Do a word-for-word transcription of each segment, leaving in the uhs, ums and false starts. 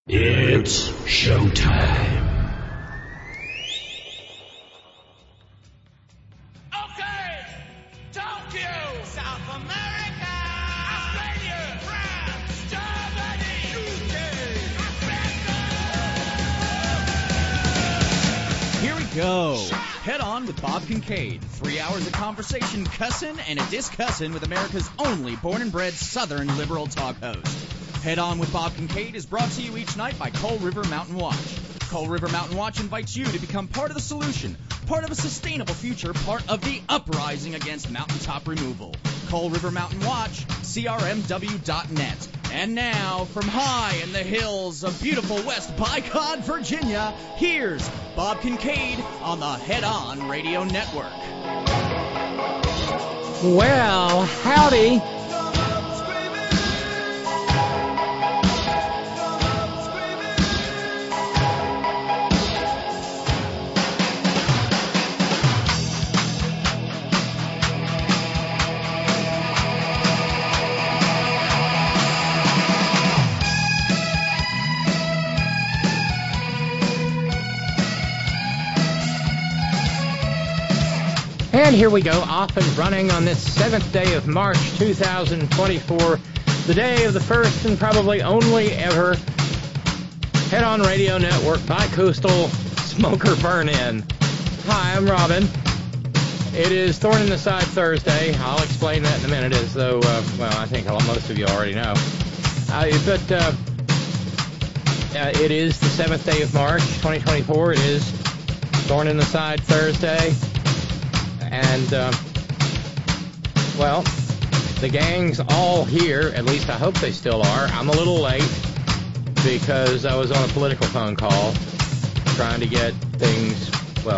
It's showtime. Okay, Tokyo, South America, Australia, France, Germany, U K, Africa. Here we go. Head on with Bob Kincaid. Three hours of conversation, cussin' and a discussin' with America's only born and bred Southern liberal talk host. Head On with Bob Kincaid is brought to you each night by Coal River Mountain Watch. Coal River Mountain Watch invites you to become part of the solution, part of a sustainable future, part of the uprising against mountaintop removal. Coal River Mountain Watch, C R M W dot net. And now, from high in the hills of beautiful West Bicod, Virginia, here's Bob Kincaid on the Head On Radio Network. Well, howdy. And here we go, off and running on this seventh day of March two thousand twenty-four, the day of the first and probably only ever Head On Radio Network bi-coastal smoker burn-in. Hi, I'm Robin. It is Thorn in the Side Thursday. I'll explain that in a minute, as though, uh, well, I think most of you already know. Uh, but uh, uh, it is the seventh day of March twenty twenty-four. It is Thorn in the Side Thursday. And, uh, well, the gang's all here. At least I hope they still are. I'm a little late because I was on a political phone call trying to get things, well,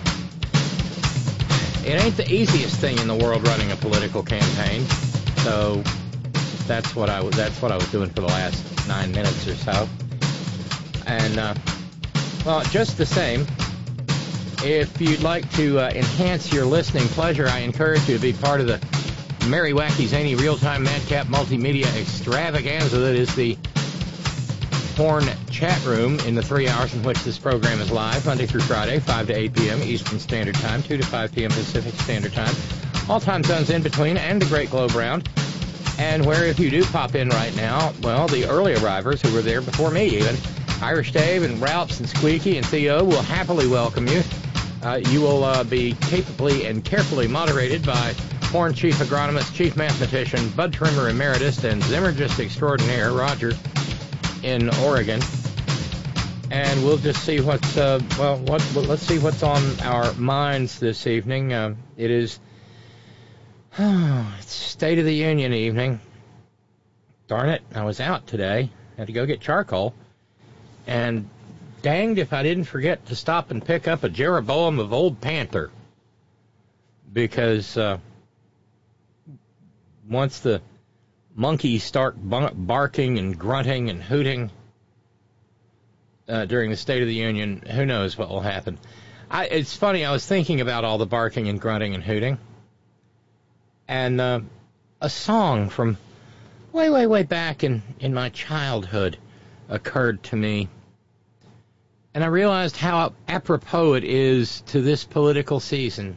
it ain't the easiest thing in the world running a political campaign. So that's what I was, that's what I was doing for the last nine minutes or so. And, uh, well, just the same, if you'd like to uh, enhance your listening pleasure, I encourage you to be part of the Merry Wacky Zany Real-Time Madcap Multimedia Extravaganza that is the Horn Chat Room in the three hours in which this program is live, Monday through Friday, five to eight p.m. Eastern Standard Time, two to five p.m. Pacific Standard Time, all time zones in between, and the Great Globe Round. And where if you do pop in right now, well, the early arrivers who were there before me even, Irish Dave and Ralphs and Squeaky and Theo will happily welcome you. Uh, you will uh, be capably and carefully moderated by Horn Chief Agronomist, Chief Mathematician, Bud Trimmer Emeritus, and Zimmergist Extraordinaire, Roger, in Oregon. And we'll just see what's, uh, well, what, let's see what's on our minds this evening. Uh, it is, oh, it's State of the Union evening. Darn it, I was out today. Had to go get charcoal. And danged if I didn't forget to stop and pick up a Jeroboam of Old Panther. Because uh, once the monkeys start barking and grunting and hooting uh, during the State of the Union, who knows what will happen. I, it's funny, I was thinking about all the barking and grunting and hooting. And uh, a song from way, way, way back in, in my childhood occurred to me. And I realized how apropos it is to this political season.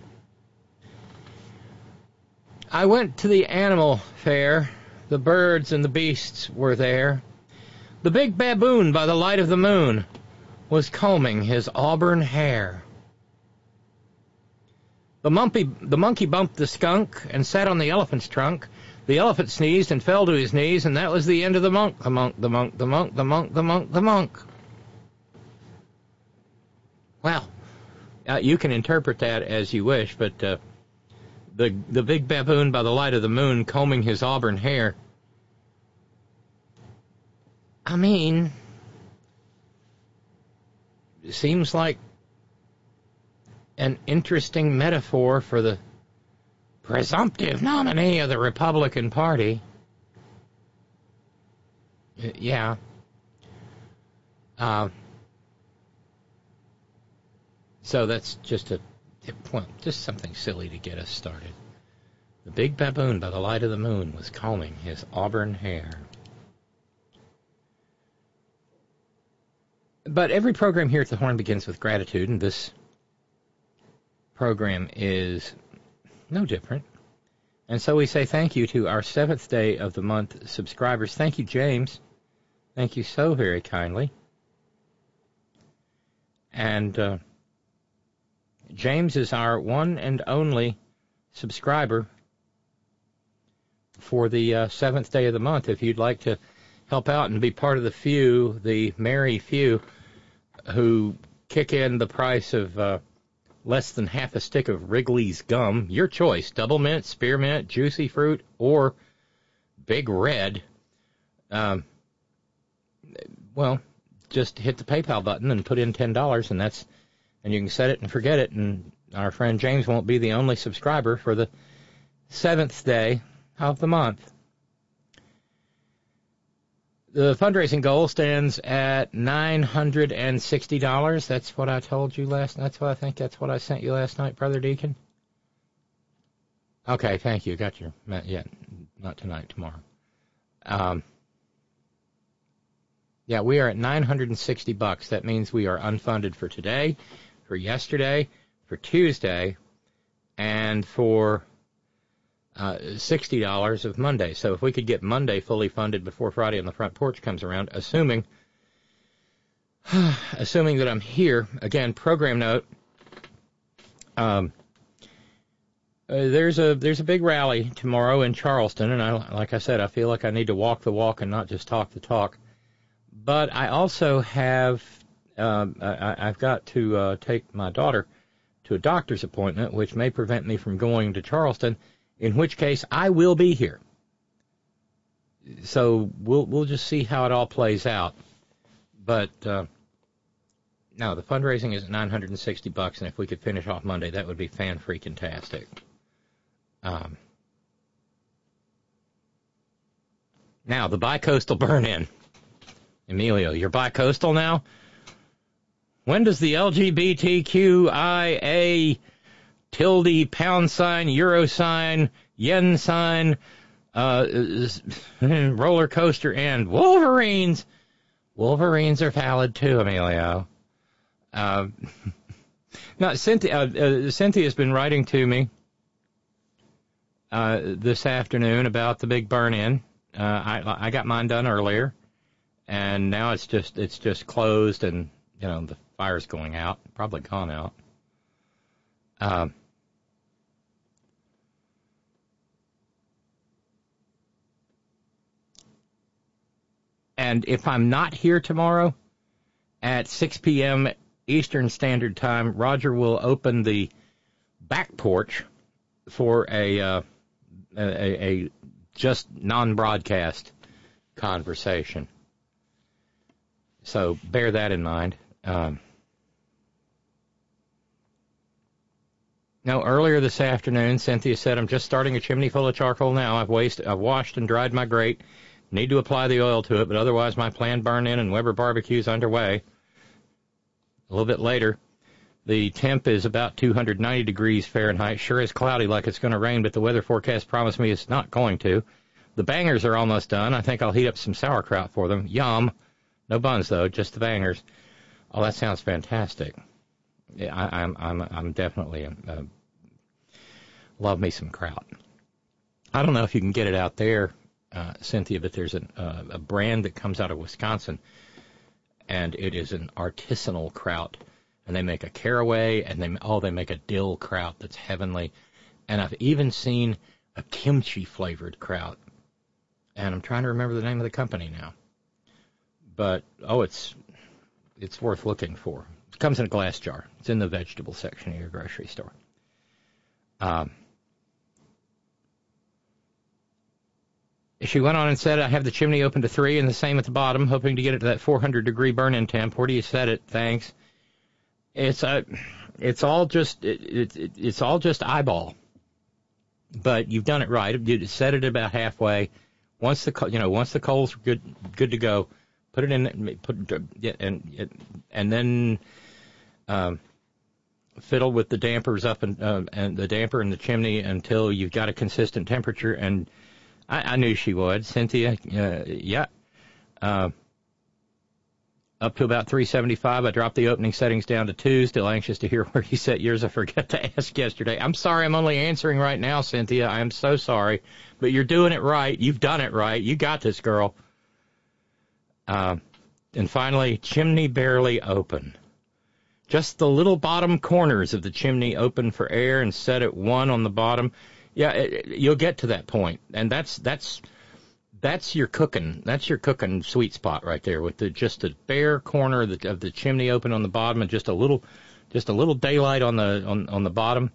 I went to the animal fair. The birds and the beasts were there. The big baboon by the light of the moon was combing his auburn hair. The, mumpy, the monkey bumped the skunk and sat on the elephant's trunk. The elephant sneezed and fell to his knees, and that was the end of the monk, the monk, the monk, the monk, the monk, the monk, the monk. Well, uh, you can interpret that as you wish, but uh, the the big baboon by the light of the moon combing his auburn hair, I mean, it seems like an interesting metaphor for the presumptive nominee of the Republican Party. Uh, yeah. Uh So that's just a, well, just something silly to get us started. The big baboon by the light of the moon was combing his auburn hair. but every program here at the Horn begins with gratitude, and this program is no different. And so we say thank you to our seventh day of the month subscribers. Thank you, James. Thank you so very kindly. And uh, James is our one and only subscriber for the uh, seventh day of the month. If you'd like to help out and be part of the few, the merry few, who kick in the price of uh, less than half a stick of Wrigley's gum, your choice, double mint, spearmint, juicy fruit, or Big Red, um, well, just hit the PayPal button and put in ten dollars, and that's, and you can set it and forget it, and our friend James won't be the only subscriber for the seventh day of the month. The fundraising goal stands at nine hundred sixty dollars. That's what I told you last. That's what I think. That's what I sent you last night, Brother Deacon. Okay, thank you. Got your yeah, not tonight, tomorrow. Um, yeah, we are at nine hundred sixty bucks. That means we are unfunded for today, for yesterday, for Tuesday, and for Uh, sixty dollars of Monday. So if we could get Monday fully funded before Friday on the Front Porch comes around, assuming assuming that I'm here, again, program note, um, uh, there's a there's a big rally tomorrow in Charleston, and I, like I said, I feel like I need to walk the walk and not just talk the talk. But I also have, um, I, I've got to uh, take my daughter to a doctor's appointment, which may prevent me from going to Charleston, in which case I will be here. So we'll we'll just see how it all plays out. But uh, no, the fundraising is at nine hundred sixty bucks, and if we could finish off Monday, that would be fan-freaking-tastic. Um, now, the bicoastal burn-in. Emilio, you're bicoastal now? When does the L G B T Q I A tilde, pound sign, euro sign, yen sign, uh, roller coaster, and Wolverines. Wolverines are valid too, Emilio. Uh, now, Cynthia, uh, Cynthia's been writing to me uh, this afternoon about the big burn-in. Uh, I, I got mine done earlier, and now it's just it's just closed, and you know the fire's going out, probably gone out. Um. And if I'm not here tomorrow at six p.m. Eastern Standard Time, Roger will open the back porch for a uh, a, a just non-broadcast conversation. So bear that in mind. Um, now, earlier this afternoon, Cynthia said, "I'm just starting a chimney full of charcoal now. I've wasted, I've washed and dried my grate. Need to apply the oil to it, but otherwise my planned burn-in and Weber barbecue is underway." A little bit later, the temp is about two hundred ninety degrees Fahrenheit. Sure is cloudy like it's going to rain, but the weather forecast promised me it's not going to. The bangers are almost done. I think I'll heat up some sauerkraut for them. Yum. No buns, though, just the bangers. Oh, that sounds fantastic. Yeah, I, I'm, I'm, I'm definitely uh, love me some kraut. I don't know if you can get it out there, Uh, Cynthia, but there's an, uh, a brand that comes out of Wisconsin, and it is an artisanal kraut, and they make a caraway, and they oh they make a dill kraut that's heavenly, and I've even seen a kimchi flavored kraut, and I'm trying to remember the name of the company now, but oh it's it's worth looking for. It comes in a glass jar. It's in the vegetable section of your grocery store. Um. She went on and said, "I have the chimney open to three and the same at the bottom, hoping to get it to that four hundred degree burn-in temp. Where do you set it? Thanks." It's a, it's all just it, it, it's all just eyeball, but you've done it right. You set it about halfway. Once the you know once the coals are good good to go, put it in put and and then um, fiddle with the dampers up and uh, and the damper in the chimney until you've got a consistent temperature. And I, I knew she would. Cynthia, uh, yeah. Uh, up to about three seventy-five. I dropped the opening settings down to two. Still anxious to hear where you set yours. I forgot to ask yesterday. I'm sorry I'm only answering right now, Cynthia. I am so sorry. But you're doing it right. You've done it right. You got this, girl. Uh, and finally, chimney barely open. Just the little bottom corners of the chimney open for air and set at one on the bottom. Yeah, it, you'll get to that point. And that's that's that's your cooking. That's your cooking sweet spot right there, with the just the bare corner of the, of the chimney open on the bottom and just a little just a little daylight on the on, on the bottom.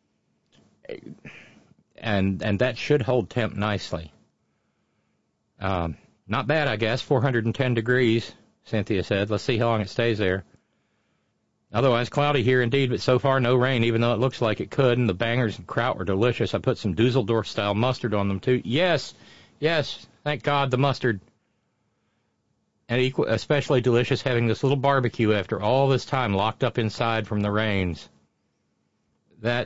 And and that should hold temp nicely. Um, not bad, I guess. four hundred ten degrees, Cynthia said. Let's see how long it stays there. Otherwise, cloudy here indeed, but so far no rain, even though it looks like it could. And the bangers and kraut were delicious. I put some Dusseldorf-style mustard on them, too. Yes, yes, thank God, the mustard. And equal, especially delicious having this little barbecue after all this time locked up inside from the rains. That,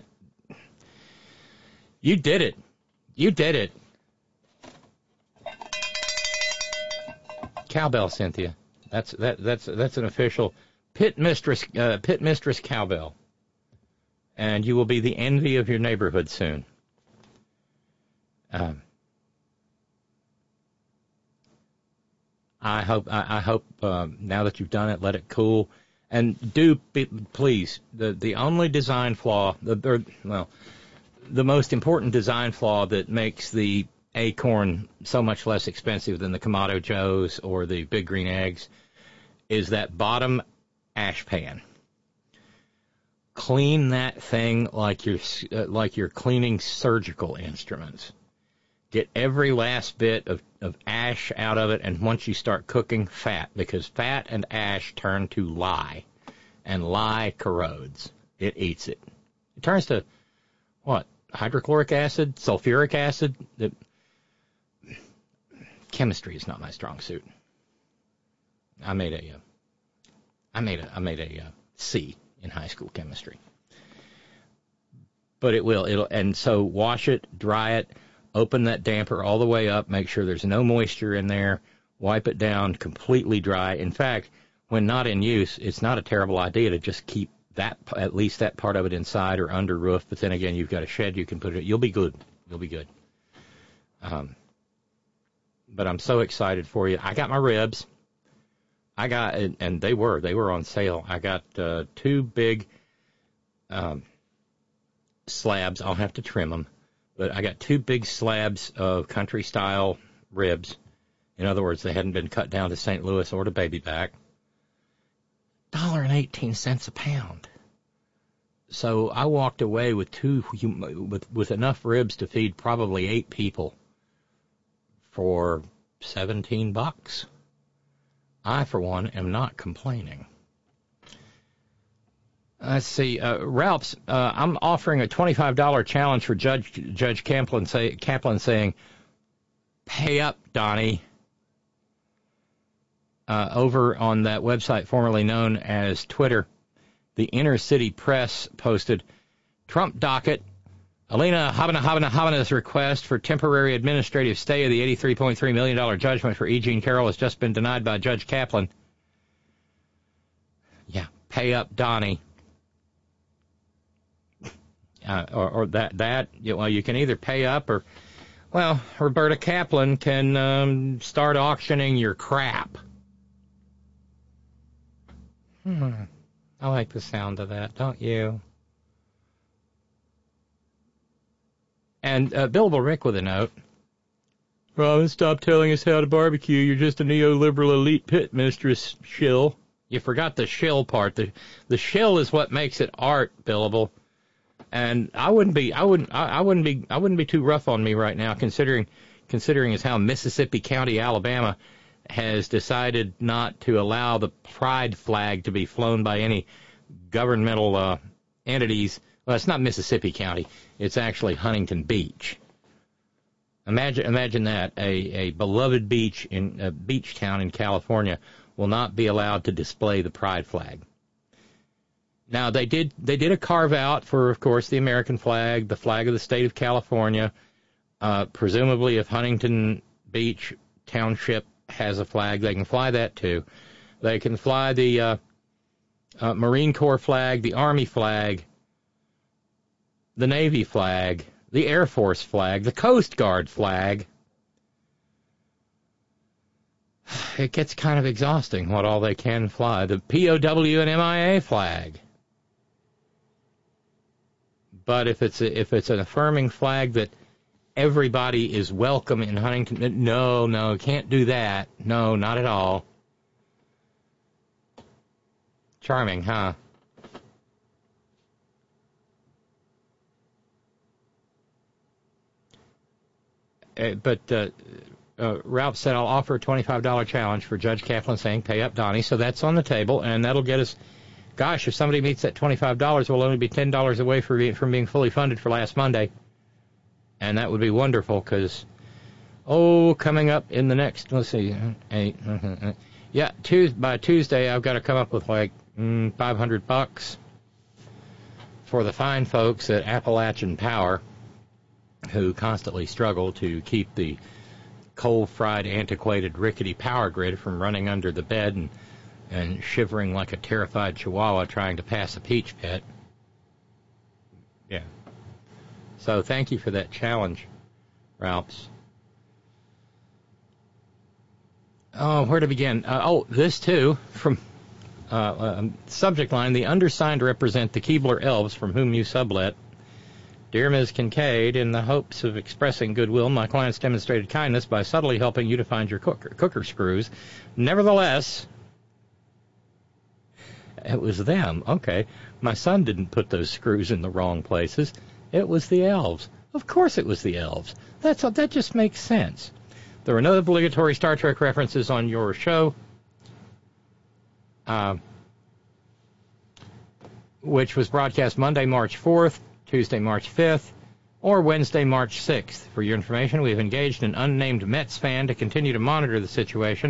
you did it. You did it. Cowbell, Cynthia. That's that. That's that's an official pit mistress. Uh, pit mistress cowbell, and you will be the envy of your neighborhood soon. Um, I hope. I, I hope um, now that you've done it, let it cool, and do be, please. The the only design flaw, the or, well, the most important design flaw that makes the Acorn so much less expensive than the Kamado Joes or the Big Green Eggs is that bottom ash pan. Clean that thing like you're uh, like you're cleaning surgical instruments. Get every last bit of, of ash out of it, and once you start cooking, fat, because fat and ash turn to lye, and lye corrodes. It eats it. It turns to, what, hydrochloric acid, sulfuric acid? The, chemistry is not my strong suit. I made a, uh, I made a, I made a uh, C in high school chemistry. But it will, it'll, and so wash it, dry it, open that damper all the way up, make sure there's no moisture in there, wipe it down completely dry. In fact, when not in use, it's not a terrible idea to just keep that, at least that part of it inside or under roof. But then again, you've got a shed you can put it, you'll be good. You'll be good. Um, but I'm so excited for you. I got my ribs. I got, and, and they were, they were on sale. I got uh, two big um, slabs. I'll have to trim them. But I got two big slabs of country-style ribs. In other words, they hadn't been cut down to Saint Louis or to baby back. one dollar and eighteen cents a pound. So I walked away with two, with with enough ribs to feed probably eight people for seventeen bucks. I, for one, am not complaining. Let's see, uh, Ralph's, uh, I'm offering a twenty-five dollars challenge for Judge Judge Kaplan, say, Kaplan saying, pay up, Donnie. Uh, over on that website formerly known as Twitter, the Inner City Press posted, Trump docket, Alina Habana Habana Habana's request for temporary administrative stay of the eighty-three point three million dollars judgment for E. Jean Carroll has just been denied by Judge Kaplan. Yeah, pay up, Donnie. Uh, or, or that, that well, you can either pay up or, well, Roberta Kaplan can um, start auctioning your crap. Hmm. I like the sound of that, don't you? And uh, Billable Rick with a note. Robin, stop telling us how to barbecue. You're just a neoliberal elite pit mistress shill. You forgot the shill part. The the shill is what makes it art, Billable. And I wouldn't be, I wouldn't, I, I wouldn't be, I wouldn't be too rough on me right now, considering, considering as how Mississippi County, Alabama, has decided not to allow the pride flag to be flown by any governmental uh, entities. Well, it's not Mississippi County; it's actually Huntington Beach. Imagine, imagine that a, a beloved beach in a beach town in California will not be allowed to display the pride flag. Now, they did they did a carve-out for, of course, the American flag, the flag of the state of California. Uh, presumably, if Huntington Beach Township has a flag, they can fly that too. They can fly the uh, uh, Marine Corps flag, the Army flag, the Navy flag, the Air Force flag, the Coast Guard flag. It gets kind of exhausting what all they can fly. The P O W and M I A flag. But if it's a, if it's an affirming flag that everybody is welcome in Huntington, no, no, can't do that. No, not at all. Charming, huh? Uh, but uh, uh, Ralph said, I'll offer a twenty-five dollars challenge for Judge Kaplan saying pay up Donnie. So that's on the table, and that'll get us, gosh, if somebody meets that twenty-five dollars, we'll only be ten dollars away from being, from being fully funded for last Monday. And that would be wonderful because, oh, coming up in the next, let's see, eight, yeah, Tuesday, by Tuesday I've got to come up with like mm, five hundred bucks for the fine folks at Appalachian Power who constantly struggle to keep the coal-fried, antiquated, rickety power grid from running under the bed and, and shivering like a terrified chihuahua trying to pass a peach pit. Yeah. So thank you for that challenge, Ralphs. Oh, where to begin? Uh, oh, this too, from uh, um, subject line, the undersigned represent the Keebler Elves from whom you sublet. Dear Miz Kincaid, in the hopes of expressing goodwill, my clients demonstrated kindness by subtly helping you to find your cooker, cooker screws. Nevertheless, it was them. Okay. My son didn't put those screws in the wrong places. It was the elves. Of course it was the elves. That's that just makes sense. There were no obligatory Star Trek references on your show, uh, which was broadcast Monday, March fourth, Tuesday, March fifth, or Wednesday, March sixth. For your information, we have engaged an unnamed Mets fan to continue to monitor the situation.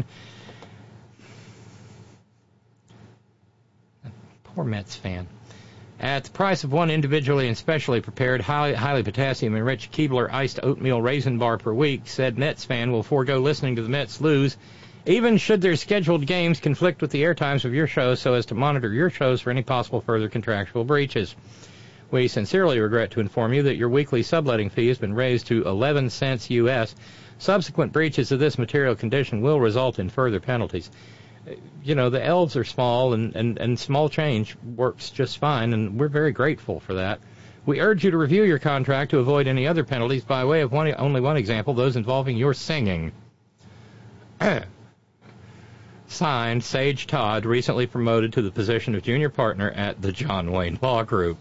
Poor Mets fan. At the price of one individually and specially prepared, highly, highly potassium-enriched Keebler iced oatmeal raisin bar per week, said Mets fan will forego listening to the Mets lose, even should their scheduled games conflict with the airtimes of your show so as to monitor your shows for any possible further contractual breaches. We sincerely regret to inform you that your weekly subletting fee has been raised to eleven cents U S. Subsequent breaches of this material condition will result in further penalties. You know, the elves are small, and, and, and small change works just fine, and we're very grateful for that. We urge you to review your contract to avoid any other penalties by way of one, only one example, those involving your singing. Signed, Sage Todd, recently promoted to the position of junior partner at the John Wayne Law Group.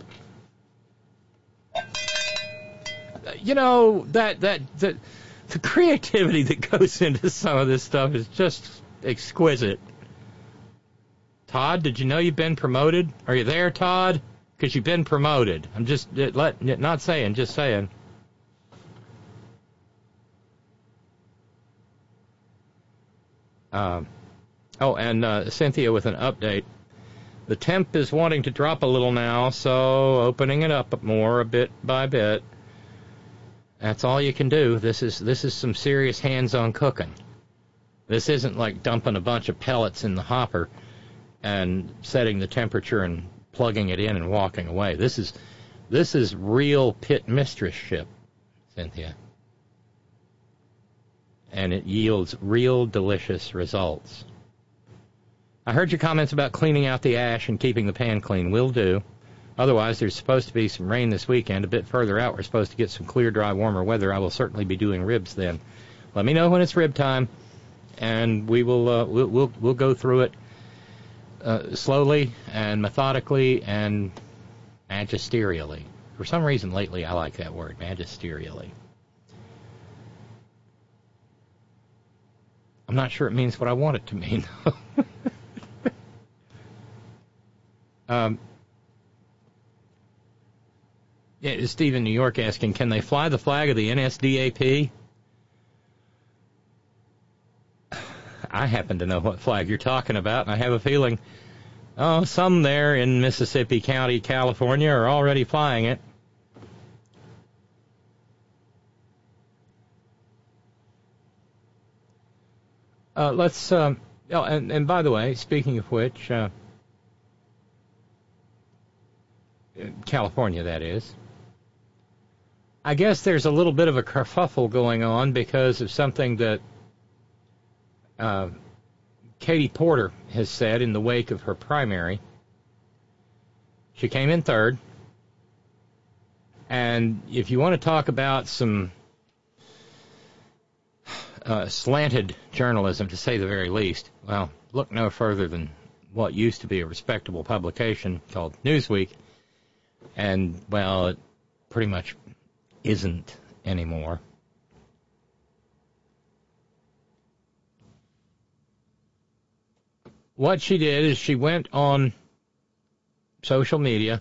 You know, that, that, that the creativity that goes into some of this stuff is just exquisite. Todd, did you know you've been promoted? Are you there, Todd? Because you've been promoted. I'm just let, not saying, just saying. Um, oh, and uh, Cynthia with an update. The temp is wanting to drop a little now, so opening it up more, a bit by bit. That's all you can do. This is this is some serious hands-on cooking. This isn't like dumping a bunch of pellets in the hopper and setting the temperature and plugging it in and walking away. This is this is real pit mistress-ship, Cynthia. And it yields real delicious results. I heard your comments about cleaning out the ash and keeping the pan clean. Will do. Otherwise, there's supposed to be some rain this weekend. A bit further out, we're supposed to get some clear, dry, warmer weather. I will certainly be doing ribs then. Let me know when it's rib time, and we will uh, we'll, we'll we'll go through it uh, slowly and methodically and magisterially. For some reason lately, I like that word, magisterially. I'm not sure it means what I want it to mean. um. Yeah, Steve in New York asking, can they fly the flag of the N S D A P? I happen to know what flag you're talking about, and I have a feeling, oh, some there in Mississippi County, California, are already flying it. Uh, let's um, Oh, and, and by the way, speaking of which, uh, California, that is, I guess there's a little bit of a kerfuffle going on because of something that uh, Katie Porter has said in the wake of her primary. She came in third, and if you want to talk about some uh, slanted journalism, to say the very least, well, look no further than what used to be a respectable publication called Newsweek, and, well, it pretty much isn't anymore. What she did is she went on social media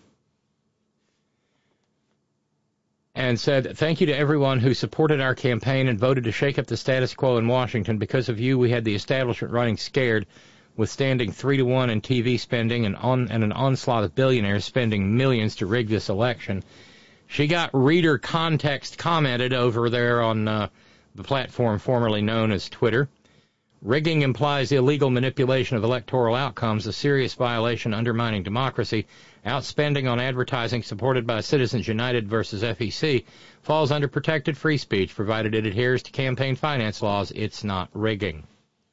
and said, "Thank you to everyone who supported our campaign and voted to shake up the status quo in Washington. Because of you, we had the establishment running scared, withstanding three to one in T V spending and, on, and an onslaught of billionaires spending millions to rig this election." She got reader context commented over there on uh, the platform formerly known as Twitter. "Rigging implies illegal manipulation of electoral outcomes, a serious violation undermining democracy. Outspending on advertising supported by Citizens United versus F E C falls under protected free speech, provided it adheres to campaign finance laws. It's not rigging."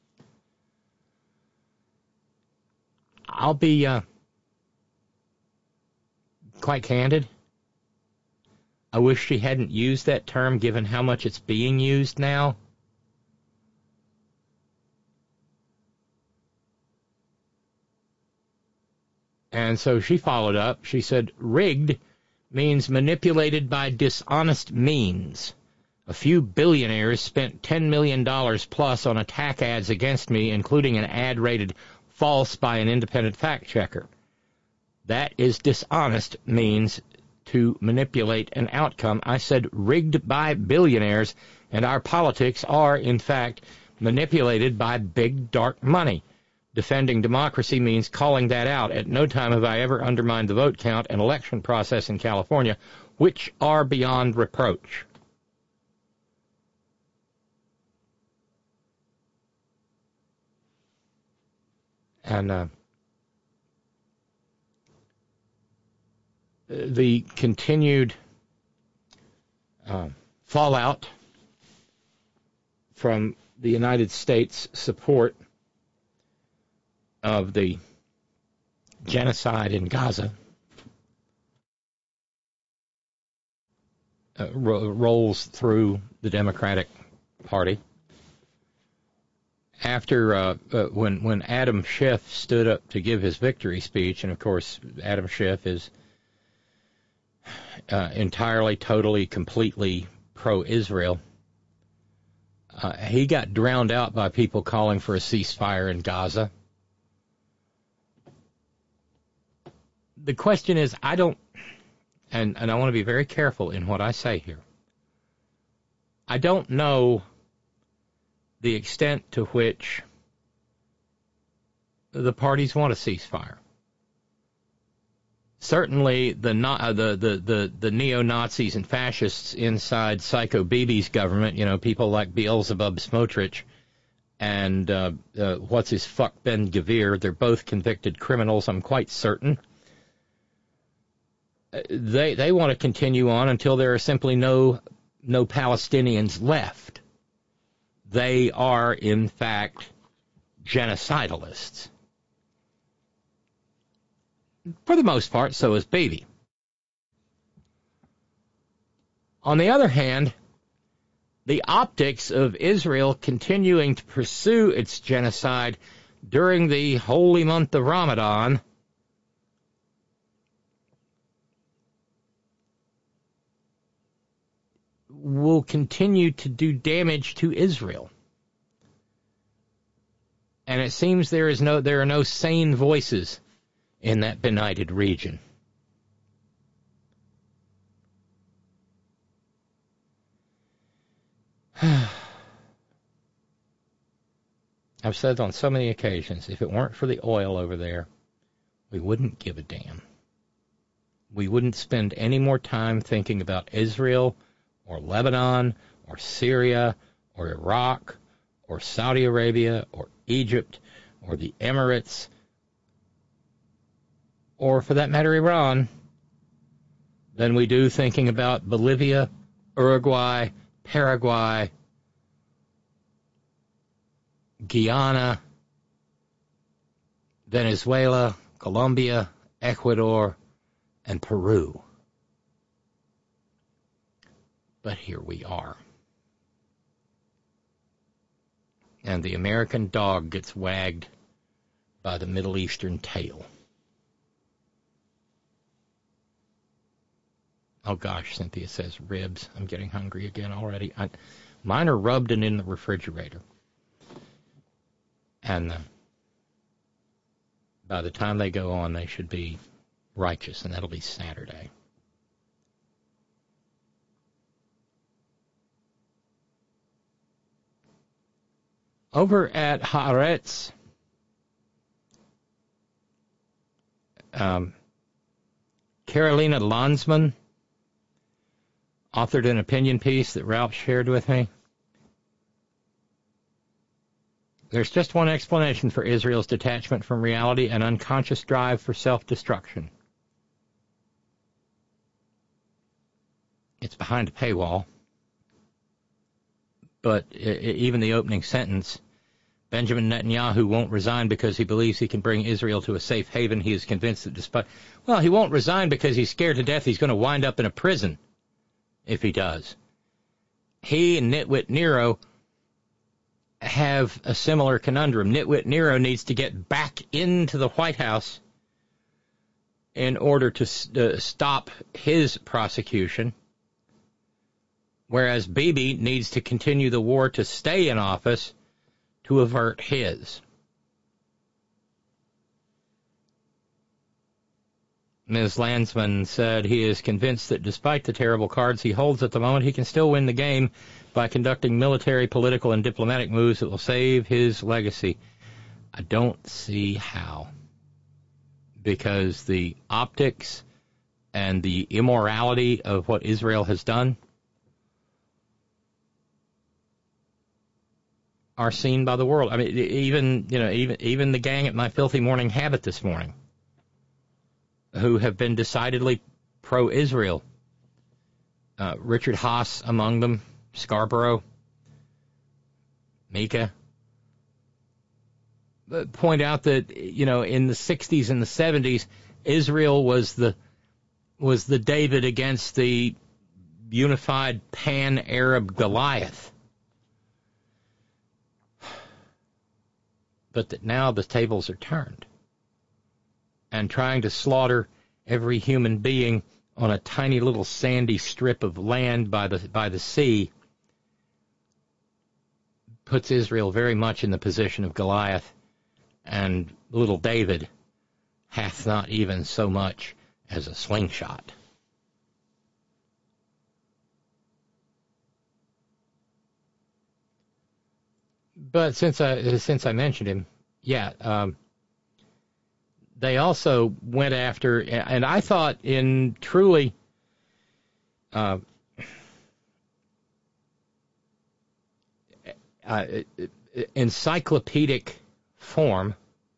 I'll be uh, quite candid. I wish she hadn't used that term, given how much it's being used now. And so she followed up. She said, "Rigged means manipulated by dishonest means. A few billionaires spent ten million dollars plus on attack ads against me, including an ad rated false by an independent fact checker. That is dishonest means to manipulate an outcome. I said rigged by billionaires, and our politics are, in fact, manipulated by big, dark money. Defending democracy means calling that out. At no time have I ever undermined the vote count and election process in California, which are beyond reproach." And uh, the continued uh, fallout from the United States support of the genocide in Gaza uh, ro- rolls through the Democratic Party. After uh, uh, when when Adam Schiff stood up to give his victory speech, and of course Adam Schiff is uh, entirely, totally, completely pro-Israel, uh, he got drowned out by people calling for a ceasefire in Gaza. The question is, I don't, and, and I want to be very careful in what I say here. I don't know the extent to which the parties want a ceasefire. Certainly, the uh, the the the, the neo-Nazis and fascists inside Psycho Bibi's government, you know, people like Beelzebub Smotrich and uh, uh, what's his fuck Ben Gvir, they're both convicted criminals, I'm quite certain. They they want to continue on until there are simply no no Palestinians left. They are, in fact, genocidalists. For the most part, so is Bibi. On the other hand, the optics of Israel continuing to pursue its genocide during the holy month of Ramadan will continue to do damage to Israel. And it seems there is no there are no sane voices in that benighted region. I've said on so many occasions, if it weren't for the oil over there, we wouldn't give a damn. We wouldn't spend any more time thinking about Israel or Lebanon or Syria or Iraq or Saudi Arabia or Egypt or the Emirates, or for that matter, Iran, than we do thinking about Bolivia, Uruguay, Paraguay, Guyana, Venezuela, Colombia, Ecuador, and Peru. But here we are. And the American dog gets wagged by the Middle Eastern tail. Oh gosh, Cynthia says ribs. I'm getting hungry again already. I, mine are rubbed and in the refrigerator. And uh, by the time they go on, they should be righteous, and that'll be Saturday. Over at Haaretz, um, Carolina Landsman authored an opinion piece that Ralph shared with me. There's just one explanation for Israel's detachment from reality, an unconscious drive for self-destruction. It's behind a paywall. But even the opening sentence, Benjamin Netanyahu won't resign because he believes he can bring Israel to a safe haven. He is convinced that despite... Well, he won't resign because he's scared to death he's going to wind up in a prison if he does. He and Nitwit Nero have a similar conundrum. Nitwit Nero needs to get back into the White House in order to uh, stop his prosecution, whereas Bibi needs to continue the war to stay in office to avert his. Miz Landsman said he is convinced that despite the terrible cards he holds at the moment, he can still win the game by conducting military, political, and diplomatic moves that will save his legacy. I don't see how. Because the optics and the immorality of what Israel has done are seen by the world. I mean, even, you know, even even the gang at My Filthy Morning Habit this morning, who have been decidedly pro-Israel. Uh, Richard Haas among them, Scarborough, Mika, point out that, you know, in the sixties and the seventies, Israel was the was the David against the unified pan-Arab Goliath. But that now the tables are turned. And trying to slaughter every human being on a tiny little sandy strip of land by the by the sea puts Israel very much in the position of Goliath, and little David hath not even so much as a slingshot. But since I since I mentioned him, yeah, um, they also went after, and I thought in truly uh, uh, encyclopedic form,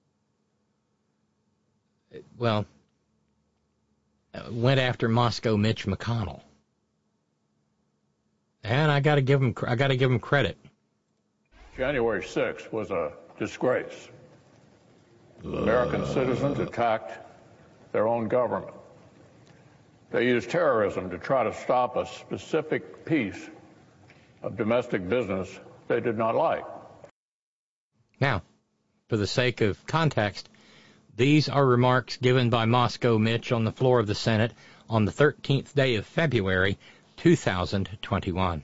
well, went after Moscow Mitch McConnell, and I got to give him I got to give him credit. January sixth was a disgrace. American citizens attacked their own government. They used terrorism to try to stop a specific piece of domestic business they did not like. Now, for the sake of context, these are remarks given by Moscow Mitch on the floor of the Senate on the thirteenth day of February, two thousand twenty-one.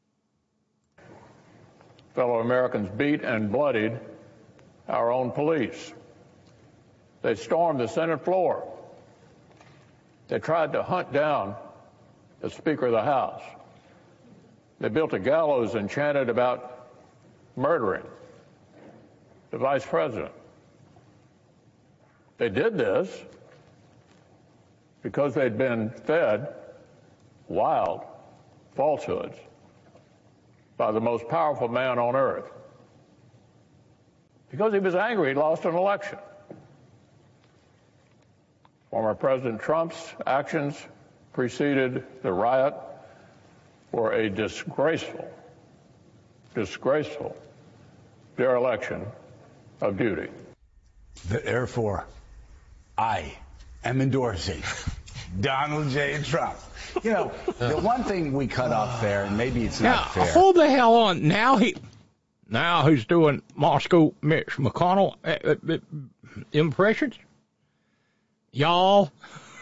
Fellow Americans beat and bloodied our own police. They stormed the Senate floor. They tried to hunt down the Speaker of the House. They built a gallows and chanted about murdering the Vice President. They did this because they'd been fed wild falsehoods by the most powerful man on earth. because he was angry he lost an election. Former President Trump's actions preceded the riot were a disgraceful, disgraceful dereliction of duty. Therefore, I am endorsing Donald J. Trump. You know, the one thing we cut off there, and maybe it's not now, fair. Hold the hell on. Now he, now he's doing Moscow Mitch McConnell uh, uh, impressions. Y'all.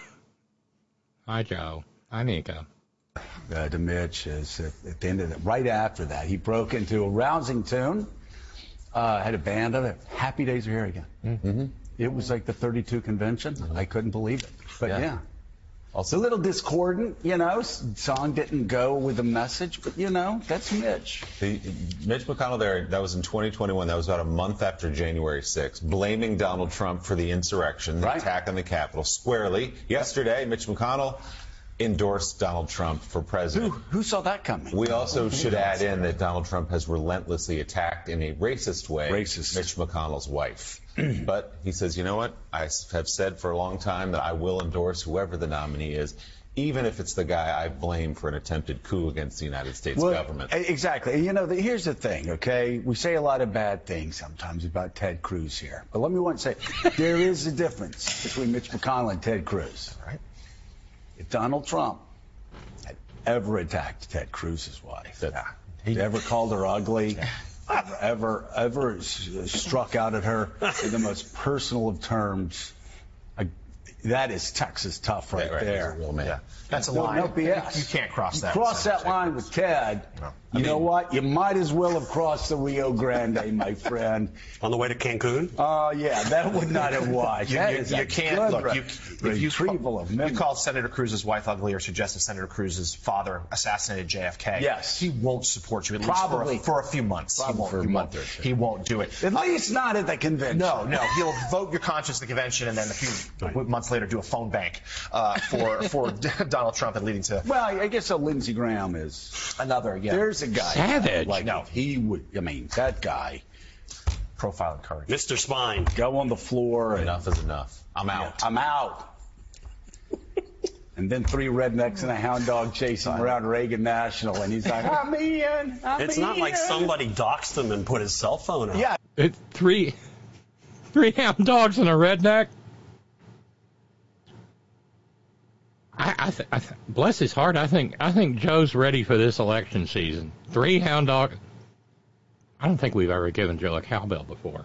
Hi, Joe. Hi, Nico. Uh, to Mitch is at, at the end of the, right after that, he broke into a rousing tune. Uh, had a band of it. Happy Days Are Here Again. Mm-hmm. It was like the thirty-two convention. Mm-hmm. I couldn't believe it. But yeah. yeah. Also, a little discordant, you know. Song didn't go with the message, but you know, that's Mitch. The, Mitch McConnell there, that was in twenty twenty-one. That was about a month after January sixth, blaming Donald Trump for the insurrection, the right. attack on the Capitol, squarely. Yesterday, Mitch McConnell endorsed Donald Trump for president. Who, who saw that coming? We also should add in that Donald Trump has relentlessly attacked in a racist way racist. Mitch McConnell's wife. But he says, you know what? I have said for a long time that I will endorse whoever the nominee is, even if it's the guy I blame for an attempted coup against the United States well, government. Exactly. You know, the, here's the thing, okay? We say a lot of bad things sometimes about Ted Cruz here. But let me once say, there is a difference between Mitch McConnell and Ted Cruz. Right? If Donald Trump had ever attacked Ted Cruz's wife, that, he ever called her ugly, ever, ever, ever struck out at her in the most personal of terms, I, that is Texas tough right, right there. He's a real man. Yeah. That's a no, line. No B S. You can't cross you that. Cross that line with Ted. No. You mean, know what? You might as well have crossed the Rio Grande, my friend. On the way to Cancun? Oh, uh, yeah, that would not have watched. you, that you, is you can't look. You, if you call, of you call Senator Cruz's wife ugly or suggest that Senator Cruz's father assassinated J F K, yes, he won't support you at Probably. least for a, for a few months. Probably he won't. For a he, month won't or two. he won't do it. At least not at the convention. No, no. He'll vote your conscience at the convention and then a few right. months later do a phone bank uh, for for Donald Trump and leading to. Well, I guess so. Lindsey Graham is another. Yeah, there's a guy. Savage. Like no, he would. I mean, that guy. Profile and courage. Mister Spine. Go on the floor. And, enough is enough. I'm out. Yeah, I'm out. And then three rednecks and a hound dog chasing him around Reagan National, and he's like, I'm in, I'm It's in. not like somebody doxed him and put his cell phone on. Yeah. It, three, three hound dogs and a redneck. I, I, th- I th- bless his heart. I think I think Joe's ready for this election season. Three hound dogs. I don't think we've ever given Joe a cowbell before.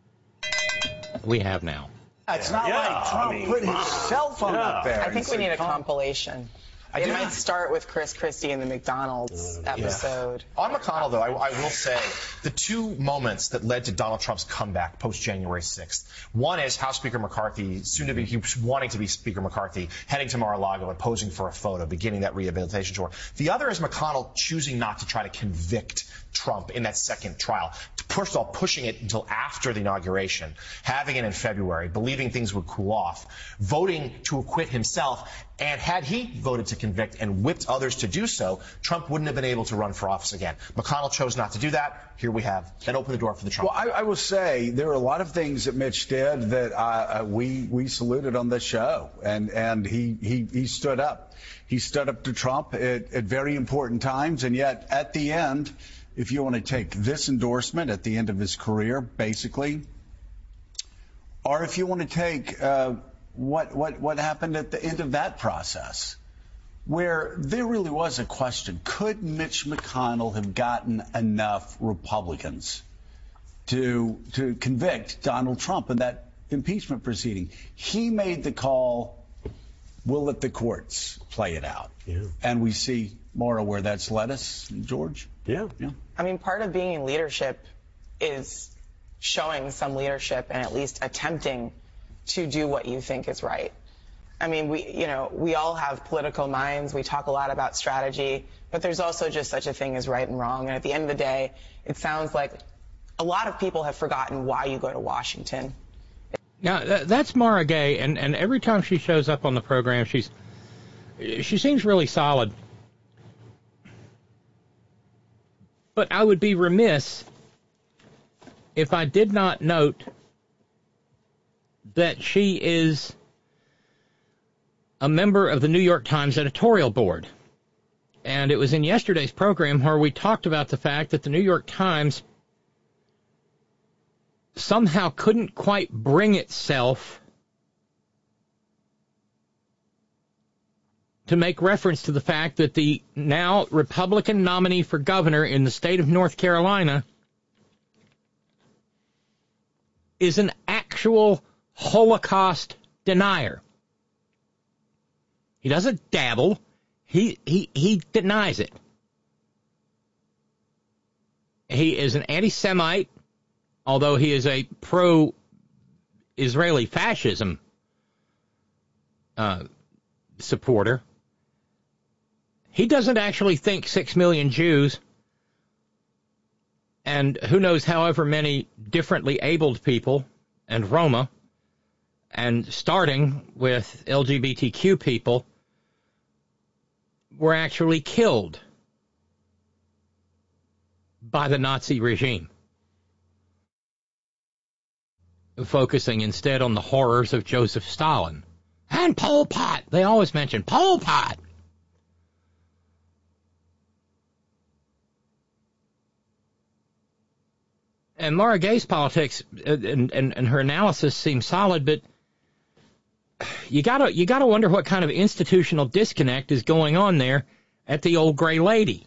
We have now. It's not Yeah, like Trump I mean, put his cell phone yeah. up there. I think we need a compilation. I it do. might start with Chris Christie and the McDonald's Uh, episode. Yeah. On McConnell, though, I, I will say the two moments that led to Donald Trump's comeback post-January sixth. One is House Speaker McCarthy, soon to be, he was wanting to be Speaker McCarthy, heading to Mar-a-Lago and posing for a photo, beginning that rehabilitation tour. The other is McConnell choosing not to try to convict Trump in that second trial. First of all, pushing it until after the inauguration, having it in February, believing things would cool off, voting to acquit himself, and had he voted to convict and whipped others to do so, Trump wouldn't have been able to run for office again. McConnell chose not to do that. Here we have. That opened the door for the Trump. Well, I, I will say there are a lot of things that Mitch did that uh, we we saluted on this show, and and he he he stood up. He stood up to Trump at, at very important times, and yet at the end, if you want to take this endorsement at the end of his career, basically, or if you want to take uh, what what what happened at the end of that process, where there really was a question: could Mitch McConnell have gotten enough Republicans to to convict Donald Trump in that impeachment proceeding? He made the call. We'll let the courts play it out. Yeah. And we see, Maura, where that's led us, George. Yeah. Yeah. I mean, part of being in leadership is showing some leadership and at least attempting to do what you think is right. I mean, we, you know, we all have political minds. We talk a lot about strategy, but there's also just such a thing as right and wrong. And at the end of the day, it sounds like a lot of people have forgotten why you go to Washington. Now, th- that's Mara Gay, and, and every time she shows up on the program, she's she seems really solid. But I would be remiss if I did not note that she is a member of the New York Times editorial board. And it was in yesterday's program where we talked about the fact that the New York Times somehow couldn't quite bring itself to make reference to the fact that the now Republican nominee for governor in the state of North Carolina is an actual Holocaust denier. He doesn't dabble. He, he, he denies it. He is an anti-Semite, although he is a pro-Israeli fascism uh, supporter. He doesn't actually think six million Jews and who knows however many differently abled people and Roma, and starting with L G B T Q people, were actually killed by the Nazi regime, focusing instead on the horrors of Joseph Stalin and Pol Pot. They always mention Pol Pot. And Mara Gay's politics and, and, and her analysis seem solid, but you gotta you gotta wonder what kind of institutional disconnect is going on there at the old gray lady.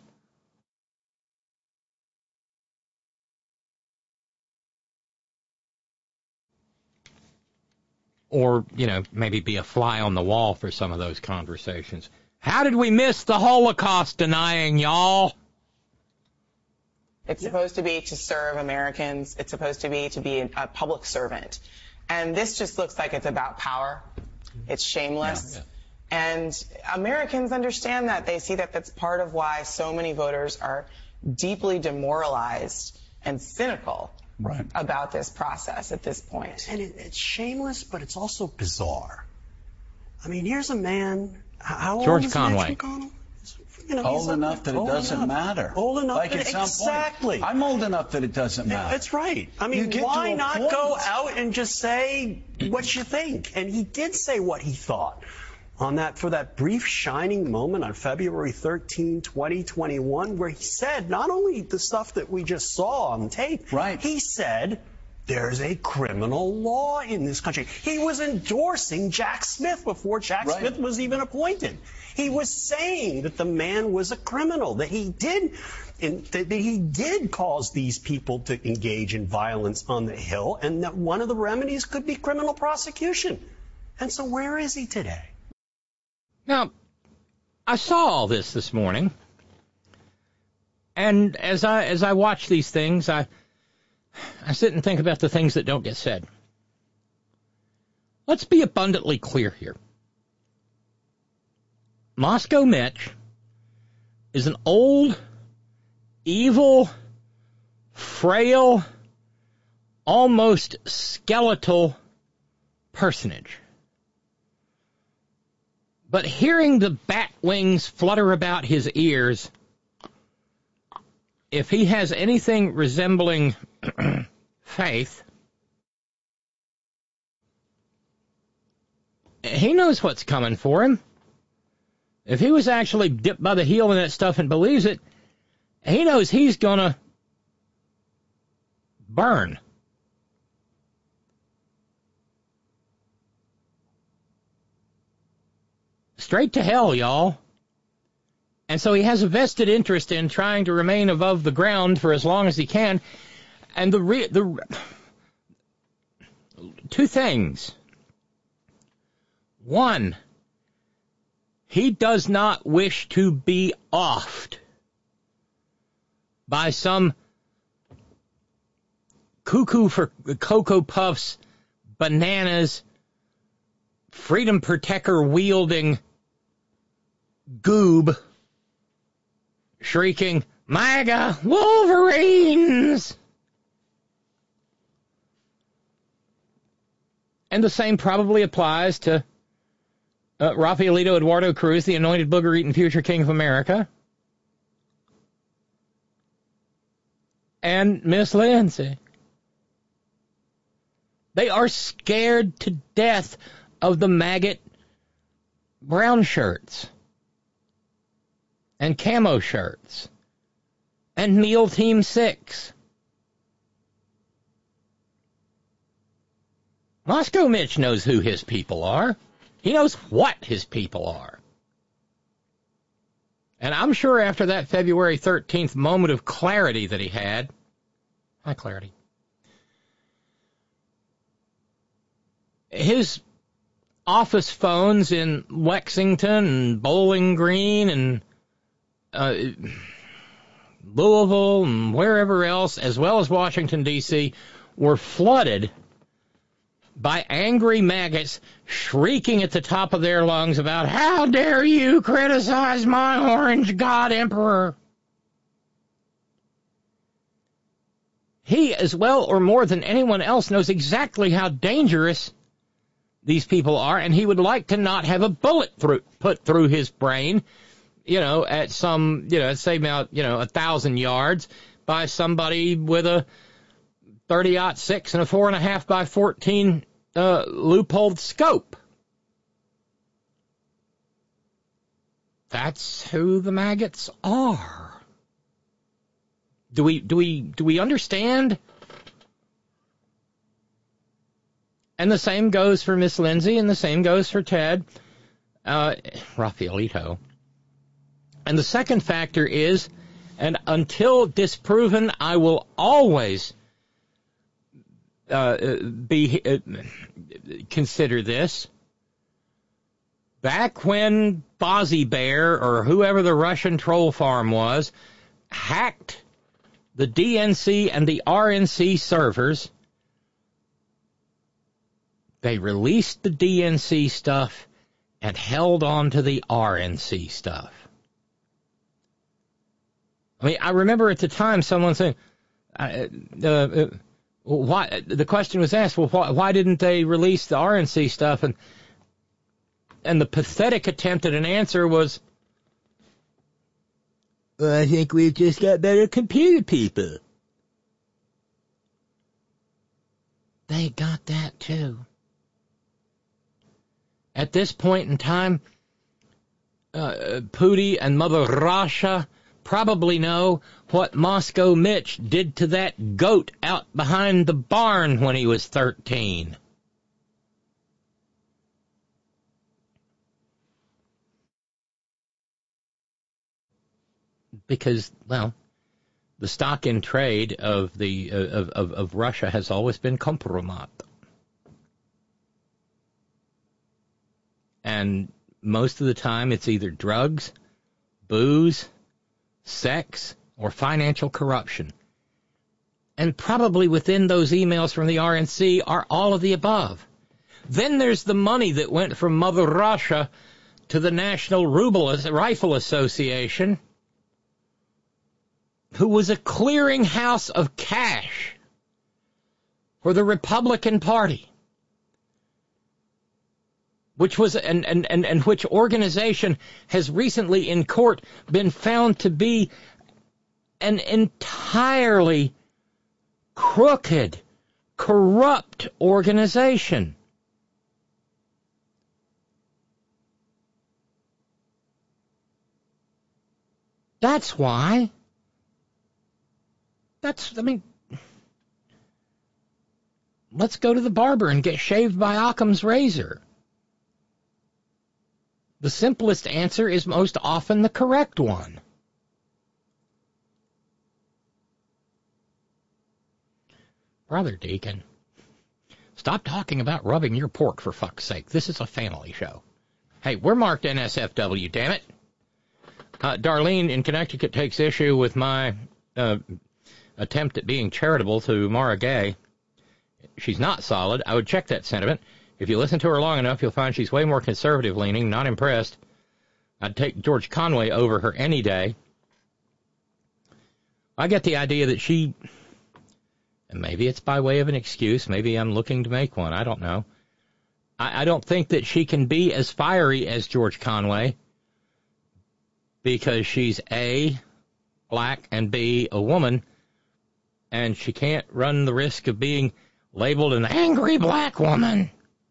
Or, you know, maybe be a fly on the wall for some of those conversations. How did we miss the Holocaust denying, y'all? It's supposed to be to serve Americans. It's supposed to be to be a public servant. And this just looks like it's about power. It's shameless. Yeah, yeah. And Americans understand that. They see that that's part of why so many voters are deeply demoralized and cynical right. about this process at this point. And it, it's shameless, but it's also bizarre. I mean, here's a man. How old George is Conway. McConnell? You know, old enough that it doesn't enough. matter. Old enough like that at some exactly. Point, I'm old enough that it doesn't matter. Yeah, that's right. I mean, why not point. go out and just say what you think? And he did say what he thought on that for that brief shining moment on February thirteenth, twenty twenty-one, where he said not only the stuff that we just saw on tape. Right. He said there's a criminal law in this country. He was endorsing Jack Smith before Jack right. Smith was even appointed. He was saying that the man was a criminal, that he did in, that he did cause these people to engage in violence on the Hill, and that one of the remedies could be criminal prosecution. And so where is he today? Now, I saw all this this morning, and as I as I watch these things, I I sit and think about the things that don't get said. Let's be abundantly clear here. Moscow Mitch is an old, evil, frail, almost skeletal personage. But hearing the bat wings flutter about his ears, if he has anything resembling faith, he knows what's coming for him. If he was actually dipped by the heel in that stuff and believes it, he knows he's going to burn. Straight to hell, y'all. And so he has a vested interest in trying to remain above the ground for as long as he can. And the re- the two things. One, he does not wish to be offed by some cuckoo for Cocoa Puffs, bananas, freedom protector wielding goob shrieking, MAGA Wolverines! And the same probably applies to uh, Rafaelito Eduardo Cruz, the anointed booger-eating future king of America, and Miss Lindsay. They are scared to death of the maggot brown shirts and camo shirts and Meal Team Six. Moscow Mitch knows who his people are. He knows what his people are. And I'm sure after that February thirteenth moment of clarity that he had, hi, Clarity, his office phones in Lexington and Bowling Green and uh, Louisville and wherever else, as well as Washington, D C, were flooded by angry maggots shrieking at the top of their lungs about, how dare you criticize my orange god emperor? He, as well or more than anyone else, knows exactly how dangerous these people are, and he would like to not have a bullet through, put through his brain, you know, at some, you know, say about, you know, a thousand yards by somebody with a thirty aught six and a four and a half by fourteen uh, loopholed scope. That's who the maggots are. Do we do we do we understand? And the same goes for Miss Lindsay, and the same goes for Ted uh, Rafaelito. And the second factor is, and until disproven, I will always uh, be uh, consider this. Back when Fozzie Bear, or whoever the Russian troll farm was, hacked the D N C and the R N C servers, they released the D N C stuff and held on to the R N C stuff. I mean, I remember at the time someone saying, uh, uh, why, the question was asked, well, why, why didn't they release the R N C stuff? And and the pathetic attempt at an answer was, well, I think we've just got better computer people. They got that too. At this point in time, uh, Pooty and Mother Russia probably know what Moscow Mitch did to that goat out behind the barn when he was thirteen. Because, well, the stock in trade of the uh, of, of of Russia has always been kompromat. And most of the time it's either drugs, booze, sex, or financial corruption. And probably within those emails from the R N C are all of the above. Then there's the money that went from Mother Russia to the National Ruble Rifle Association, who was a clearinghouse of cash for the Republican Party, which was and, and, and, and which organization has recently in court been found to be an entirely crooked, corrupt organization. That's why. That's, I mean, let's go to the barber and get shaved by Occam's razor. The simplest answer is most often the correct one. Brother Deacon, stop talking about rubbing your pork, for fuck's sake. This is a family show. Hey, we're marked N S F W, damn it. Uh, Darlene in Connecticut takes issue with my uh, attempt at being charitable to Mara Gay. She's not solid. I would check that sentiment. If you listen to her long enough, you'll find she's way more conservative-leaning, not impressed. I'd take George Conway over her any day. I get the idea that she, and maybe it's by way of an excuse, maybe I'm looking to make one, I don't know. I, I don't think that she can be as fiery as George Conway because she's A, black, and B, a woman, and she can't run the risk of being labeled an angry black woman,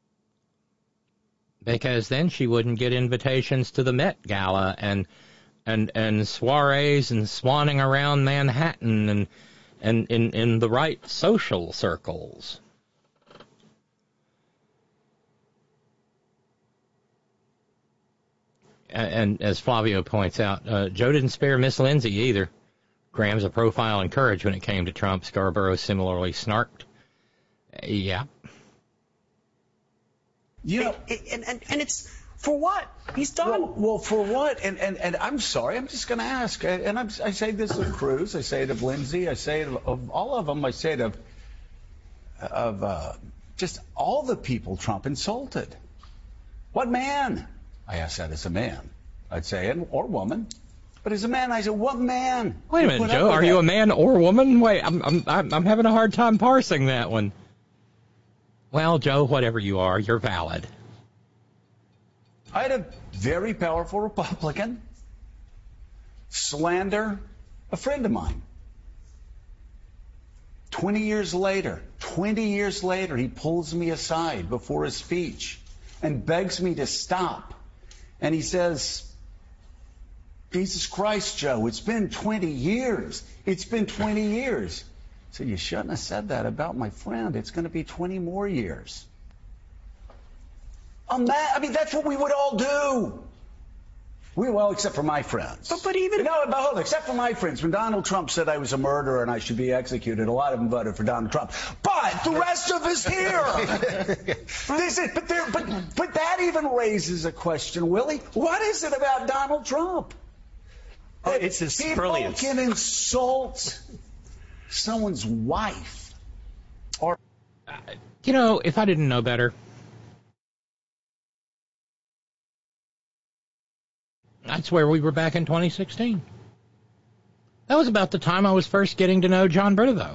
because then she wouldn't get invitations to the Met Gala and and and soirees and swanning around Manhattan and and in, in the right social circles. And, and as Flavio points out, uh, Joe didn't spare Miss Lindsay either. Graham's a profile in courage when it came to Trump. Scarborough similarly snarked. Uh, yeah. You know, and, and, and it's for what? He's done. Well, well for what? And, and, and I'm sorry, I'm just going to ask. And I'm, I say this of Cruz, I say it of Lindsay, I say it of, of all of them, I say it of, of uh, just all the people Trump insulted. What man? I ask that as a man, I'd say, and, or woman. But as a man, I said, what man? Wait a minute, Joe. Are you a man or woman? Wait, I'm, I'm, I'm having a hard time parsing that one. Well, Joe, whatever you are, you're valid. I had a very powerful Republican slander a friend of mine. Twenty years later, twenty years later, he pulls me aside before his speech and begs me to stop. And he says, Jesus Christ, Joe, it's been twenty years. It's been twenty years. I said, you shouldn't have said that about my friend. It's going to be twenty more years. I'm mad. I mean, that's what we would all do. We, well, except for my friends. But, but even... No, but hold on, except for my friends. When Donald Trump said I was a murderer and I should be executed, a lot of them voted for Donald Trump. But the rest of us here. This is, but, there, but, but that even raises a question, Willie. What is it about Donald Trump? Oh, it's his People brilliance. can insult someone's wife. Or, you know, if I didn't know better, that's where we were back in twenty sixteen. That was about the time I was first getting to know John Bernardo.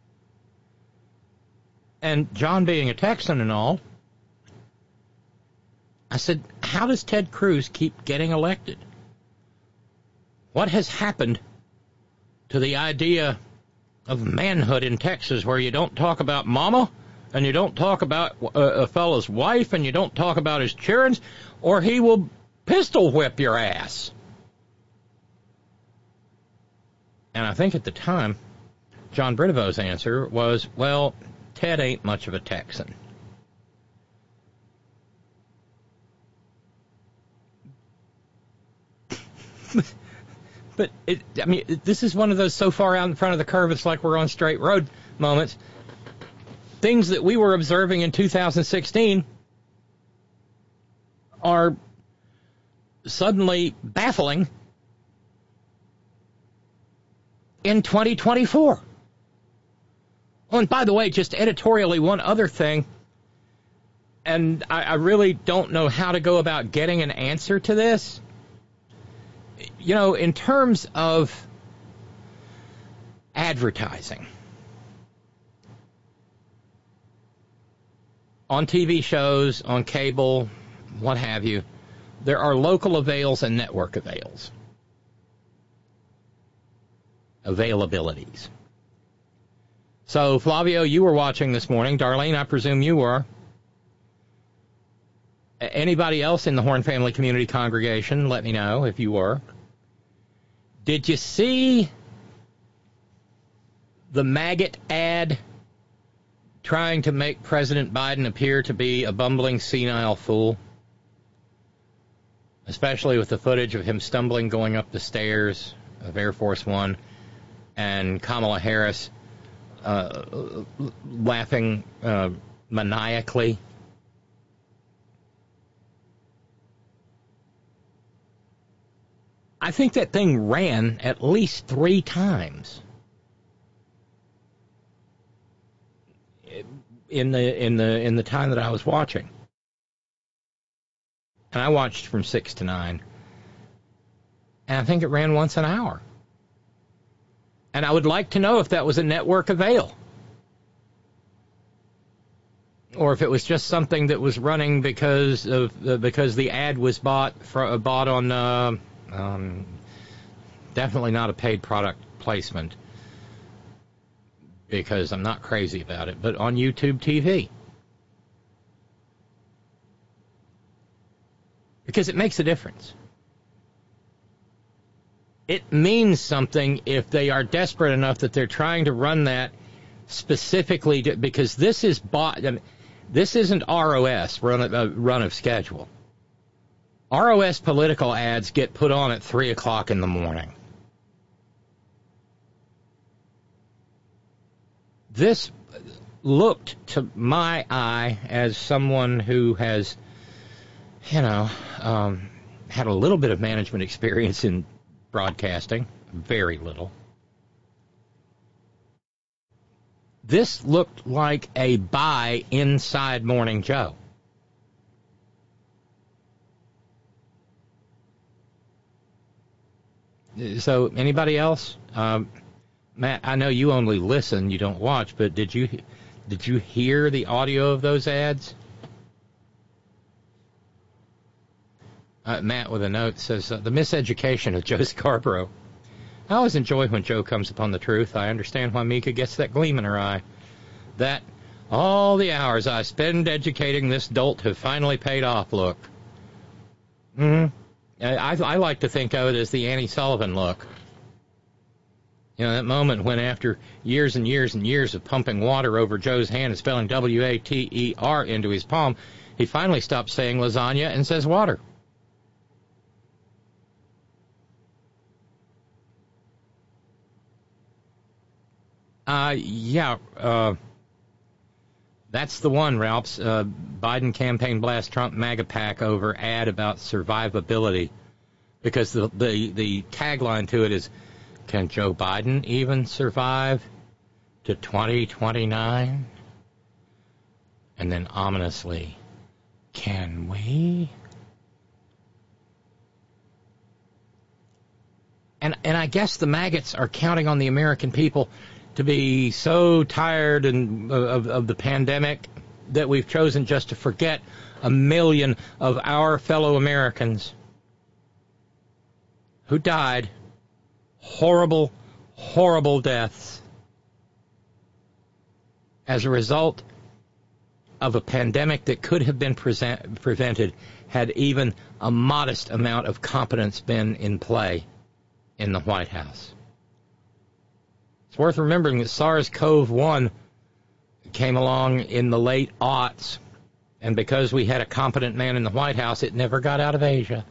And John being a Texan and all, I said, how does Ted Cruz keep getting elected? What has happened to the idea of manhood in Texas, where you don't talk about mama, and you don't talk about a, a fellow's wife, and you don't talk about his children, or he will pistol whip your ass? And I think at the time, John Bernardo's answer was, well, Ted ain't much of a Texan. But, it, I mean, this is one of those so far out in front of the curve, it's like we're on straight road moments. Things that we were observing in two thousand sixteen are suddenly baffling in twenty twenty-four. Oh, and by the way, just editorially, one other thing, and I, I really don't know how to go about getting an answer to this. You know, in terms of advertising, on T V shows, on cable, what have you, there are local avails and network avails. Availabilities. So, Flavio, you were watching this morning. Darlene, I presume you were. Anybody else in the Horn Family Community Congregation, let me know if you were. Did you see the maggot ad trying to make President Biden appear to be a bumbling, senile fool? Especially with the footage of him stumbling going up the stairs of Air Force One and Kamala Harris uh, laughing uh, maniacally. I think that thing ran at least three times in the in the in the time that I was watching. And I watched from six to nine. And I think it ran once an hour. And I would like to know if that was a network avail. Or if it was just something that was running because of uh, because the ad was bought for, bought on uh, um, definitely not a paid product placement. because I'm not crazy about it, but on YouTube T V. Because it makes a difference. It means something if they are desperate enough that they're trying to run that specifically to, because this is bought. I mean, this isn't R O S, run of, uh, run of schedule. R O S political ads get put on at three o'clock in the morning. This looked to my eye as someone who has, you know, um, had a little bit of management experience in broadcasting, very little. This looked like a buy inside Morning Joe. So, anybody else? Um, Matt, I know you only listen, you don't watch, but did you did you hear the audio of those ads? Uh, Matt with a note says, uh, the miseducation of Joe Scarborough. I always enjoy when Joe comes upon the truth. I understand why Mika gets that gleam in her eye. That all the hours I spend educating this dolt have finally paid off look. Mm-hmm. I, I like to think of it as the Annie Sullivan look. You know, that moment when after years and years and years of pumping water over Joe's hand and spelling W A T E R into his palm, he finally stops saying lasagna and says water. Uh, yeah, uh, that's the one, Ralphs. Uh, Biden campaign blast Trump MAGA pack over ad about survivability. Because the, the, the tagline to it is, can Joe Biden even survive to twenty twenty-nine? And then ominously, can we? And and I guess the maggots are counting on the American people to be so tired and of, of the pandemic that we've chosen just to forget a million of our fellow Americans who died horrible, horrible deaths as a result of a pandemic that could have been present, prevented had even a modest amount of competence been in play in the White House. It's worth remembering that SARS-C o V one came along in the late aughts, and because we had a competent man in the White House, it never got out of Asia.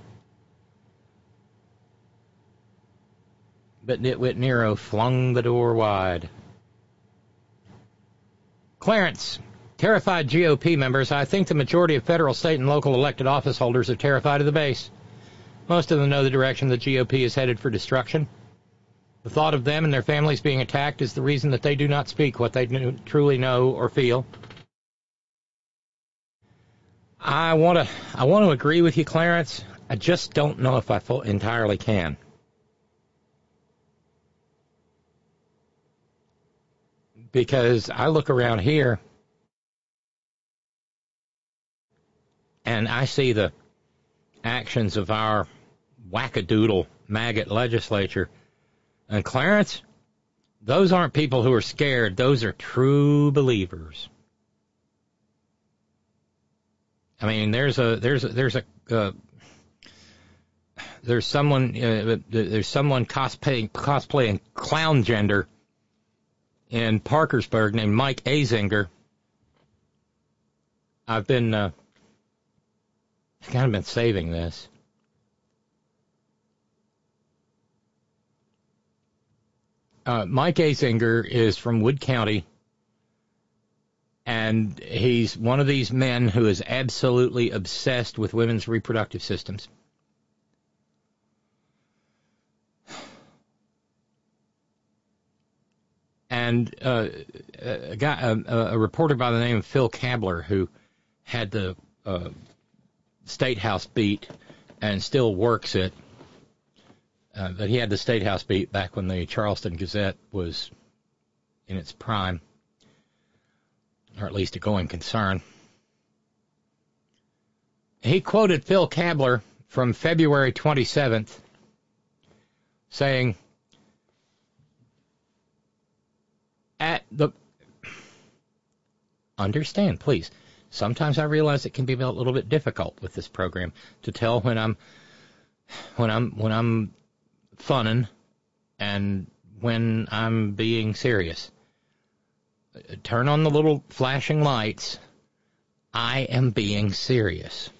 But Nitwit Nero flung the door wide. Clarence, terrified G O P members, I think the majority of federal, state, and local elected office holders are terrified of the base. Most of them know the direction the G O P is headed for destruction. The thought of them and their families being attacked is the reason that they do not speak what they truly know or feel. I want to I want to agree with you, Clarence. I just don't know if I full, entirely can. Because I look around here and I see the actions of our wackadoodle maggot legislature. And Clarence, those aren't people who are scared. Those are true believers. I mean, there's a there's a, there's a uh, there's someone uh, there's someone cosplaying cosplaying clown gender in Parkersburg named Mike Azinger. I've been uh, kind of been saving this. Uh, Mike Azinger is from Wood County, and he's one of these men who is absolutely obsessed with women's reproductive systems. And uh, a, guy, a, a reporter by the name of Phil Kabler, who had the uh, State House beat and still works it, Uh, but he had the State House beat back when the Charleston Gazette was in its prime, or at least a going concern. He quoted Phil Kabler from February at the... Understand, please. Sometimes I realize it can be a little bit difficult with this program to tell when I'm when I'm when I'm funning and when I'm being serious. Turn on the little flashing lights. I am being serious.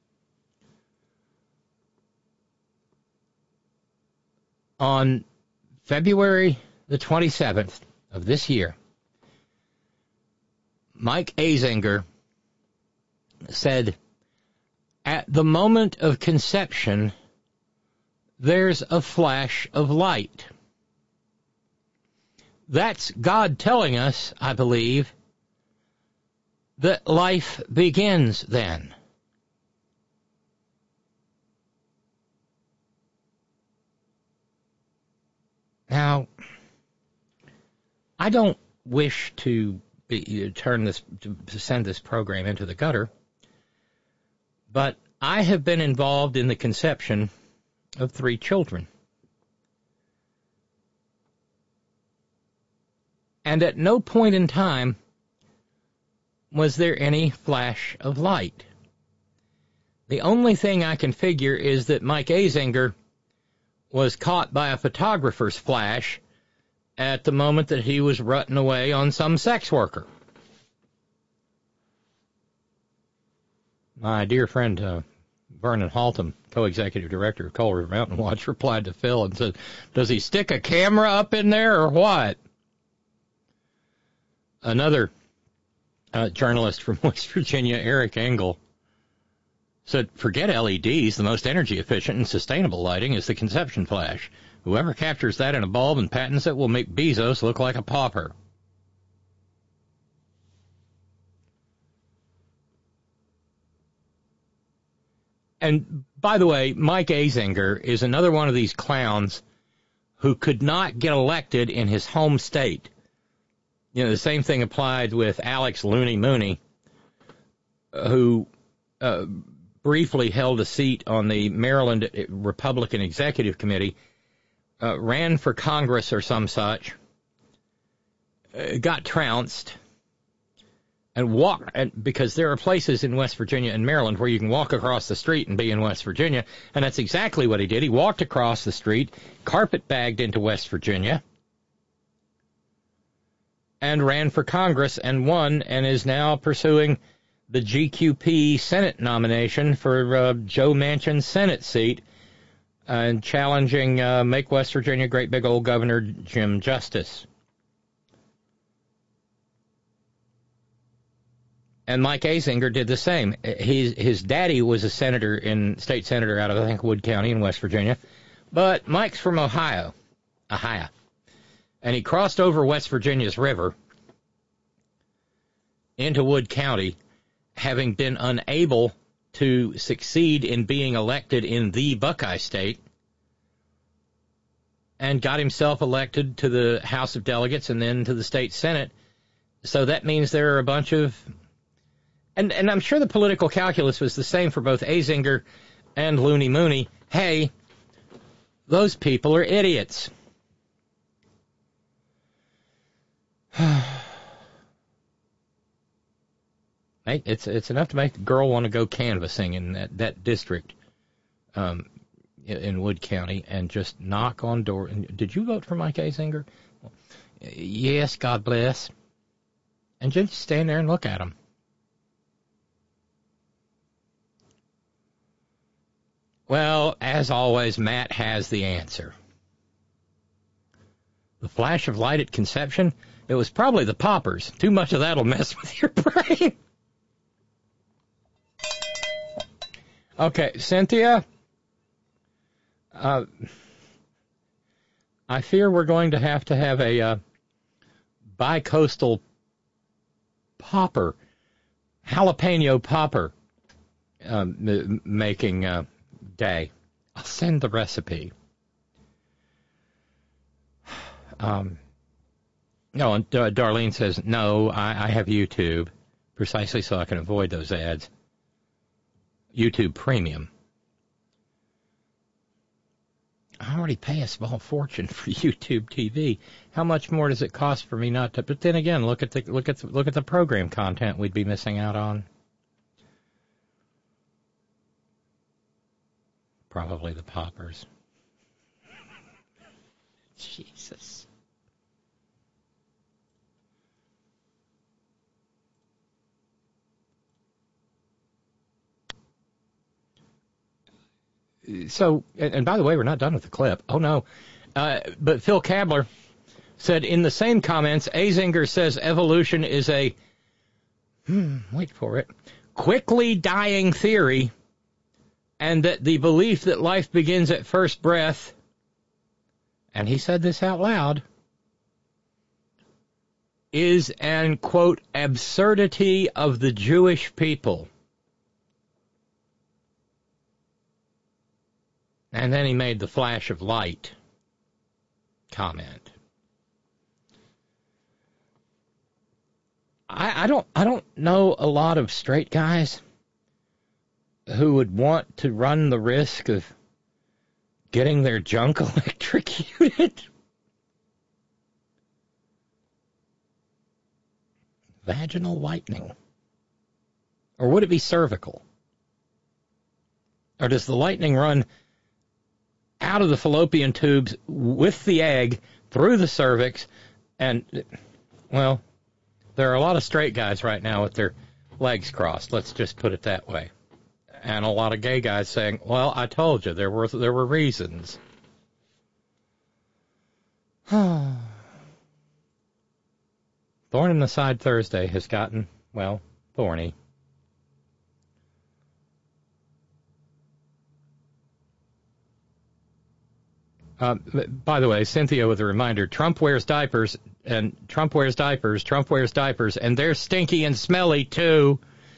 On February the twenty-seventh of this year, Mike Azinger said, at the moment of conception, there's a flash of light. That's God telling us, I believe, that life begins then. Now, I don't wish to be, turn this, to send this program into the gutter, but I have been involved in the conception of three children. And at no point in time was there any flash of light. The only thing I can figure is that Mike Azinger was caught by a photographer's flash at the moment that he was rutting away on some sex worker. My dear friend uh, Vernon Haltom, co-executive director of Coal River Mountain Watch, replied to Phil and said, does he stick a camera up in there or what? Another uh, journalist from West Virginia, Eric Engel, said, forget L E Ds, the most energy efficient and sustainable lighting is the conception flash. Whoever captures that in a bulb and patents it will make Bezos look like a pauper. And, by the way, Mike Azinger is another one of these clowns who could not get elected in his home state. You know, the same thing applied with Alex Looney Mooney, who uh, briefly held a seat on the Maryland Republican Executive Committee, uh, ran for Congress or some such, uh, got trounced, and walked, and because there are places in West Virginia and Maryland where you can walk across the street and be in West Virginia, and that's exactly what he did. He walked across the street, carpet-bagged into West Virginia, and ran for Congress and won, and is now pursuing the G Q P Senate nomination for uh, Joe Manchin's Senate seat, uh, and challenging uh, Make West Virginia Great Big Old Governor Jim Justice. And Mike Azinger did the same. His, his daddy was a senator, in state senator out of, I think, Wood County in West Virginia. But Mike's from Ohio. Ohio. And he crossed over West Virginia's river into Wood County, having been unable to succeed in being elected in the Buckeye State, and got himself elected to the House of Delegates and then to the state Senate. So that means there are a bunch of... And, and I'm sure the political calculus was the same for both Azinger and Looney Mooney. Hey, those people are idiots. It's it's enough to make the girl want to go canvassing in that, that district um, in Wood County and just knock on doors. Did you vote for Mike Azinger? Yes, God bless. And just stand there and look at him. Well, as always, Matt has the answer. The flash of light at conception, it was probably the poppers. Too much of that'll mess with your brain. Okay, Cynthia, uh, I fear we're going to have to have a uh, bi-coastal popper, jalapeno popper um, m- making uh, day. I'll send the recipe. Um, no, and uh, Darlene says, no, I, I have YouTube, precisely so I can avoid those ads. YouTube Premium. I already pay a small fortune for YouTube T V. How much more does it cost for me not to? But then again, look at the look at the, look at the program content we'd be missing out on. Probably the poppers. Jesus. So, and, and by the way, we're not done with the clip. Oh, no. Uh, but Phil Kabler said in the same comments, Azinger says evolution is a, hmm, wait for it, quickly dying theory, and that the belief that life begins at first breath, and he said this out loud, is an, quote, absurdity of the Jewish people. And then he made the flash of light comment. I, I don't I don't know a lot of straight guys who would want to run the risk of getting their junk electrocuted. Vaginal lightning. Or would it be cervical? Or does the lightning run out of the fallopian tubes with the egg through the cervix? And, well, there are a lot of straight guys right now with their legs crossed. Let's just put it that way. And a lot of gay guys saying, well, I told you, there were there were reasons. Thorn in the Side Thursday has gotten, well, thorny. Uh, by the way, Cynthia with a reminder, Trump wears diapers, and Trump wears diapers, Trump wears diapers, and they're stinky and smelly, too.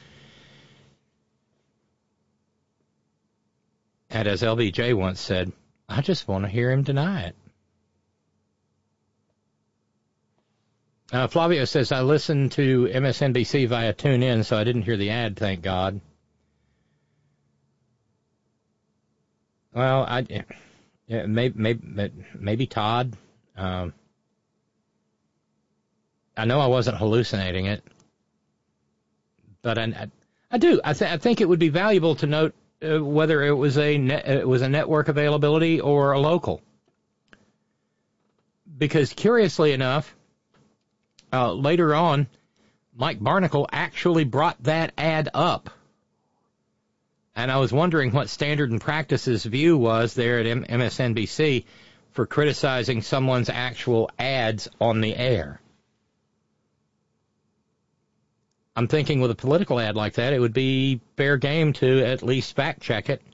And as L B J once said, I just want to hear him deny it. Uh, Flavio says, I listened to M S N B C via TuneIn, so I didn't hear the ad, thank God. Well, I... Yeah, maybe, maybe, maybe Todd. Um, I know I wasn't hallucinating it, but I, I do. I, th- I think it would be valuable to note uh, whether it was a net, it was a network availability or a local, because curiously enough, uh, later on, Mike Barnacle actually brought that ad up. And I was wondering what Standard and Practice's view was there at M S N B C for criticizing someone's actual ads on the air. I'm thinking with a political ad like that, it would be fair game to at least fact-check it.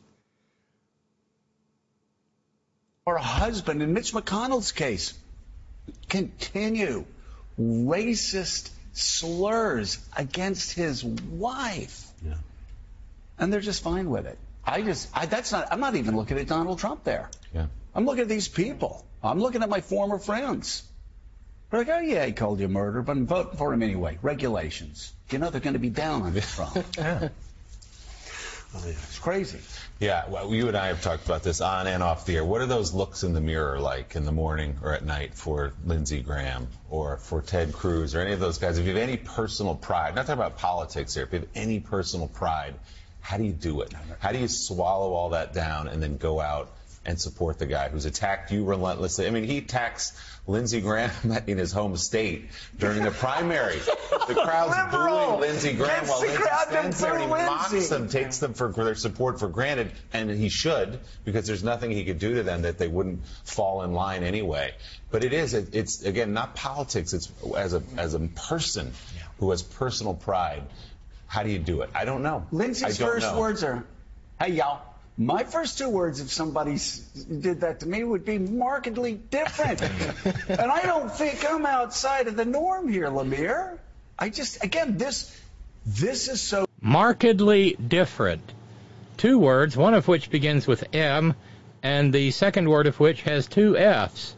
Or a husband, in Mitch McConnell's case, continue racist slurs against his wife. Yeah. And they're just fine with it. I just, I, that's not, I'm not even looking at Donald Trump there. Yeah. I'm looking at these people. I'm looking at my former friends. They're like, oh, yeah, he called you a murderer, but I'm voting for him anyway. Regulations. You know they're going to be down on Trump. Yeah. Oh, yeah. It's crazy. Yeah, well, you and I have talked about this on and off the air. What are those looks in the mirror like in the morning or at night for Lindsey Graham or for Ted Cruz or any of those guys? If you have any personal pride, not talking about politics here, if you have any personal pride, how do you do it? How do you swallow all that down and then go out and support the guy who's attacked you relentlessly? I mean, he attacks Lindsey Graham in his home state during the primary. The crowd's booing Lindsey Graham while Lindsey stands there and he mocks them, takes them for, for their support for granted, and he should, because there's nothing he could do to them that they wouldn't fall in line anyway. But it is, it, it's, again, not politics. It's as a, as a person who has personal pride. How do you do it? I don't know. Lindsey's don't first know. words are, hey, y'all. My first two words, if somebody did that to me, would be markedly different. And I don't think I'm outside of the norm here, Lemire. I just, again, this this is so... Markedly different. Two words, one of which begins with M, and the second word of which has two F's.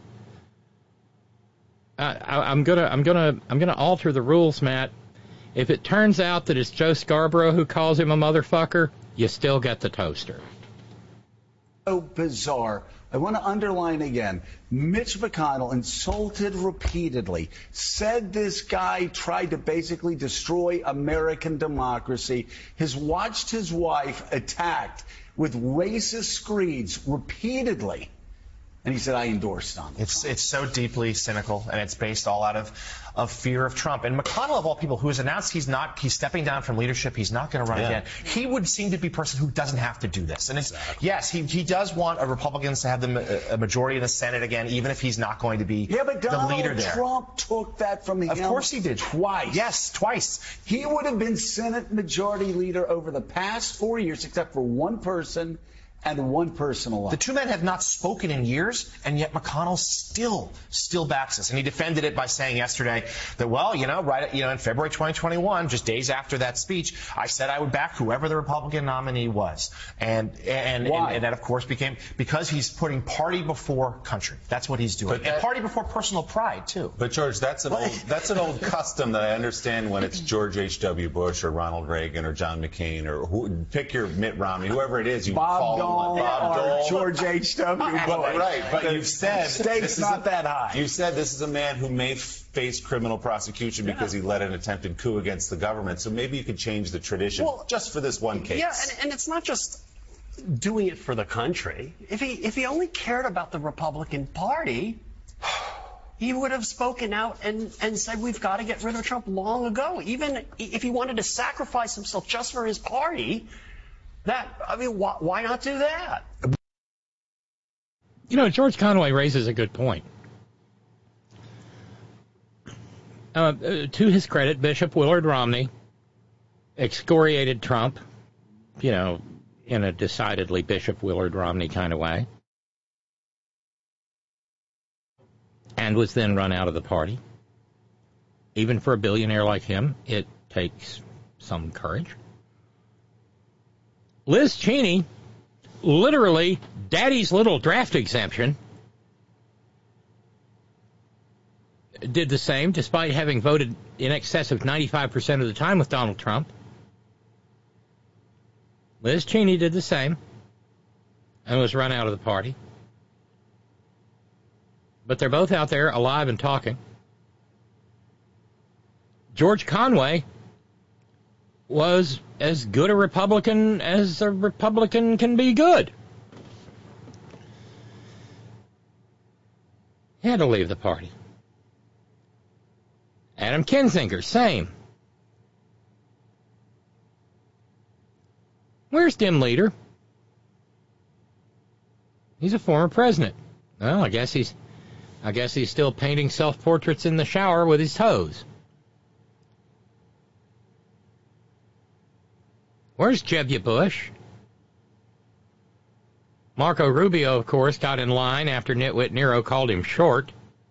Uh, I, I'm gonna, I'm gonna, I'm gonna alter the rules, Matt. If it turns out that it's Joe Scarborough who calls him a motherfucker, you still get the toaster. So bizarre. I want to underline again, Mitch McConnell insulted repeatedly, said this guy tried to basically destroy American democracy, has watched his wife attacked with racist screeds repeatedly. And he said, I endorse Donald It's Trump. it's so deeply cynical, and it's based all out of, of fear of Trump. And McConnell, of all people, who has announced he's not he's stepping down from leadership, he's not going to run Yeah. again. He would seem to be a person who doesn't have to do this. And it's, exactly. yes, he he does want a Republicans to have the a majority in the Senate again, even if he's not going to be Yeah, but the leader Donald there. Trump took that from him. Of course he did. Twice. Yes, twice. He would have been Senate Majority Leader over the past four years, except for one person and one person alone. The two men have not spoken in years, and yet McConnell still, still backs us. And he defended it by saying yesterday that, well, you know, right, you know, in February twenty twenty-one, just days after that speech, I said I would back whoever the Republican nominee was. And and, Why? and, and that, of course, became because he's putting party before country. That's what he's doing. But that, and party before personal pride, too. But, George, that's an old that's an old custom that I understand when it's George H W. Bush or Ronald Reagan or John McCain or who, pick your Mitt Romney, whoever it is, you Bob call Dole them Bob or Dole. George H W. Bush. Right, but The you've said stakes this is not a, that high. You said this is a man who may f- face criminal prosecution because he led an attempted coup against the government. So maybe you could change the tradition Well, just for this one case. Yeah, and, and it's not just doing it for the country. If he if he only cared about the Republican Party, he would have spoken out and, and said we've got to get rid of Trump long ago. Even if he wanted to sacrifice himself just for his party, that I mean, why, why not do that? You know, George Conway raises a good point. Uh, to his credit, Bishop Willard Romney excoriated Trump, you know, in a decidedly Bishop Willard Romney kind of way, and was then run out of the party. Even for a billionaire like him, it takes some courage. Liz Cheney, literally daddy's little draft exemption, did the same despite having voted in excess of ninety-five percent of the time with Donald Trump. Liz Cheney did the same and was run out of the party. But they're both out there alive and talking. George Conway was as good a Republican as a Republican can be good. He had to leave the party. Adam Kinzinger, same. Where's Dim Leader? He's a former president. Well, I guess he's I guess he's still painting self-portraits in the shower with his toes. Where's Jeb Bush? Marco Rubio, of course, got in line after Nitwit Nero called him short.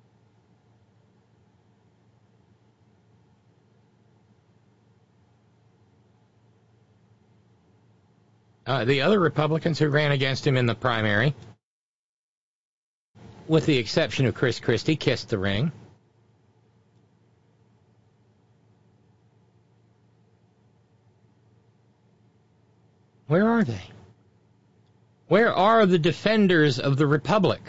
Uh, the other Republicans who ran against him in the primary, with the exception of Chris Christie, kissed the ring. Where are they? Where are the defenders of the Republic?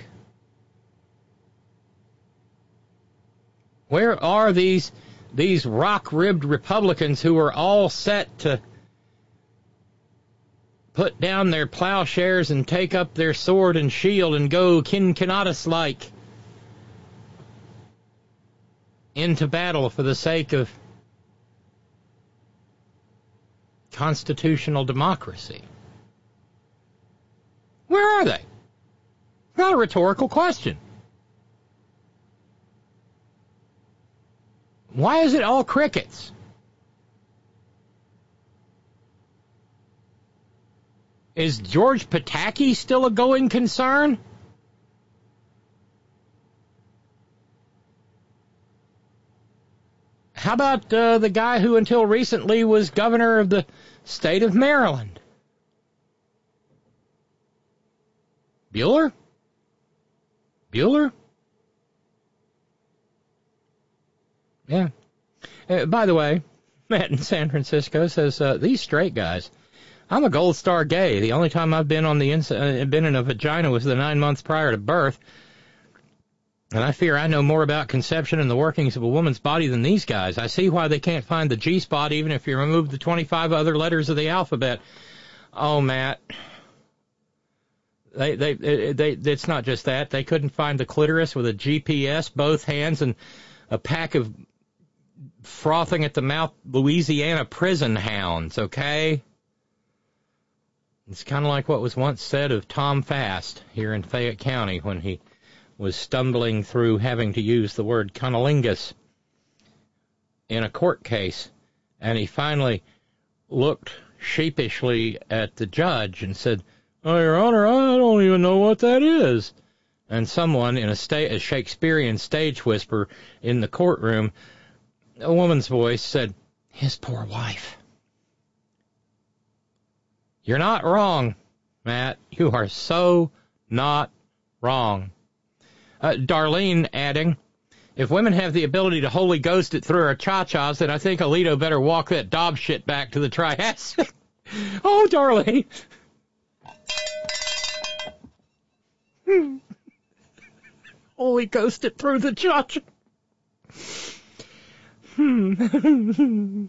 Where are these these rock-ribbed Republicans who are all set to put down their plowshares and take up their sword and shield and go Cincinnatus-like into battle for the sake of constitutional democracy? Where are they? Not a rhetorical question. Why is it all crickets? Is George Pataki still a going concern? How about uh, the guy who until recently was governor of the state of Maryland? Bueller? Bueller? Yeah. Uh, by the way, Matt in San Francisco says, uh, these straight guys, I'm a gold star gay. The only time I've been on the ins- uh, been in a vagina was the nine months prior to birth. And I fear I know more about conception and the workings of a woman's body than these guys. I see why they can't find the G-spot even if you remove the twenty-five other letters of the alphabet. Oh, Matt. They, they, they, they, it's not just that. They couldn't find the clitoris with a G P S, both hands, and a pack of frothing at the mouth Louisiana prison hounds, okay? It's kind of like what was once said of Tom Fast here in Fayette County when he was stumbling through having to use the word cunnilingus in a court case, and he finally looked sheepishly at the judge and said, "Oh, Your Honor, I don't even know what that is." And someone in a, sta- a Shakespearean stage whisper in the courtroom, a woman's voice, said, "His poor wife." You're not wrong, Matt. You are so not wrong. Uh, Darlene adding, if women have the ability to Holy Ghost it through her cha-chas, then I think Alito better walk that Dobbs shit back to the Triassic. Oh, Darlene. Holy Ghost it through the cha-cha. Hmm.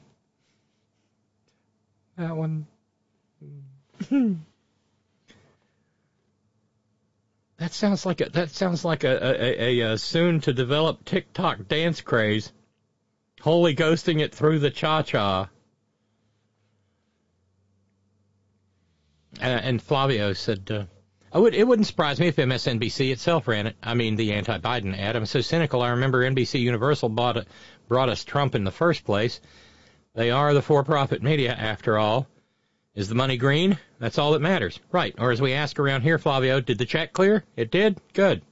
That one. That sounds like a that sounds like a, a, a, a soon to develop TikTok dance craze. Holy ghosting it through the cha-cha. Uh, and Flavio said, uh, I would, it wouldn't surprise me if M S N B C itself ran it. I mean, the anti-Biden ad. I'm so cynical, I remember N B C Universal bought it, brought us Trump in the first place. They are the for-profit media, after all. Is the money green? That's all that matters. Right. Or as we ask around here, Flavio, did the check clear? It did? Good.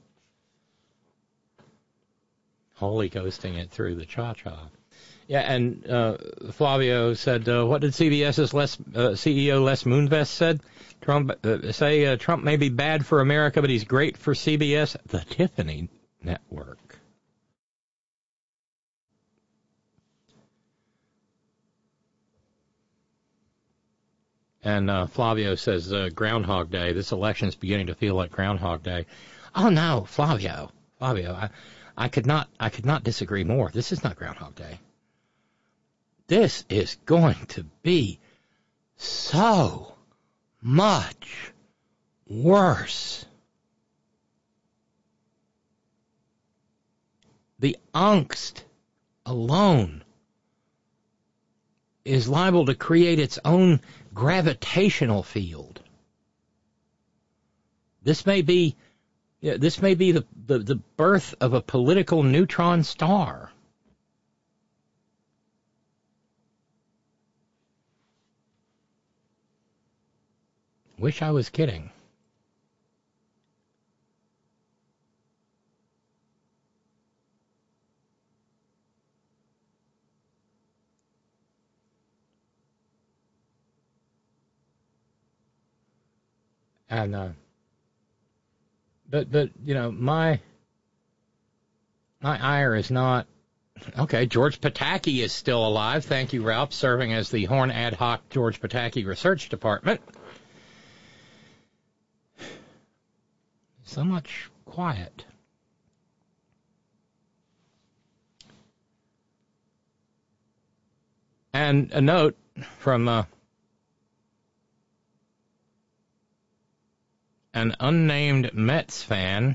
Holy ghosting it through the cha-cha. Yeah, and uh, Flavio said, uh, what did CBS's Les, uh, C E O Les Moonves said? Trump uh, say uh, Trump may be bad for America, but he's great for C B S, the Tiffany Network. And uh, Flavio says, uh, Groundhog Day. This election's beginning to feel like Groundhog Day. Oh no, Flavio, Flavio, I, I could not, I could not disagree more. This is not Groundhog Day. This is going to be so much worse. The angst alone is liable to create its own gravitational field. This may be, yeah, this may be the, the, the birth of a political neutron star. Wish I was kidding. And, uh, but, but, you know, my, my ire is not, okay, George Pataki is still alive. Thank you, Ralph, serving as the Horn Ad Hoc George Pataki Research Department. So much quiet. And a note from, uh, an unnamed Mets fan.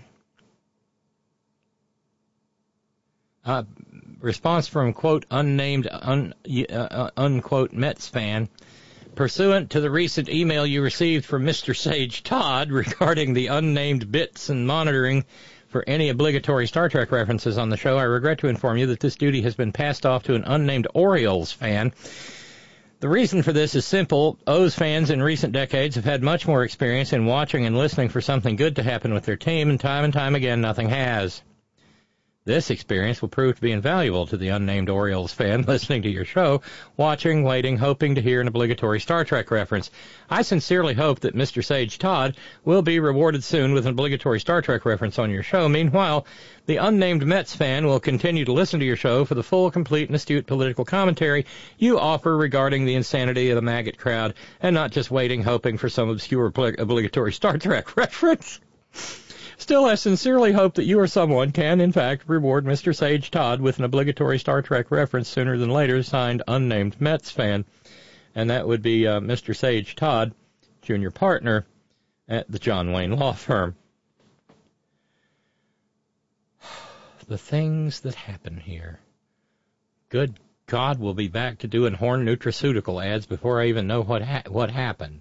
Uh, response from, quote, unnamed, un, uh, unquote, Mets fan. Pursuant to the recent email you received from Mister Sage Todd regarding the unnamed bits and monitoring for any obligatory Star Trek references on the show, I regret to inform you that this duty has been passed off to an unnamed Orioles fan. The reason for this is simple. O's fans in recent decades have had much more experience in watching and listening for something good to happen with their team, and time and time again, nothing has. This experience will prove to be invaluable to the unnamed Orioles fan listening to your show, watching, waiting, hoping to hear an obligatory Star Trek reference. I sincerely hope that Mister Sage Todd will be rewarded soon with an obligatory Star Trek reference on your show. Meanwhile, the unnamed Mets fan will continue to listen to your show for the full, complete, and astute political commentary you offer regarding the insanity of the maggot crowd, and not just waiting, hoping for some obscure obligatory Star Trek reference. Still, I sincerely hope that you or someone can, in fact, reward Mister Sage Todd with an obligatory Star Trek reference sooner than later, signed unnamed Mets fan. And that would be uh, Mister Sage Todd, junior partner at the John Wayne Law Firm. The things that happen here. Good God, we'll be back to doing Horn nutraceutical ads before I even know what ha- what happened.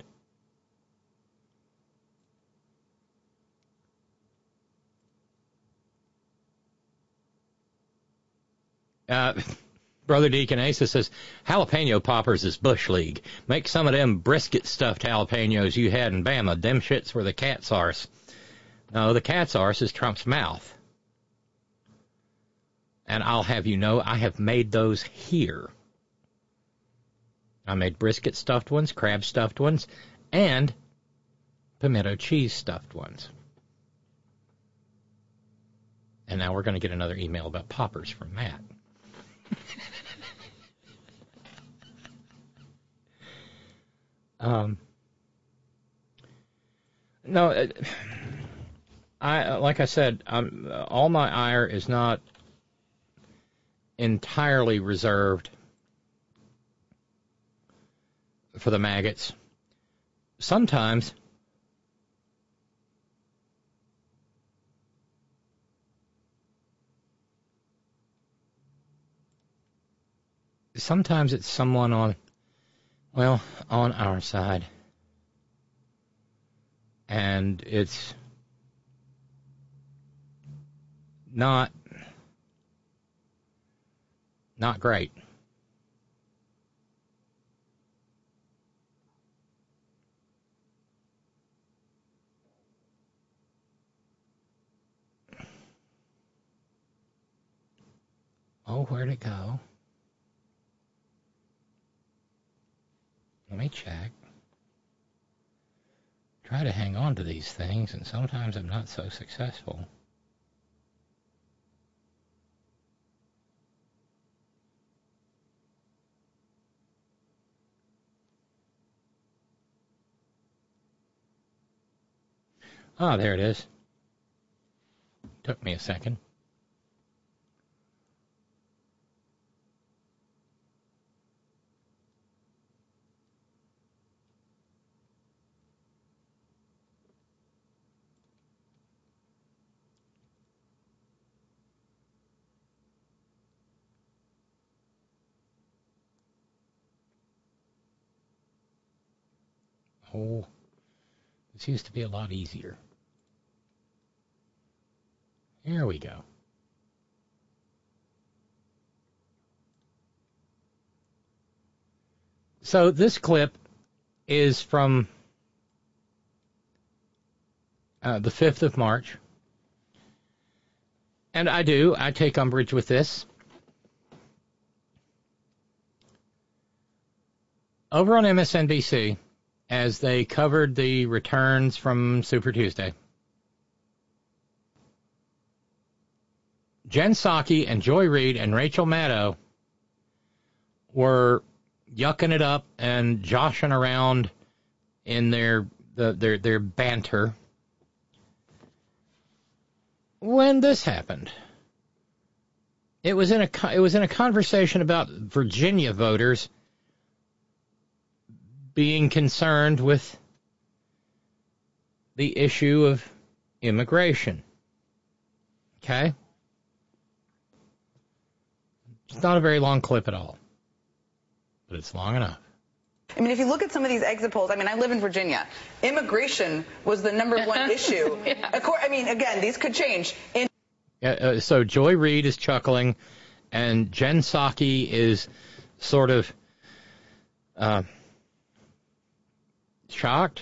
Uh, Brother Deacon Asa says, jalapeno poppers is Bush League. Make some of them brisket-stuffed jalapenos you had in Bama. Them shits were the cat's arse. No, the cat's arse is Trump's mouth. And I'll have you know, I have made those here. I made brisket-stuffed ones, crab-stuffed ones, and pimento cheese-stuffed ones. And now we're going to get another email about poppers from Matt. um, no, I like I said, um, all my ire is not entirely reserved for the maggots. Sometimes Sometimes it's someone on, well, on our side. And it's not, not great. Oh, where'd it go? Let me check. Try to hang on to these things, and sometimes I'm not so successful. Ah, there it is. Took me a second. Oh, this used to be a lot easier. Here we go. So this clip is from uh, the fifth of March. And I do, I take umbrage with this. Over on M S N B C, as they covered the returns from Super Tuesday, Jen Psaki and Joy Reid and Rachel Maddow were yucking it up and joshing around in their the, their their banter when this happened. It was in a it was in a conversation about Virginia voters being concerned with the issue of immigration. Okay? It's not a very long clip at all, but it's long enough. I mean, if you look at some of these exit polls, I mean, I live in Virginia. Immigration was the number one issue. Yeah. I mean, again, these could change. In- yeah, uh, so Joy Reid is chuckling, and Jen Psaki is sort of uh, shocked,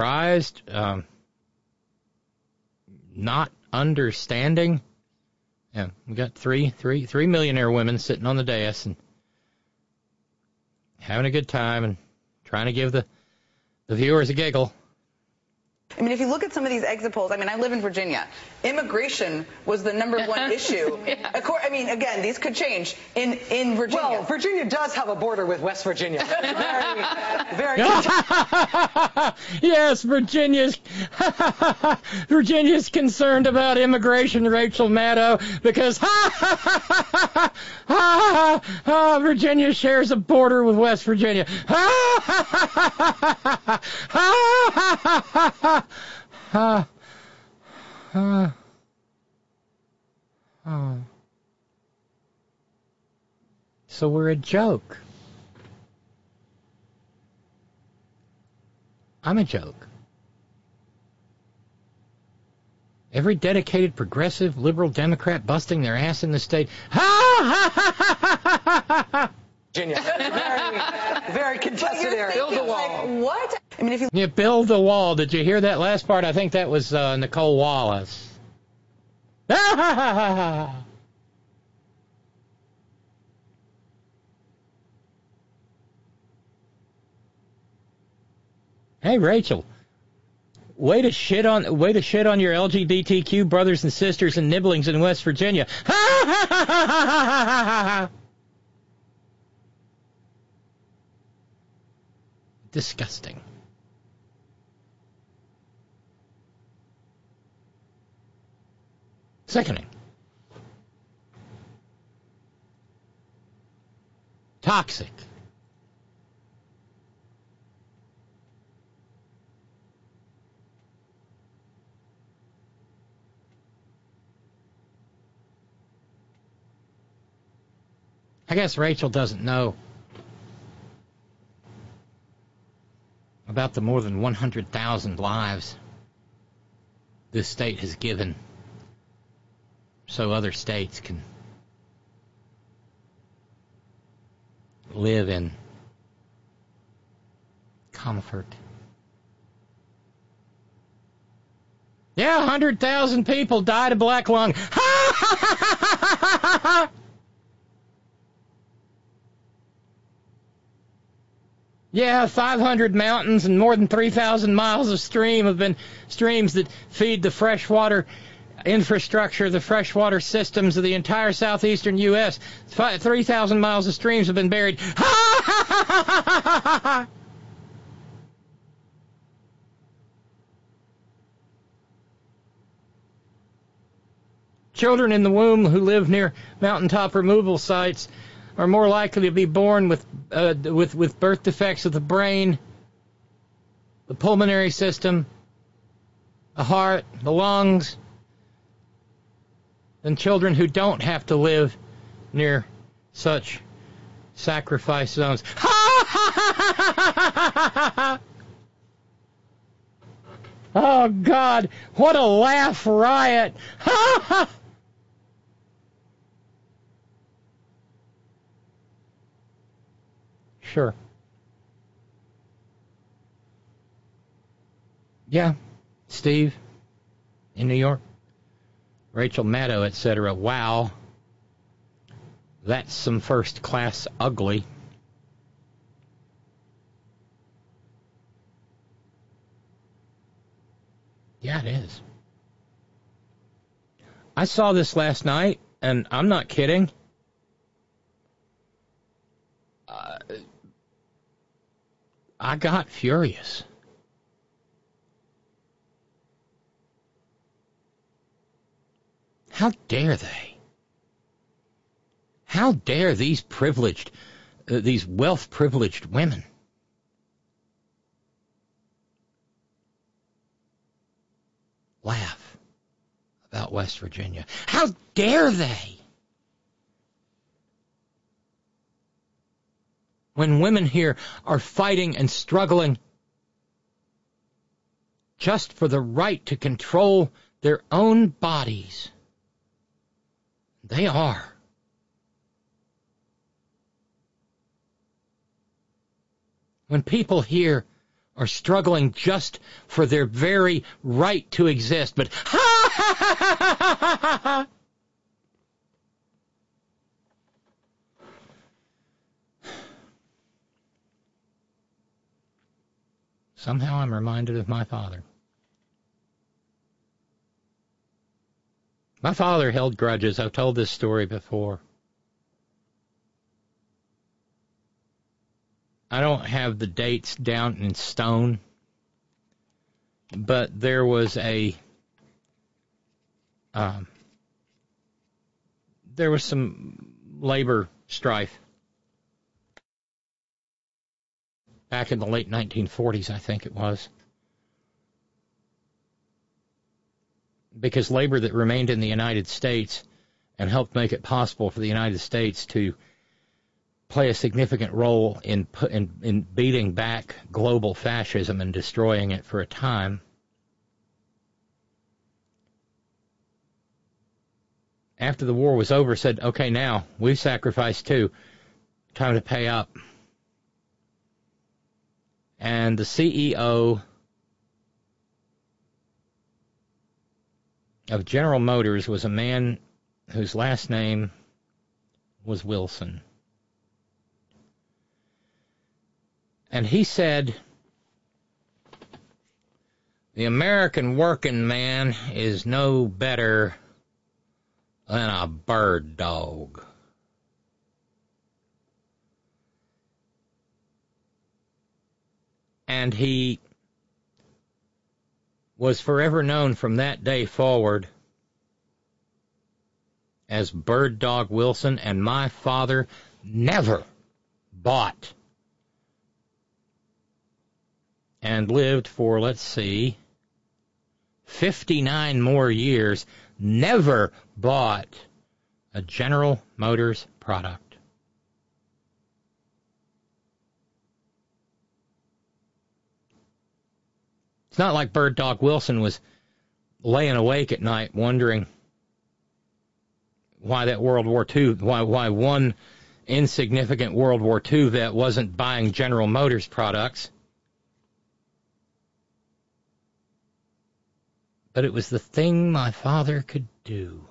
surprised, um, not understanding. Yeah, we got three, three, three millionaire women sitting on the dais and having a good time and trying to give the, the viewers a giggle. I mean, if you look at some of these exit polls, I mean, I live in Virginia. Immigration was the number one issue. Yeah. I mean, again, these could change in, in Virginia. Well, Virginia does have a border with West Virginia. Very, very Yes, Virginia's Virginia's concerned about immigration, Rachel Maddow, because Virginia shares a border with West Virginia. Uh, uh, uh. So we're a joke. I'm a joke. Every dedicated progressive liberal Democrat busting their ass in the state. Virginia. Very, very contested area. Build a wall. Like, what? I mean, if you yeah, build the wall. Did you hear that last part? I think that was uh, Nicole Wallace. Hey, Rachel. Way to shit on, way to shit on your L G B T Q brothers and sisters and nibblings in West Virginia. Disgusting. Sickening. Toxic. I guess Rachel doesn't know about the more than one hundred thousand lives this state has given so other states can live in comfort. Yeah, one hundred thousand people died of black lung. Yeah, five hundred mountains and more than three thousand miles of stream have been streams that feed the freshwater infrastructure, the freshwater systems of the entire southeastern U S three thousand miles of streams have been buried. Children in the womb who live near mountaintop removal sites are more likely to be born with uh, with with birth defects of the brain, the pulmonary system, the heart, the lungs, than children who don't have to live near such sacrifice zones. Oh, God, what a laugh riot. Sure. Yeah, Steve, in New York. Rachel Maddow, et cetera. Wow. That's some first-class ugly. Yeah, it is. I saw this last night, and I'm not kidding. Uh, I got furious. How dare they? How dare these privileged, uh, these wealth-privileged women laugh about West Virginia? How dare they? When women here are fighting and struggling just for the right to control their own bodies. They are. When people here are struggling just for their very right to exist, but ha ha ha ha ha ha, Somehow I'm reminded of my father. My father held grudges. I've told this story before. I don't have the dates down in stone, but there was a um, there was some labor strife back in the late nineteen forties, I think it was, because labor that remained in the United States and helped make it possible for the United States to play a significant role in, in in beating back global fascism and destroying it for a time. After the war was over, said, okay, now, we've sacrificed too. Time to pay up. And the C E O of General Motors was a man whose last name was Wilson. And he said, the American working man is no better than a bird dog. And he was forever known from that day forward as Bird Dog Wilson, and my father never bought and lived for, let's see, fifty-nine more years, never bought a General Motors product. It's not like Bird Dog Wilson was laying awake at night wondering why that World War Two, why, why one insignificant World War Two vet wasn't buying General Motors products. But it was the thing my father could do.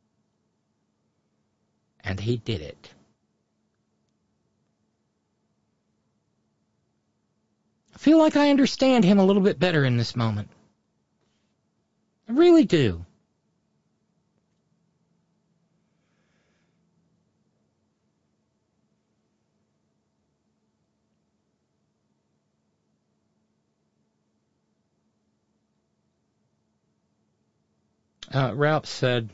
And he did it. I feel like I understand him a little bit better in this moment. I really do. Uh, Ralph said,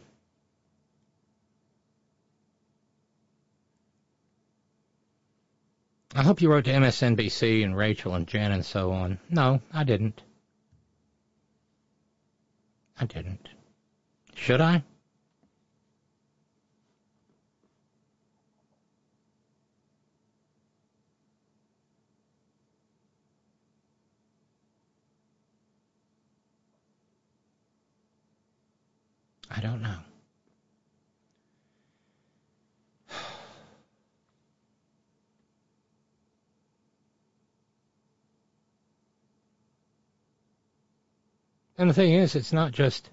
I hope you wrote to M S N B C and Rachel and Jen and so on. No, I didn't. I didn't. Should I? I don't know. And the thing is, it's not just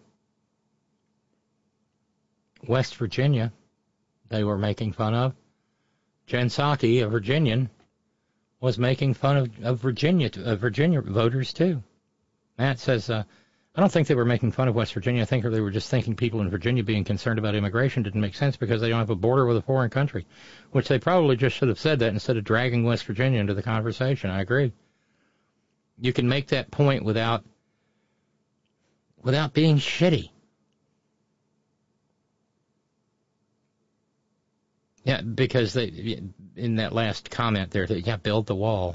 West Virginia they were making fun of. Jen Psaki, a Virginian, was making fun of, of Virginia uh, Virginia voters, too. Matt says, uh, I don't think they were making fun of West Virginia. I think they were just thinking people in Virginia being concerned about immigration didn't make sense because they don't have a border with a foreign country, which they probably just should have said that instead of dragging West Virginia into the conversation. I agree. You can make that point without without being shitty. Yeah, because they, in that last comment there, they, yeah, build the wall.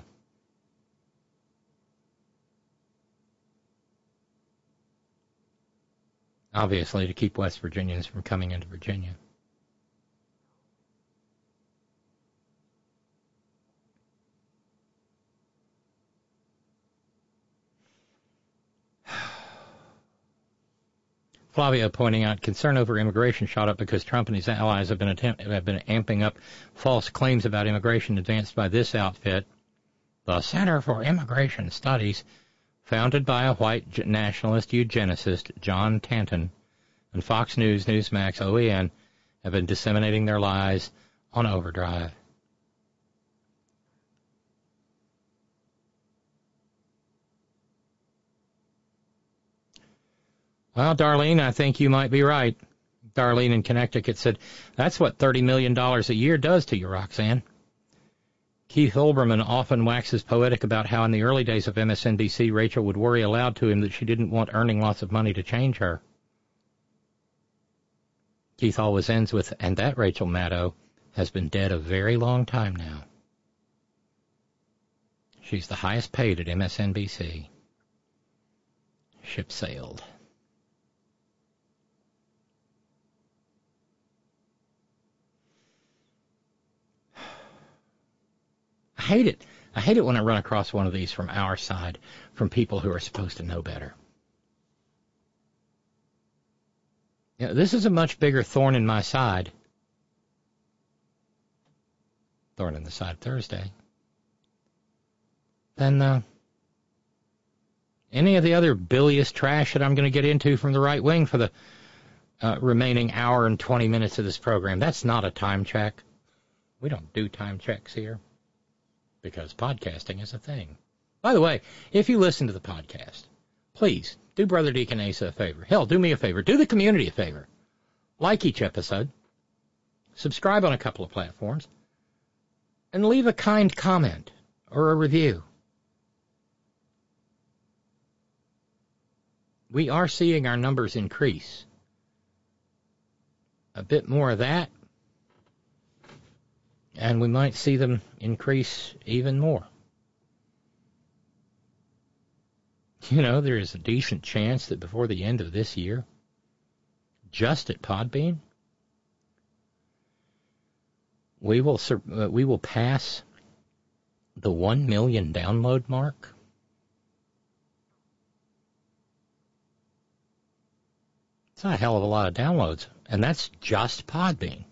Obviously, to keep West Virginians from coming into Virginia. Flavia pointing out, concern over immigration shot up because Trump and his allies have been attempt, have been amping up false claims about immigration advanced by this outfit, the Center for Immigration Studies, founded by a white nationalist eugenicist, John Tanton, and Fox News, Newsmax, O A N, have been disseminating their lies on overdrive. Well, Darlene, I think you might be right. Darlene in Connecticut said, that's what thirty million dollars a year does to you, Roxanne. Keith Olbermann often waxes poetic about how in the early days of M S N B C, Rachel would worry aloud to him that she didn't want earning lots of money to change her. Keith always ends with, and that Rachel Maddow has been dead a very long time now. She's the highest paid at M S N B C. Ship sailed. I hate it. I hate it when I run across one of these from our side, from people who are supposed to know better. You know, this is a much bigger thorn in my side. Thorn in the side Thursday. Than uh, any of the other bilious trash that I'm going to get into from the right wing for the uh, remaining hour and twenty minutes of this program. That's not a time check. We don't do time checks here because podcasting is a thing. By the way, if you listen to the podcast, please do Brother Deacon Asa a favor. Hell, do me a favor. Do the community a favor. Like each episode. Subscribe on a couple of platforms. And leave a kind comment or a review. We are seeing our numbers increase. A bit more of that, and we might see them increase even more. You know, there is a decent chance that before the end of this year, just at Podbean, we will uh, we will pass the one million download mark. It's a hell of a lot of downloads, and that's just Podbean.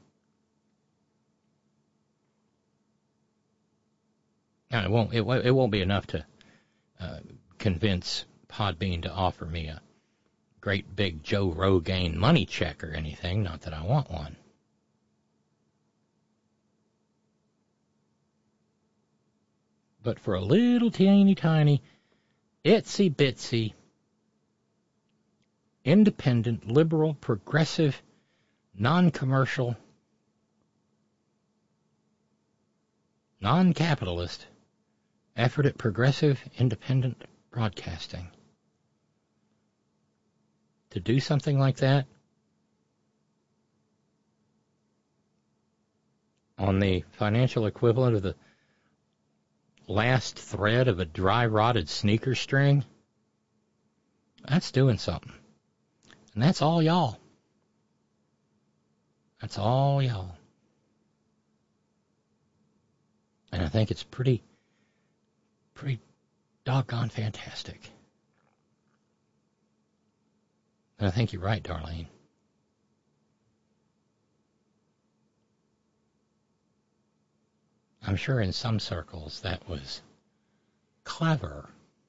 Now, it won't it, it won't be enough to uh, convince Podbean to offer me a great big Joe Rogan money check or anything. Not that I want one. But for a little teeny tiny, itsy bitsy, independent, liberal, progressive, non-commercial, non-capitalist effort at progressive, independent broadcasting. To do something like that on the financial equivalent of the last thread of a dry-rotted sneaker string, that's doing something. And that's all y'all. That's all y'all. And I think it's pretty, pretty doggone fantastic. And I think you're right, Darlene. I'm sure in some circles that was clever.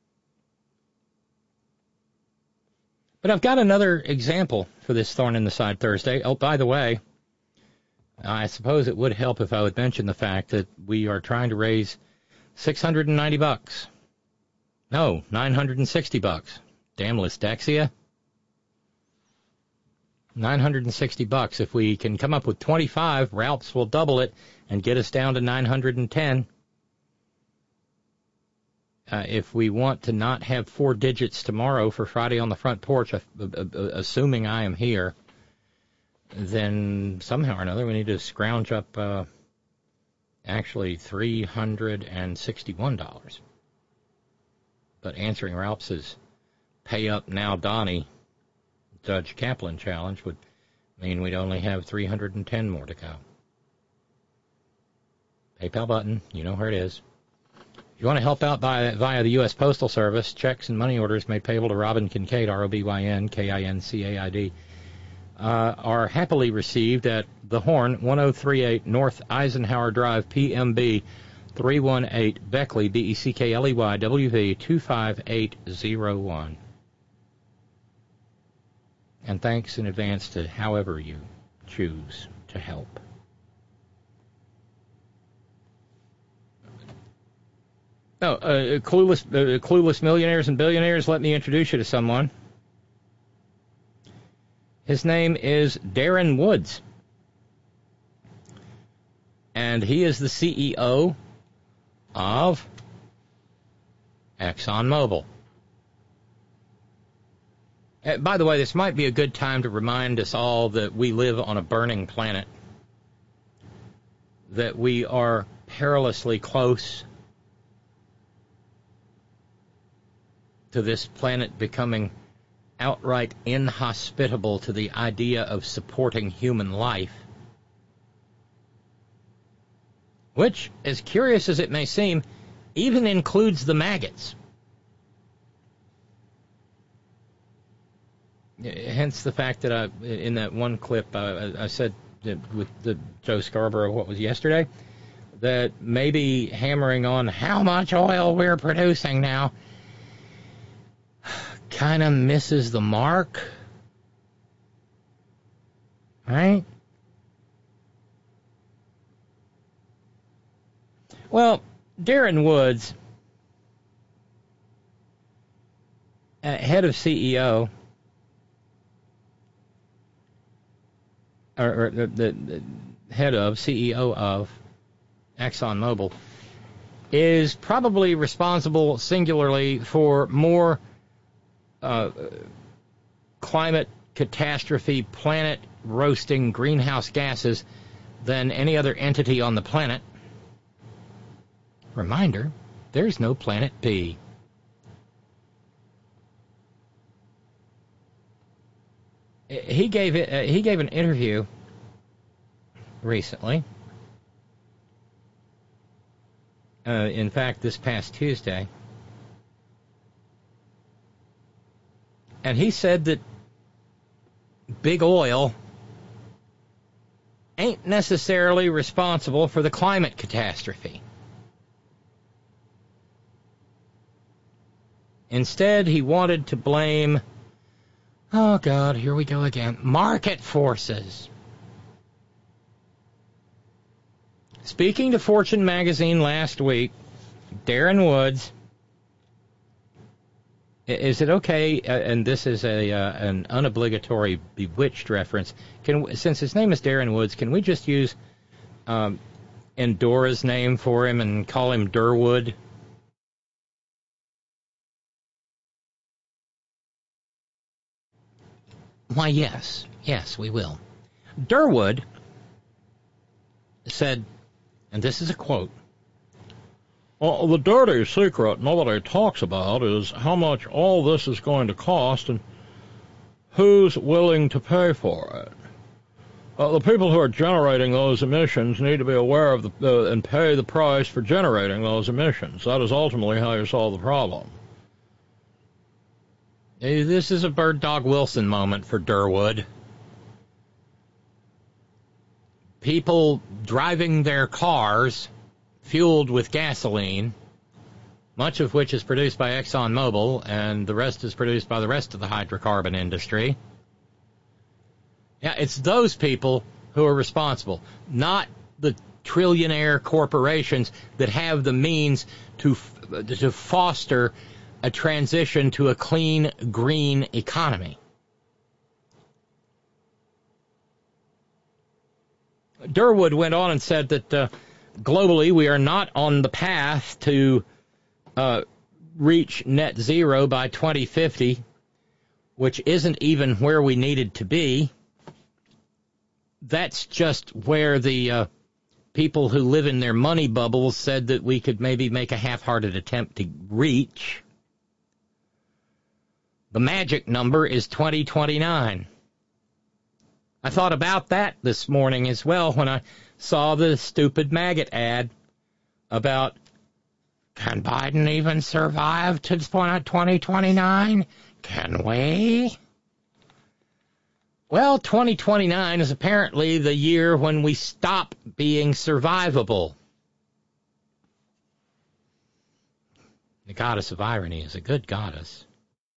But I've got another example for this thorn in the side Thursday. Oh, by the way, I suppose it would help if I would mention the fact that we are trying to raise six hundred ninety bucks. No, nine hundred sixty bucks. Damn Lysdexia. nine hundred sixty bucks. If we can come up with twenty-five, Ralphs will double it and get us down to nine hundred ten. Uh, if we want to not have four digits tomorrow for Friday on the Front Porch, uh, uh, assuming I am here, then somehow or another we need to scrounge up uh, actually three hundred sixty-one dollars. But answering Ralph's Pay Up Now Donnie Judge Kaplan challenge would mean we'd only have three hundred ten more to go. PayPal button, you know where it is. If you want to help out by, via the U S Postal Service, checks and money orders made payable to Robin Kincaid, R O B Y N K I N C A I D, uh, are happily received at The Horn, ten thirty-eight North Eisenhower Drive, P M B three one eight, Beckley, B E C K L E Y, W V two five eight zero one. And thanks in advance to however you choose to help. Oh, uh, clueless, uh, clueless millionaires and billionaires, let me introduce you to someone. His name is Darren Woods. And he is the C E O of ExxonMobil. Uh, by the way, this might be a good time to remind us all that we live on a burning planet, that we are perilously close to this planet becoming outright inhospitable to the idea of supporting human life, which, as curious as it may seem, even includes the maggots. Hence the fact that I, in that one clip, uh, I said that with the Joe Scarborough, what was yesterday, that maybe hammering on how much oil we're producing now kind of misses the mark, right? Well, Darren Woods, uh, head of C E O, or, or the, the, the head of, C E O of ExxonMobil, is probably responsible singularly for more uh, climate catastrophe, planet roasting greenhouse gases than any other entity on the planet. Reminder, there's no planet B. He gave it. Uh, he gave an interview recently. Uh, in fact, this past Tuesday, and he said that big oil ain't necessarily responsible for the climate catastrophe. Instead, he wanted to blame, oh God, here we go again, market forces. Speaking to Fortune magazine last week, Darren Woods, is it okay, uh, and this is a uh, an unobligatory Bewitched reference, can since his name is Darren Woods, can we just use um, Endora's name for him and call him Durwood? Why, yes. Yes, we will. Durwood said, and this is a quote, well, the dirty secret nobody talks about is how much all this is going to cost and who's willing to pay for it. Uh, the people who are generating those emissions need to be aware of the, uh, and pay the price for generating those emissions. That is ultimately how you solve the problem. This is a Bird Dog Wilson moment for Durwood. People driving their cars fueled with gasoline, much of which is produced by ExxonMobil, and the rest is produced by the rest of the hydrocarbon industry. Yeah, it's those people who are responsible, not the trillionaire corporations that have the means to to foster a transition to a clean, green economy. Durwood went on and said that uh, globally we are not on the path to uh, reach net zero by twenty fifty, which isn't even where we needed to be. That's just where the uh, people who live in their money bubbles said that we could maybe make a half-hearted attempt to reach. The magic number is twenty twenty-nine. I thought about that this morning as well when I saw the stupid maggot ad about, can Biden even survive to twenty twenty-nine? Can we? Well, twenty twenty-nine is apparently the year when we stop being survivable. The goddess of irony is a good goddess.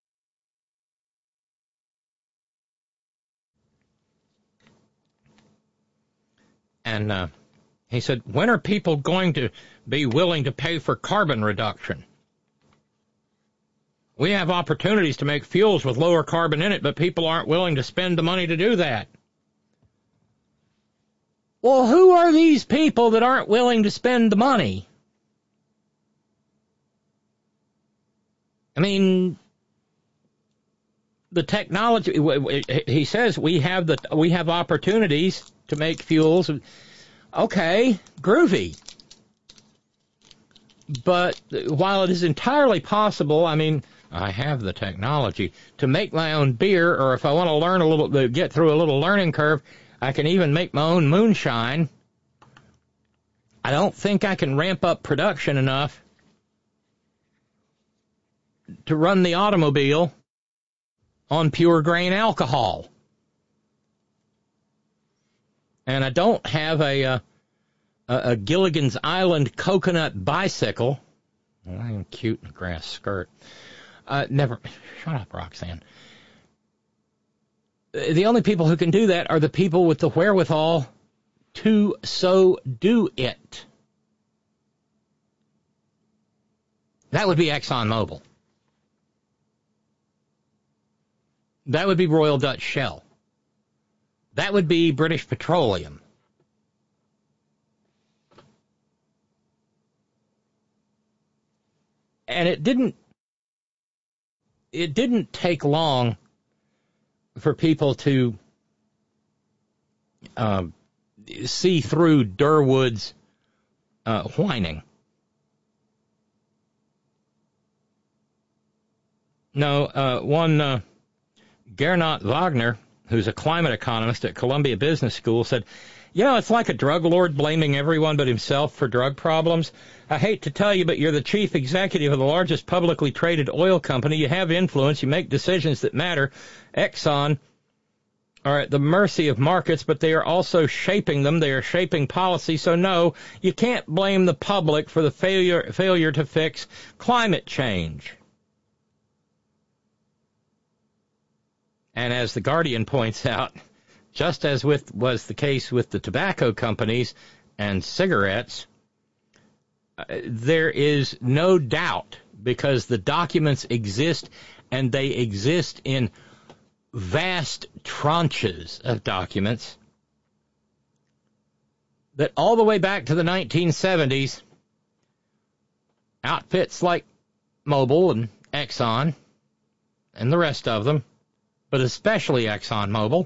And uh, he said, when are people going to be willing to pay for carbon reduction? We have opportunities to make fuels with lower carbon in it, but people aren't willing to spend the money to do that. Well, who are these people that aren't willing to spend the money? I mean, the technology, he says we have the we have opportunities to make fuels. Okay, groovy. But while it is entirely possible, I mean, I have the technology to make my own beer, or if I want to learn a little, get through a little learning curve, I can even make my own moonshine. I don't think I can ramp up production enough to run the automobile on pure grain alcohol. And I don't have a, a, a Gilligan's Island coconut bicycle. Well, I'm cute in a grass skirt. Uh, never. Shut up, Roxanne. The only people who can do that are the people with the wherewithal to so do it. That would be ExxonMobil. That would be Royal Dutch Shell. That would be British Petroleum. And it didn't it didn't take long for people to uh, see through Durwood's uh, whining. No, uh, one uh, Gernot Wagner, who's a climate economist at Columbia Business School, said, you know, it's like a drug lord blaming everyone but himself for drug problems. I hate to tell you, but you're the chief executive of the largest publicly traded oil company. You have influence. You make decisions that matter. Exxon are at the mercy of markets, but they are also shaping them. They are shaping policy. So, no, you can't blame the public for the failure failure to fix climate change. And as The Guardian points out, just as with was the case with the tobacco companies and cigarettes, uh, there is no doubt, because the documents exist, and they exist in vast tranches of documents, that all the way back to the nineteen seventies, outfits like Mobil and Exxon and the rest of them, but especially ExxonMobil,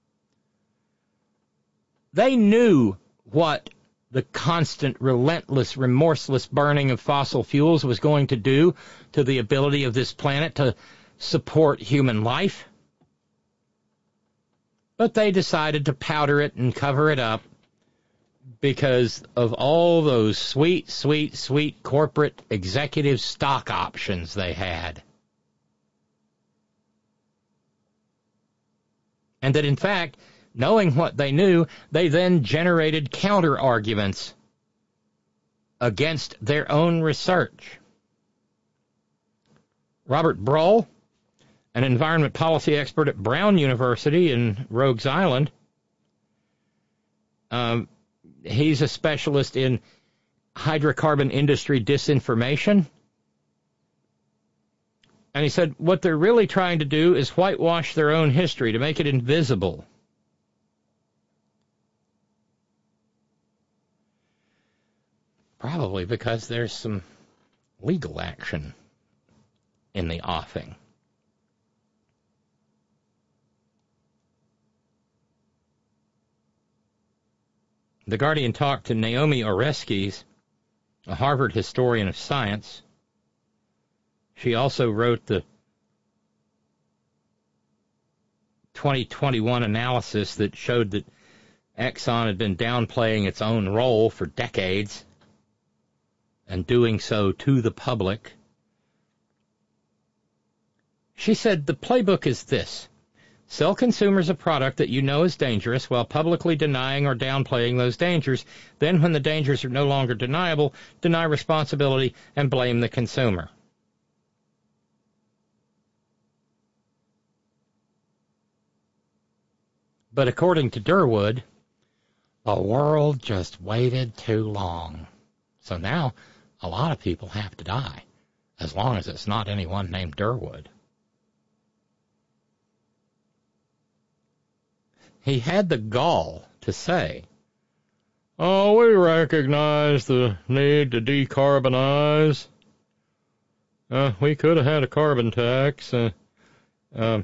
they knew what the constant, relentless, remorseless burning of fossil fuels was going to do to the ability of this planet to support human life. But they decided to powder it and cover it up because of all those sweet, sweet, sweet corporate executive stock options they had. And that, in fact, knowing what they knew, they then generated counter-arguments against their own research. Robert Brull, an environment policy expert at Brown University in Rogues Island, um, he's a specialist in hydrocarbon industry disinformation. And he said what they're really trying to do is whitewash their own history, to make it invisible. Probably because there's some legal action in the offing. The Guardian talked to Naomi Oreskes, a Harvard historian of science. She also wrote the twenty twenty-one analysis that showed that Exxon had been downplaying its own role for decades and doing so to the public. She said the playbook is this: sell consumers a product that you know is dangerous while publicly denying or downplaying those dangers. Then, when the dangers are no longer deniable, deny responsibility and blame the consumer. But according to Durwood, the world just waited too long. So now a lot of people have to die. as long as it's not anyone named Durwood. He had the gall to say, oh, we recognize the need to decarbonize. Uh, we could have had a carbon tax. Uh, um,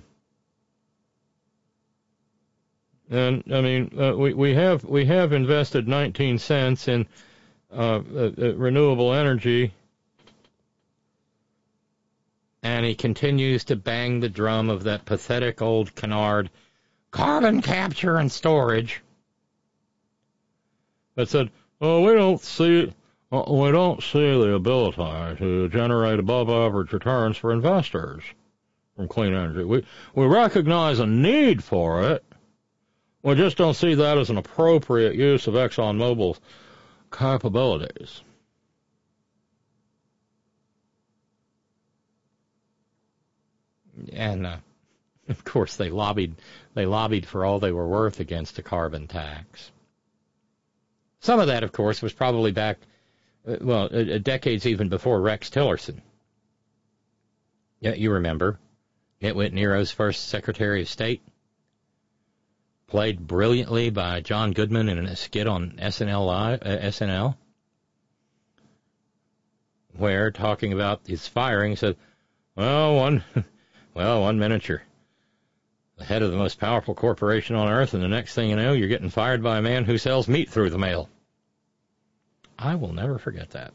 and, I mean, uh, we, we have we have invested nineteen cents in uh, uh, uh, renewable energy. And he continues to bang the drum of that pathetic old canard, carbon capture and storage. That said, oh, we don't see, uh, we don't see the ability to generate above average returns for investors from clean energy. We we recognize a need for it. We just don't see that as an appropriate use of ExxonMobil's capabilities. And, uh, of course, they lobbied they lobbied for all they were worth against a carbon tax. Some of that, of course, was probably back, uh, well, uh, decades even before Rex Tillerson. Yeah, you remember. Nitwit Nero's first Secretary of State, played brilliantly by John Goodman in a skit on S N L Live, uh, S N L, where, talking about his firing, said, well, one... Well, one minute you're the head of the most powerful corporation on earth, and the next thing you know, you're getting fired by a man who sells meat through the mail. I will never forget that.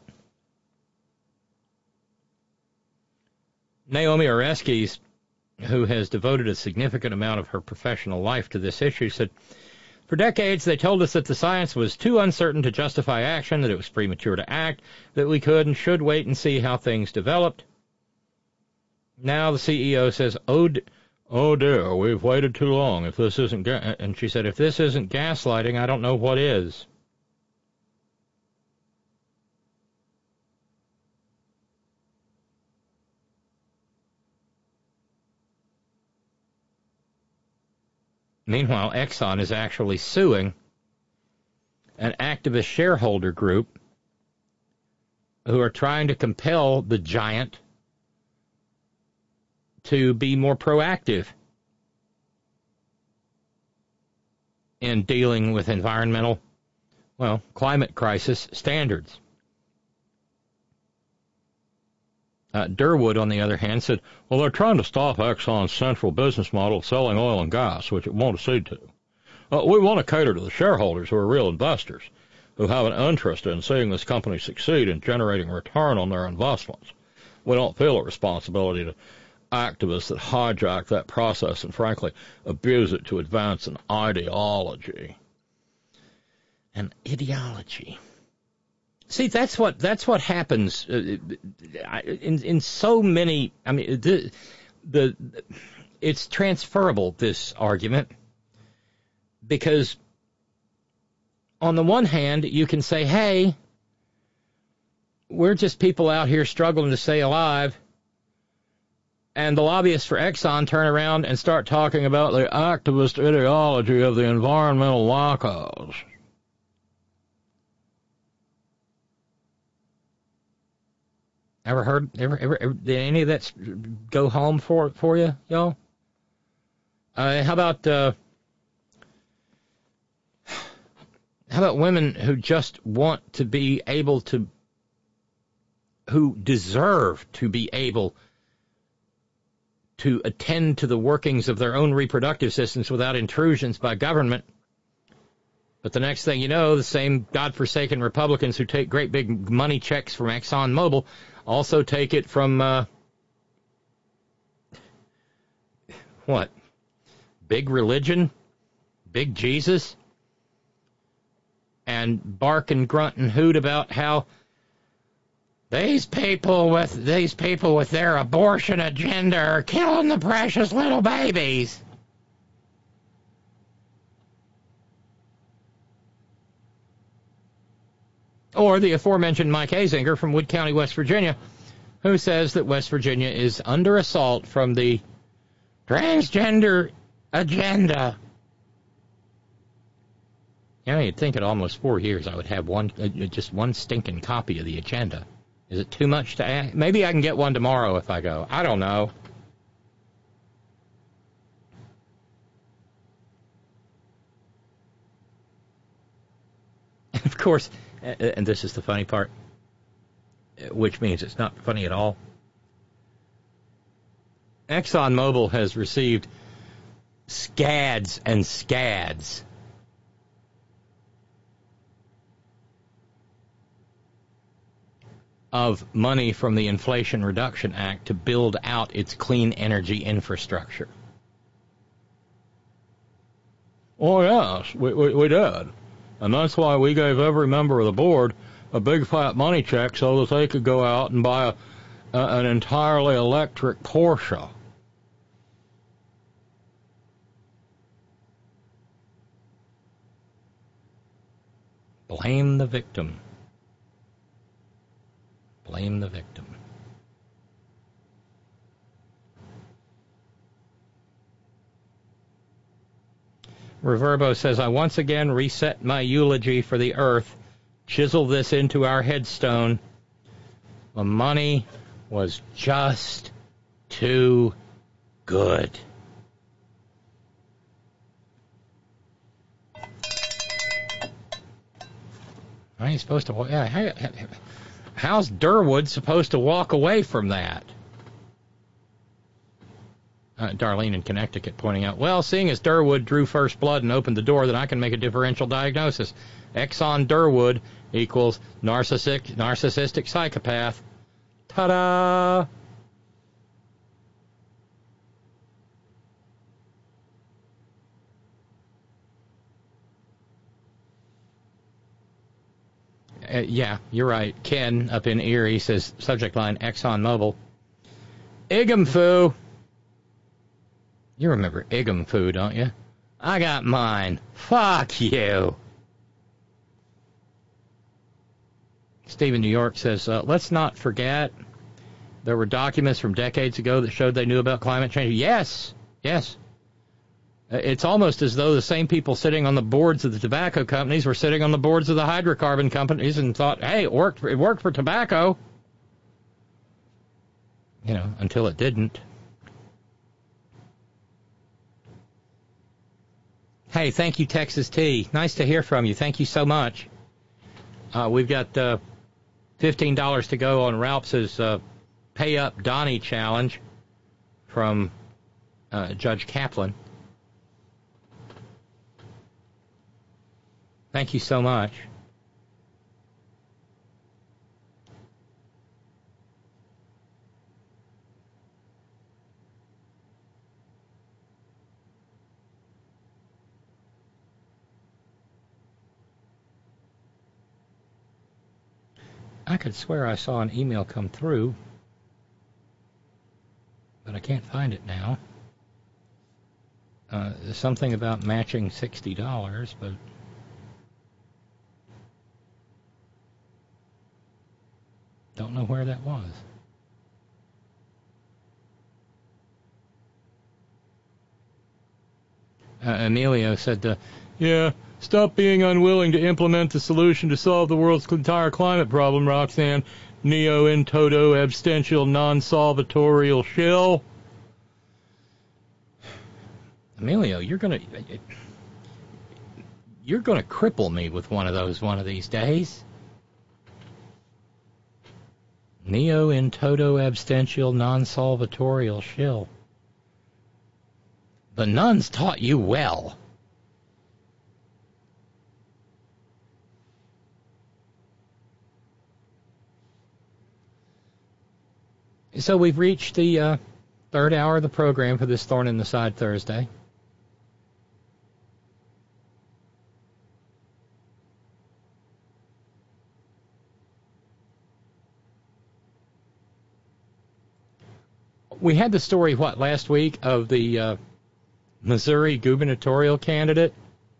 Naomi Oreskes, who has devoted a significant amount of her professional life to this issue, said, for decades they told us that the science was too uncertain to justify action, that it was premature to act, that we could and should wait and see how things developed. Now the C E O says, oh, d- oh dear, we've waited too long. If this isn't, ga-, and she said, if this isn't gaslighting, I don't know what is. Meanwhile, Exxon is actually suing an activist shareholder group who are trying to compel the giant to be more proactive in dealing with environmental, well, climate crisis standards. Uh, Durwood, on the other hand, said, well, they're trying to stop Exxon's central business model of selling oil and gas, which it won't accede to. Uh, we want to cater to the shareholders who are real investors, who have an interest in seeing this company succeed in generating return on their investments. We don't feel a responsibility to activists that hijack that process and, frankly, abuse it to advance an ideology. An ideology. See, that's what that's what happens uh, in in so many. I mean, the the it's transferable, this argument, because on the one hand you can say, hey, we're just people out here struggling to stay alive. And the lobbyists for Exxon turn around and start talking about the activist ideology of the environmental wackos. Ever heard, ever, ever, ever, did any of that go home for, for you, y'all? Uh, how about, uh, how about women who just want to be able to, who deserve to be able to attend to the workings of their own reproductive systems without intrusions by government. But the next thing you know, the same godforsaken Republicans who take great big money checks from ExxonMobil also take it from, uh, what, big religion, big Jesus, and bark and grunt and hoot about how These people with these people with their abortion agenda are killing the precious little babies. Or the aforementioned Mike Azinger from Wood County, West Virginia, who says that West Virginia is under assault from the transgender agenda. Yeah, you'd think at almost four years I would have one, uh, just one stinking copy of the agenda Is it too much to ask? Maybe I can get one tomorrow if I go. I don't know. Of course, and this is the funny part, which means it's not funny at all. ExxonMobil has received scads and scads of money from the Inflation Reduction Act to build out its clean energy infrastructure. Oh, yes, we, we, we did. And that's why we gave every member of the board a big fat money check so that they could go out and buy a, a, an entirely electric Porsche. Blame the victim. Blame the victim. Reverbo says, I once again reset my eulogy for the earth, chisel this into our headstone. The money was just too good. How are you supposed to... Yeah, how, how's Durwood supposed to walk away from that? Uh, Darlene in Connecticut pointing out, well, seeing as Durwood drew first blood and opened the door, then I can make a differential diagnosis. Exxon Durwood equals narcissistic, narcissistic psychopath. Ta-da! Uh, yeah, you're right. Ken up in Erie says, subject line, ExxonMobil. Igumfu. You remember Igumfu, don't you? I got mine. Fuck you. Steve in New York says, uh, let's not forget there were documents from decades ago that showed they knew about climate change. Yes, yes. It's almost as though the same people sitting on the boards of the tobacco companies were sitting on the boards of the hydrocarbon companies and thought, hey, it worked, it worked for tobacco. You know, until it didn't. Hey, thank you, Texas T. Nice to hear from you. Thank you so much. Uh, we've got uh, fifteen dollars to go on Ralph's uh, Pay Up Donnie challenge from uh, Judge Kaplan. Thank you so much. I could swear I saw an email come through, but I can't find it now. Uh, something about matching sixty dollars, but don't know where that was. Uh, Emilio said, uh, yeah, stop being unwilling to implement the solution to solve the world's entire climate problem, Roxanne. Neo in toto abstential non-solvatorial shill. Emilio, you're gonna you're gonna cripple me with one of those one of these days. Neo in toto abstential non-solvatorial shill. The nuns taught you well. So we've reached the uh, third hour of the program for this Thorn in the Side Thursday. We had the story, what, last week of the uh, Missouri gubernatorial candidate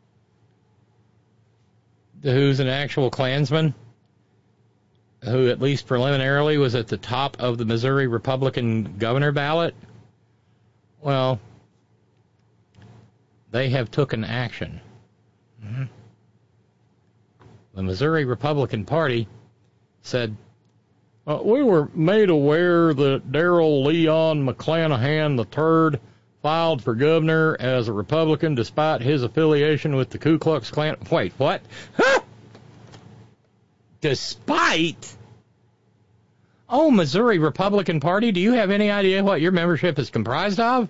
who's an actual Klansman, who at least preliminarily was at the top of the Missouri Republican governor ballot. Well, they have taken action. Mm-hmm. The Missouri Republican Party said, Uh, we were made aware that Daryl Leon McClanahan the third filed for governor as a Republican despite his affiliation with the Ku Klux Klan. Wait, what? Huh? Despite? Oh, Missouri Republican Party, do you have any idea what your membership is comprised of?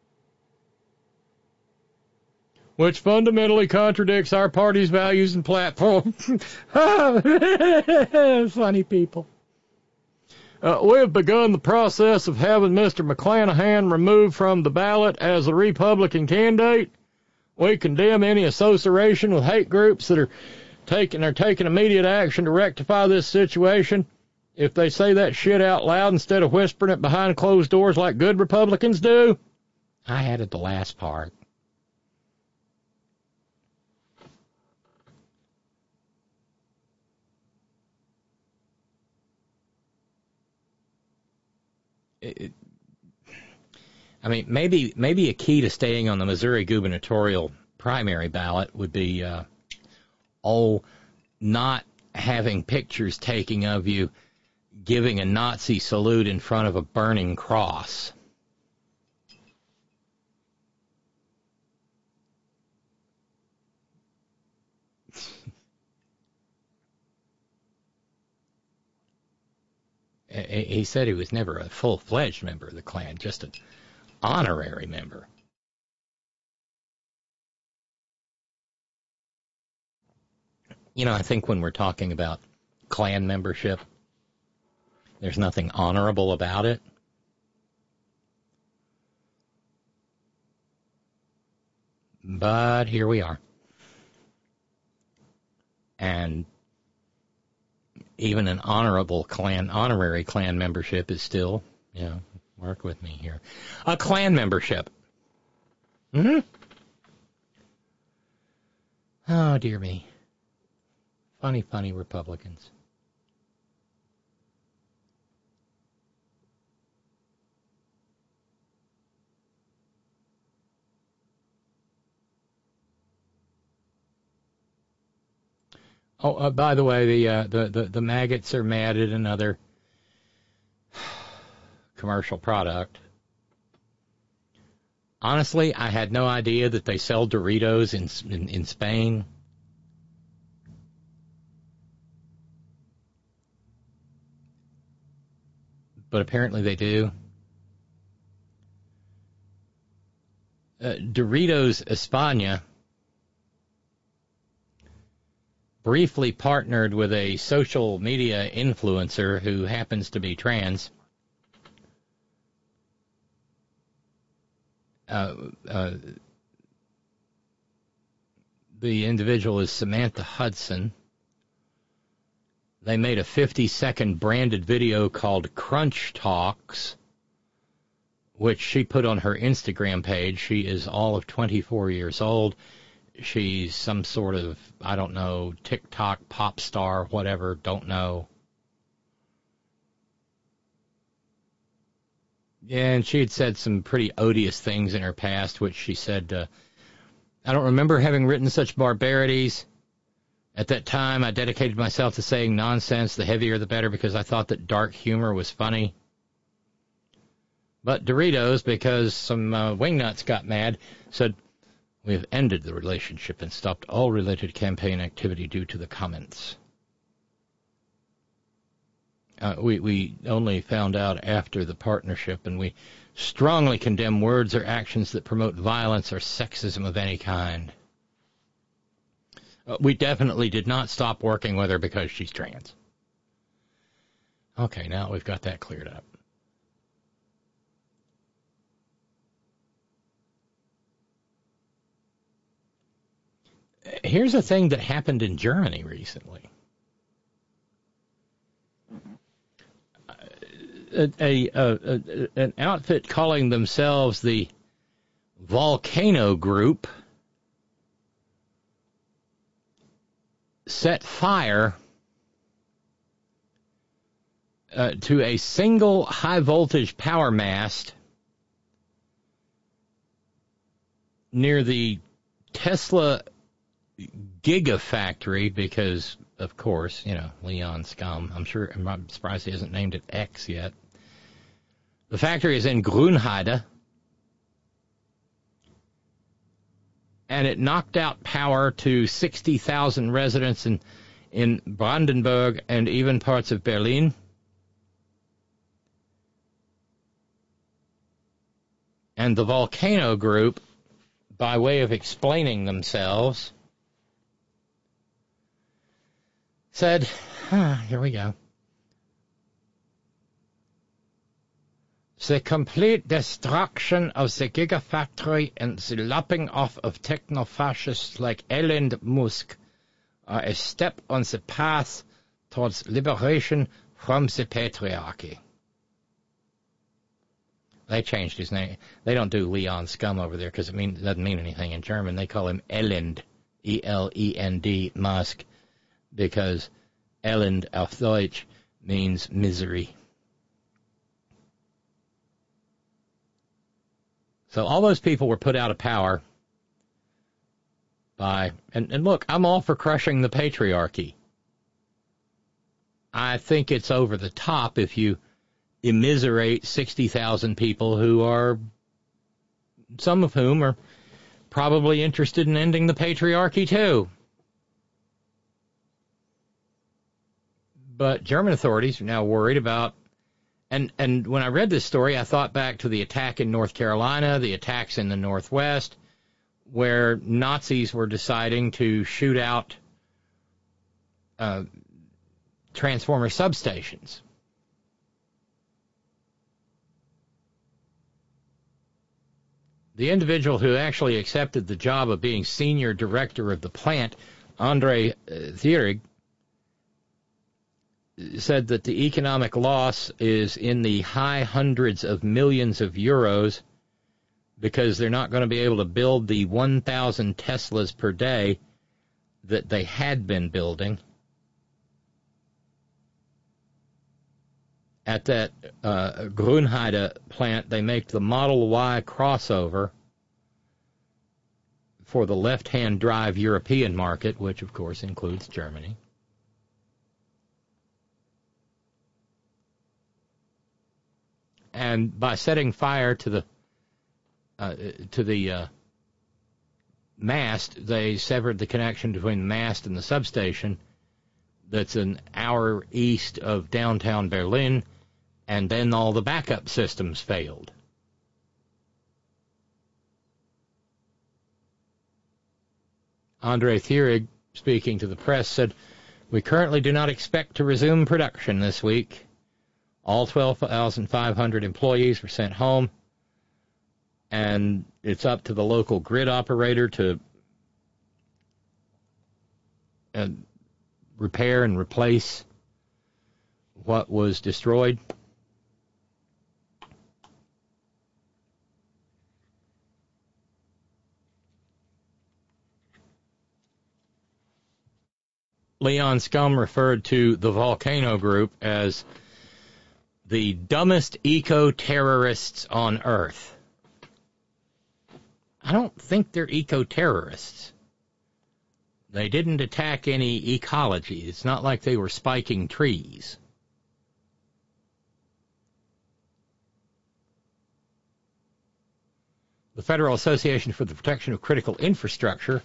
Which fundamentally contradicts our party's values and platform. Funny people. Uh, we have begun the process of having Mister McClanahan removed from the ballot as a Republican candidate. We condemn any association with hate groups that are taking are taking immediate action to rectify this situation. If they say that shit out loud instead of whispering it behind closed doors like good Republicans do. I added the last part. It, I mean, maybe maybe a key to staying on the Missouri gubernatorial primary ballot would be, uh, oh, not having pictures taken of you giving a Nazi salute in front of a burning cross. He said he was never a full-fledged member of the Klan, just an honorary member. You know, I think when we're talking about Klan membership, there's nothing honorable about it. But here we are. And even an honorable Klan, honorary Klan membership is still, you know, work with me here, a Klan membership. Mm-hmm. Oh, dear me. Funny, funny Republicans. Oh, uh, by the way, the, uh, the the the maggots are mad at another commercial product. Honestly, I had no idea that they sell Doritos in in, in Spain. But apparently they do. Uh, Doritos España briefly partnered with a social media influencer who happens to be trans. Uh, uh, the individual is Samantha Hudson. They made a fifty-second branded video called Crunch Talks, which she put on her Instagram page. She is all of twenty-four years old. She's some sort of, I don't know, TikTok pop star, whatever, don't know. And she had said some pretty odious things in her past, which she said, uh, I don't remember having written such barbarities. At that time, I dedicated myself to saying nonsense, the heavier the better, because I thought that dark humor was funny. But Doritos, because some uh, wingnuts got mad, said, we have ended the relationship and stopped all related campaign activity due to the comments. Uh, we, we only found out after the partnership, and we strongly condemn words or actions that promote violence or sexism of any kind. Uh, we definitely did not stop working with her because she's trans. Okay, now we've got that cleared up. Here's a thing that happened in Germany recently. A, a, a, a, an outfit calling themselves the Volcano Group set fire uh, to a single high-voltage power mast near the Tesla gigafactory because, of course, you know, Leon Scum. I'm sure, I'm surprised he hasn't named it X yet. The factory is in Grünheide, and it knocked out power to sixty thousand residents in, in Brandenburg and even parts of Berlin. And the Volcano Group, by way of explaining themselves, said, huh, here we go. The complete destruction of the gigafactory and the lopping off of techno-fascists like Elon Musk are a step on the path towards liberation from the patriarchy. They changed his name. They don't do Leon Scum over there because it, mean, it doesn't mean anything in German. They call him Elend, E L E N D, Musk, because Elend auf Deutsch means misery. So all those people were put out of power by, and, and look, I'm all for crushing the patriarchy. I think it's over the top if you immiserate sixty thousand people who are, some of whom are probably interested in ending the patriarchy too. But German authorities are now worried about, and, and when I read this story, I thought back to the attack in North Carolina, the attacks in the Northwest, where Nazis were deciding to shoot out uh, transformer substations. The individual who actually accepted the job of being senior director of the plant, Andre Thierig, said that the economic loss is in the high hundreds of millions of euros because they're not going to be able to build the one thousand Teslas per day that they had been building. At that uh, Grünheide plant, they make the Model Y crossover for the left-hand drive European market, which, of course, includes Germany. And by setting fire to the uh, to the uh, mast, they severed the connection between the mast and the substation that's an hour east of downtown Berlin, and then all the backup systems failed. Andre Thierig, speaking to the press, said, "We currently do not expect to resume production this week. All twelve thousand five hundred employees were sent home, and it's up to the local grid operator to uh, repair and replace what was destroyed." Leon Scum referred to the Volcano Group as the dumbest eco-terrorists on Earth. I don't think they're eco-terrorists. They didn't attack any ecology. It's not like they were spiking trees. The Federal Association for the Protection of Critical Infrastructure,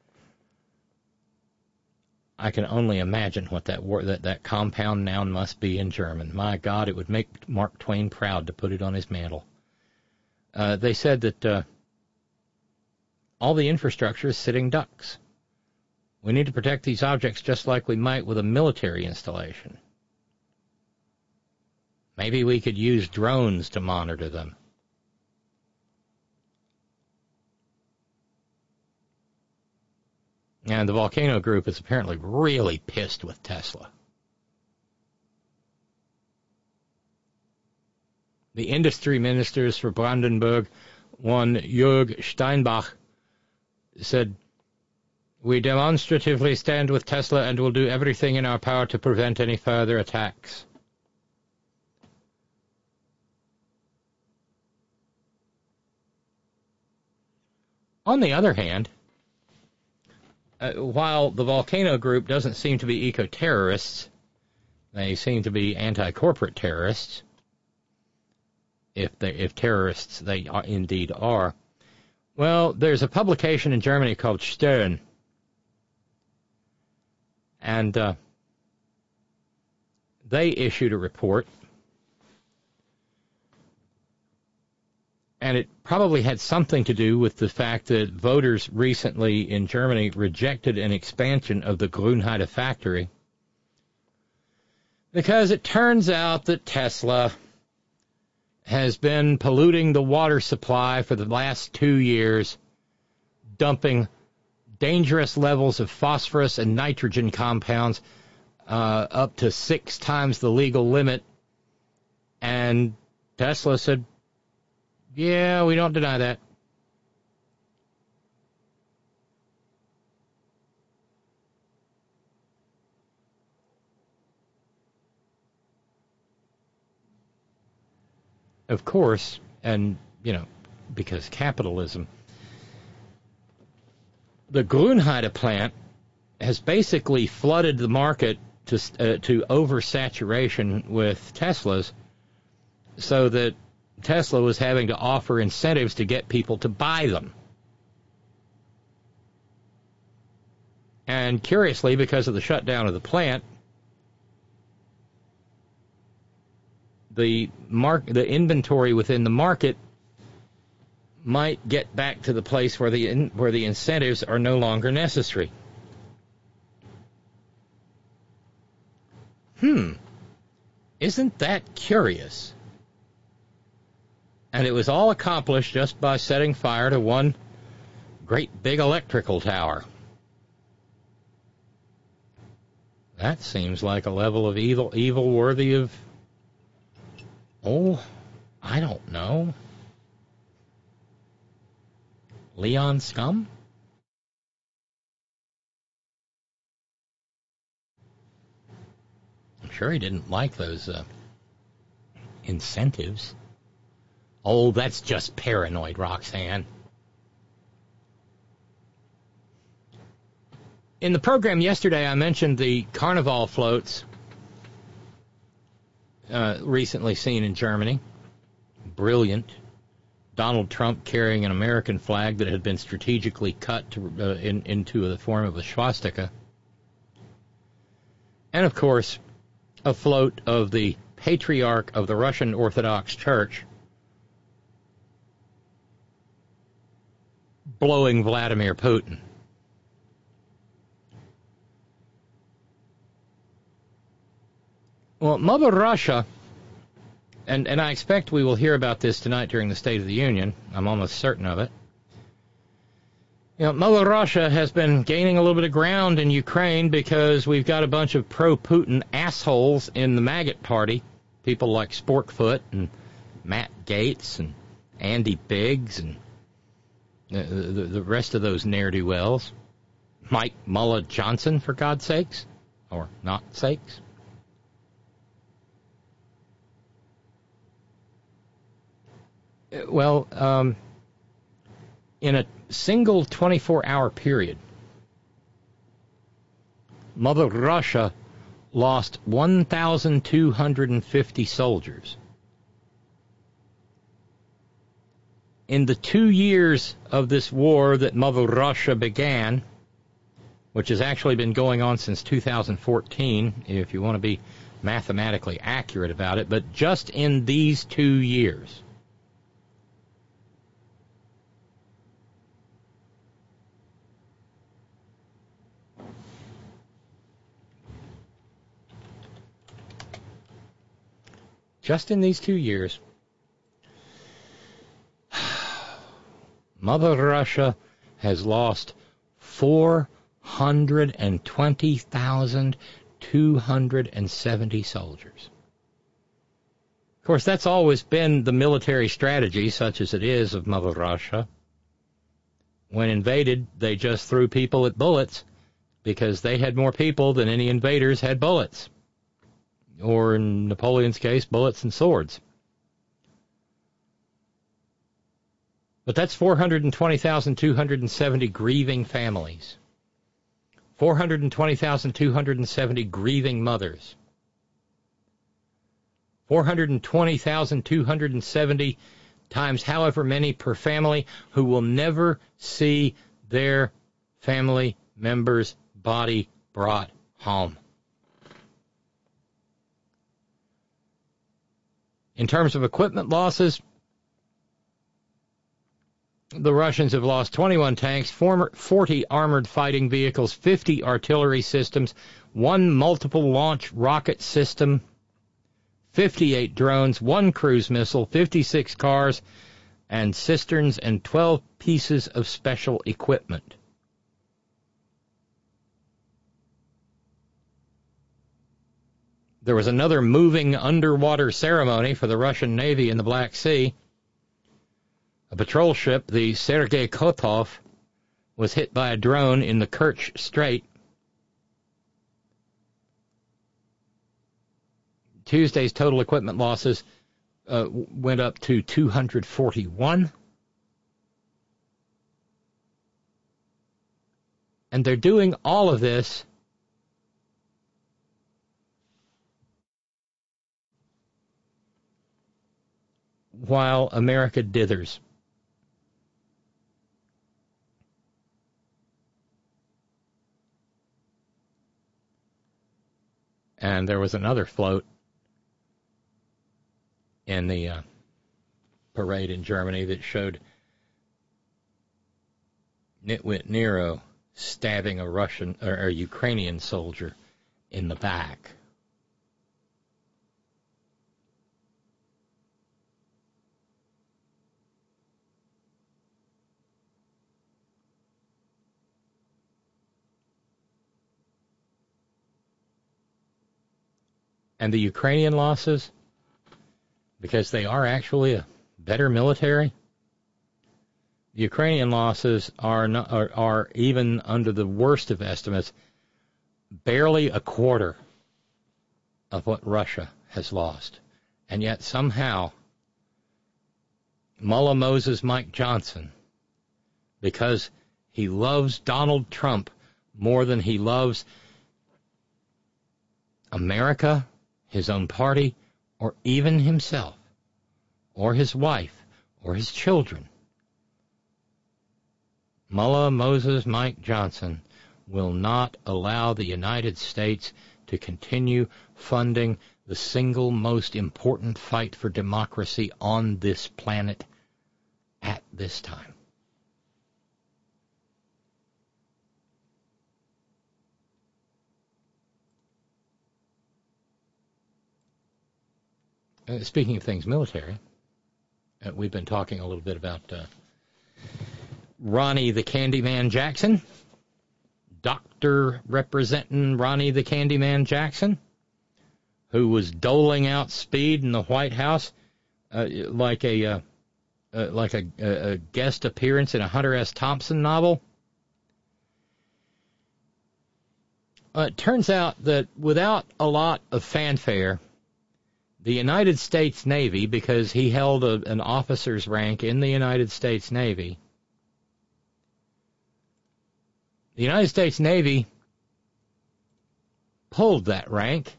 I can only imagine what that, word, that that compound noun must be in German. My God, it would make Mark Twain proud to put it on his mantle. Uh, they said that uh, all the infrastructure is sitting ducks. We need to protect these objects just like we might with a military installation. Maybe we could use drones to monitor them. And the Volcano Group is apparently really pissed with Tesla. The industry ministers for Brandenburg, one Jörg Steinbach, said, "We demonstratively stand with Tesla and will do everything in our power to prevent any further attacks." On the other hand, uh, while the Volcano Group doesn't seem to be eco-terrorists, they seem to be anti-corporate terrorists, if they if terrorists they are, indeed are. Well, there's a publication in Germany called Stern, and uh, they issued a report, and it probably had something to do with the fact that voters recently in Germany rejected an expansion of the Grünheide factory, because it turns out that Tesla has been polluting the water supply for the last two years, dumping dangerous levels of phosphorus and nitrogen compounds uh, up to six times the legal limit. And Tesla said, yeah, we don't deny that. Of course, and, you know, because capitalism, the Grünheide plant has basically flooded the market to uh, to oversaturation with Teslas, so that Tesla was having to offer incentives to get people to buy them. And curiously, because of the shutdown of the plant, the mark, the inventory within the market might get back to the place where the in, where the incentives are no longer necessary. Hmm. Isn't that curious? And it was all accomplished just by setting fire to one great big electrical tower. That seems like a level of evil, evil worthy of, oh, I don't know, Leon Scum? I'm sure he didn't like those uh, incentives. Oh, that's just paranoid, Roxanne. In the program yesterday, I mentioned the Carnival floats uh, recently seen in Germany. Brilliant. Donald Trump carrying an American flag that had been strategically cut to, uh, in, into the form of a swastika. And, of course, a float of the Patriarch of the Russian Orthodox Church blowing Vladimir Putin. Well, Mother Russia, and, and I expect we will hear about this tonight during the State of the Union. I'm almost certain of it. You know, Mother Russia has been gaining a little bit of ground in Ukraine because we've got a bunch of pro-Putin assholes in the Maggot Party, people like Sporkfoot and Matt Gaetz and Andy Biggs and the, the, the rest of those ne'er-do-wells. Mike Mullah Johnson, for God's sakes, or not sakes. Well, um, in a single twenty-four hour period, Mother Russia lost one thousand two hundred fifty soldiers. In the two years of this war that Mother Russia began, which has actually been going on since two thousand fourteen, if you want to be mathematically accurate about it, but just in these two years, just in these two years, Mother Russia has lost four hundred twenty thousand two hundred seventy soldiers. Of course, that's always been the military strategy, such as it is, of Mother Russia. When invaded, they just threw people at bullets because they had more people than any invaders had bullets. Or in Napoleon's case, bullets and swords. But that's four hundred twenty thousand two hundred seventy grieving families. four hundred twenty thousand two hundred seventy grieving mothers. four hundred twenty thousand two hundred seventy times however many per family who will never see their family member's body brought home. In terms of equipment losses, the Russians have lost twenty-one tanks, forty armored fighting vehicles, fifty artillery systems, one multiple launch rocket system, fifty-eight drones, one cruise missile, fifty-six cars and cisterns, and twelve pieces of special equipment. There was another moving underwater ceremony for the Russian Navy in the Black Sea. A patrol ship, the Sergei Kotov, was hit by a drone in the Kerch Strait. Tuesday's total equipment losses uh, went up to two hundred forty-one. And they're doing all of this while America dithers. And there was another float in the uh, parade in Germany that showed Nitwit Nero stabbing a Russian or a Ukrainian soldier in the back. And the Ukrainian losses, because they are actually a better military, the Ukrainian losses are, not, are, are even under the worst of estimates, barely a quarter of what Russia has lost. And yet somehow, Mullah Moses Mike Johnson, because he loves Donald Trump more than he loves America, his own party, or even himself, or his wife, or his children, Mullah Moses Mike Johnson will not allow the United States to continue funding the single most important fight for democracy on this planet at this time. Uh, speaking of things military, uh, we've been talking a little bit about uh, Ronnie the Candyman Jackson, Doctor representing Ronnie the Candyman Jackson, who was doling out speed in the White House uh, like a uh, uh, like a, a guest appearance in a Hunter S. Thompson novel. Uh, it turns out that without a lot of fanfare, the United States Navy, because he held a, an officer's rank in the United States Navy, the United States Navy pulled that rank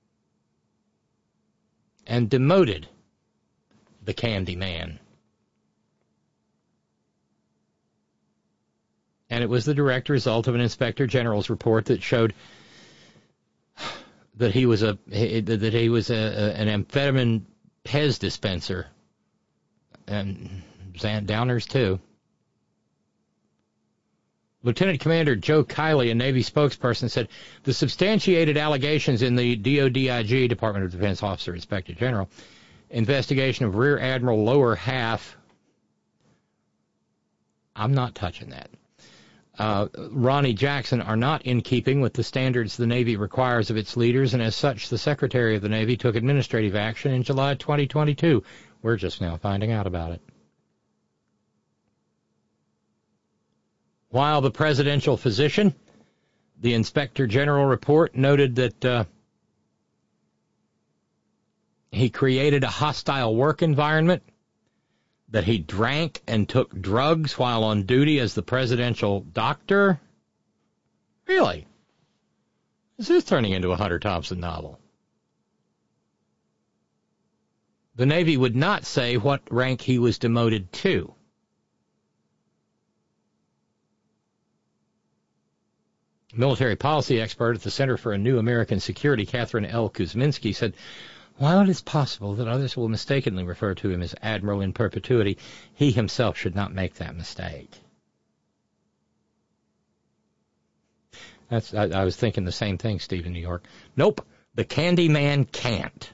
and demoted the Candyman. And it was the direct result of an Inspector General's report that showed that he was a that he was a, a, an amphetamine Pez dispenser, and Downers too. Lieutenant Commander Joe Kiley, a Navy spokesperson, said the substantiated allegations in the D O D I G, Department of Defense Officer Inspector General, investigation of Rear Admiral Lower Half. I'm not touching that. Uh, Ronnie Jackson are not in keeping with the standards the Navy requires of its leaders, and as such, the Secretary of the Navy took administrative action in July twenty twenty-two. We're just now finding out about it. While the presidential physician, the Inspector General report noted that uh, he created a hostile work environment, that he drank and took drugs while on duty as the presidential doctor? Really? This is turning into a Hunter Thompson novel. The Navy would not say what rank he was demoted to. Military policy expert at the Center for a New American Security, Catherine L. Kuzminski, said, while it is possible that others will mistakenly refer to him as Admiral in perpetuity, he himself should not make that mistake. That's, I, I was thinking the same thing, Steve, in New York. Nope, the Candy Man can't.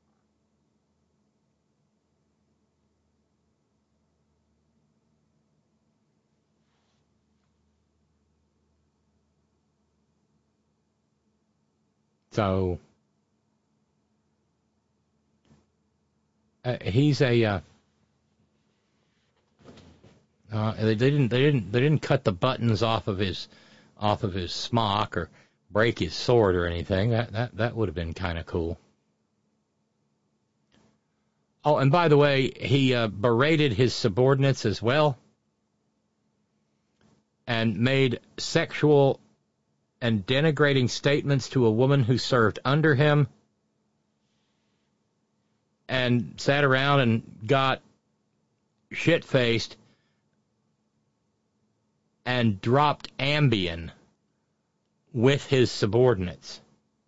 So uh, he's a. Uh, uh, they didn't. They didn't. They didn't cut the buttons off of his, off of his smock or break his sword or anything. That that that would have been kind of cool. Oh, and by the way, he uh, berated his subordinates as well, and made sexual and denigrating statements to a woman who served under him, and sat around and got shit-faced and dropped Ambien with his subordinates.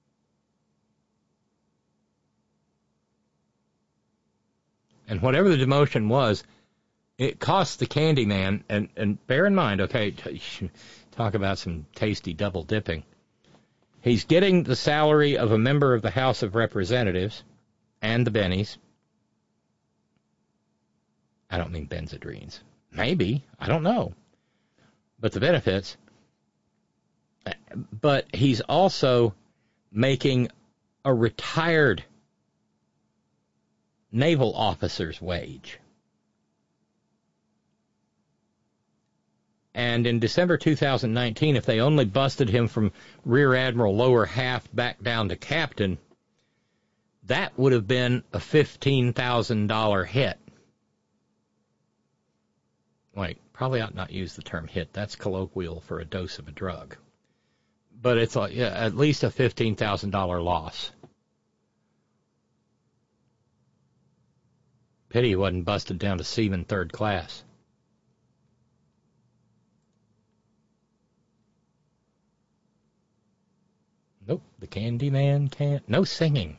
And whatever the demotion was, it cost the Candyman, and, and bear in mind, okay, talk about some tasty double dipping. He's getting the salary of a member of the House of Representatives and the bennies. I don't mean Benzedrines. Maybe. I don't know. But the benefits. But he's also making a retired naval officer's wage. And in December two thousand nineteen, if they only busted him from Rear Admiral lower half back down to captain, that would have been a fifteen thousand dollars hit. Wait, probably ought not use the term hit. That's colloquial for a dose of a drug. But it's a, yeah, at least a fifteen thousand dollars loss. Pity he wasn't busted down to seaman third class. Nope, the Candyman can't. No singing.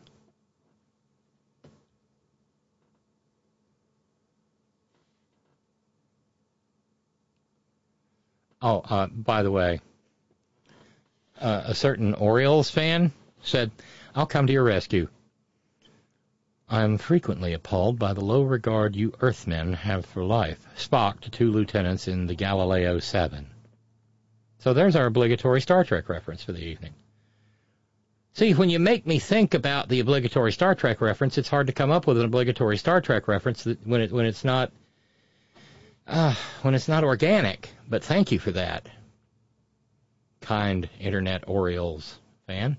Oh, uh, by the way, uh, a certain Orioles fan said, I'll come to your rescue. I'm frequently appalled by the low regard you Earthmen have for life. Spock to two lieutenants in the Galileo seven. So there's our obligatory Star Trek reference for the evening. See, when you make me think about the obligatory Star Trek reference, it's hard to come up with an obligatory Star Trek reference that when it when it's not uh, when it's not organic. But thank you for that, kind Internet Orioles fan.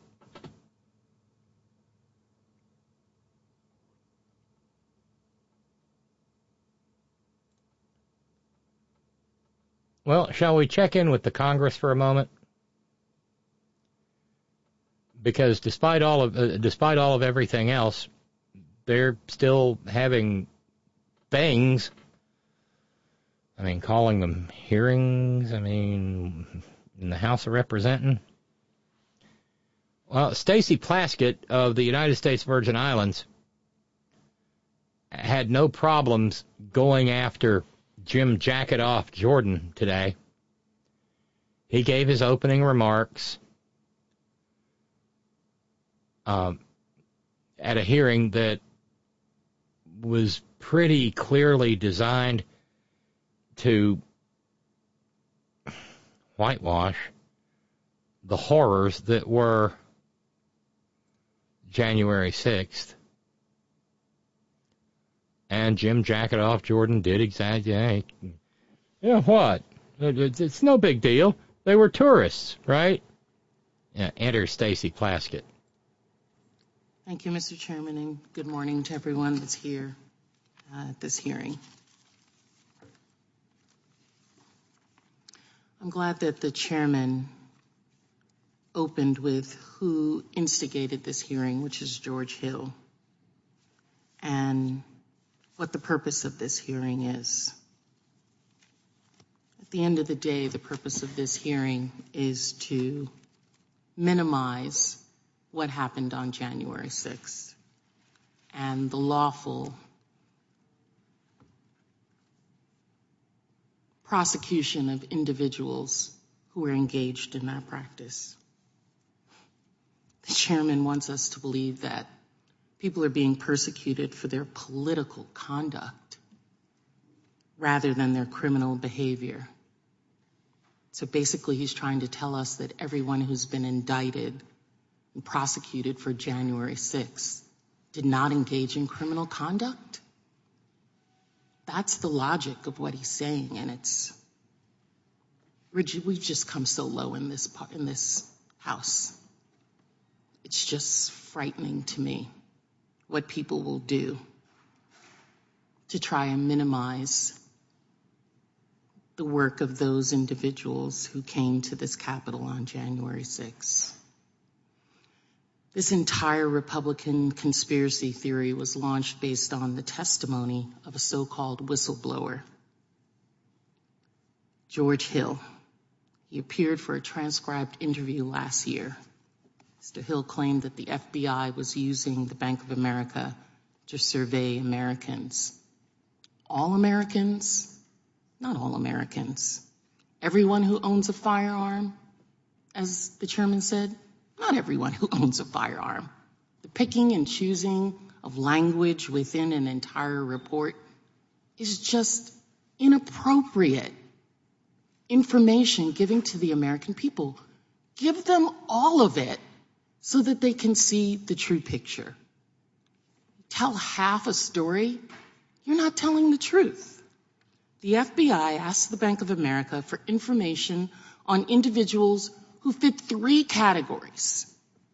Well, shall we check in with the Congress for a moment? Because despite all of uh, despite all of everything else, they're still having things. I mean, calling them hearings. I mean, in the House of Representatives. Well, Stacey Plaskett of the United States Virgin Islands had no problems going after Jim Jacket-Off Jordan today. He gave his opening remarks Um, at a hearing that was pretty clearly designed to whitewash the horrors that were January sixth. And Jim Jacket-Off Jordan did exactly, yeah, yeah, what? It's no big deal. They were tourists, right? Yeah, enter Stacey Plaskett. Thank you, Mister Chairman, and good morning to everyone that's here uh, at this hearing. I'm glad that the chairman opened with who instigated this hearing, which is George Hill, and what the purpose of this hearing is. At the end of the day, the purpose of this hearing is to minimize what happened on January sixth and the lawful prosecution of individuals who were engaged in that practice. The chairman wants us to believe that people are being persecuted for their political conduct rather than their criminal behavior. So basically, he's trying to tell us that everyone who's been indicted and prosecuted for January sixth did not engage in criminal conduct. That's the logic of what he's saying, and it's we've just come so low in this part, in this house. It's just frightening to me what people will do to try and minimize the work of those individuals who came to this Capitol on January sixth. This entire Republican conspiracy theory was launched based on the testimony of a so-called whistleblower, George Hill. He appeared for a transcribed interview last year. Mister Hill claimed that the F B I was using the Bank of America to survey Americans. All Americans? Not all Americans. Everyone who owns a firearm, as the chairman said? Not everyone who owns a firearm. The picking and choosing of language within an entire report is just inappropriate information given to the American people. Give them all of it so that they can see the true picture. Tell half a story, you're not telling the truth. The F B I asked the Bank of America for information on individuals who fit three categories.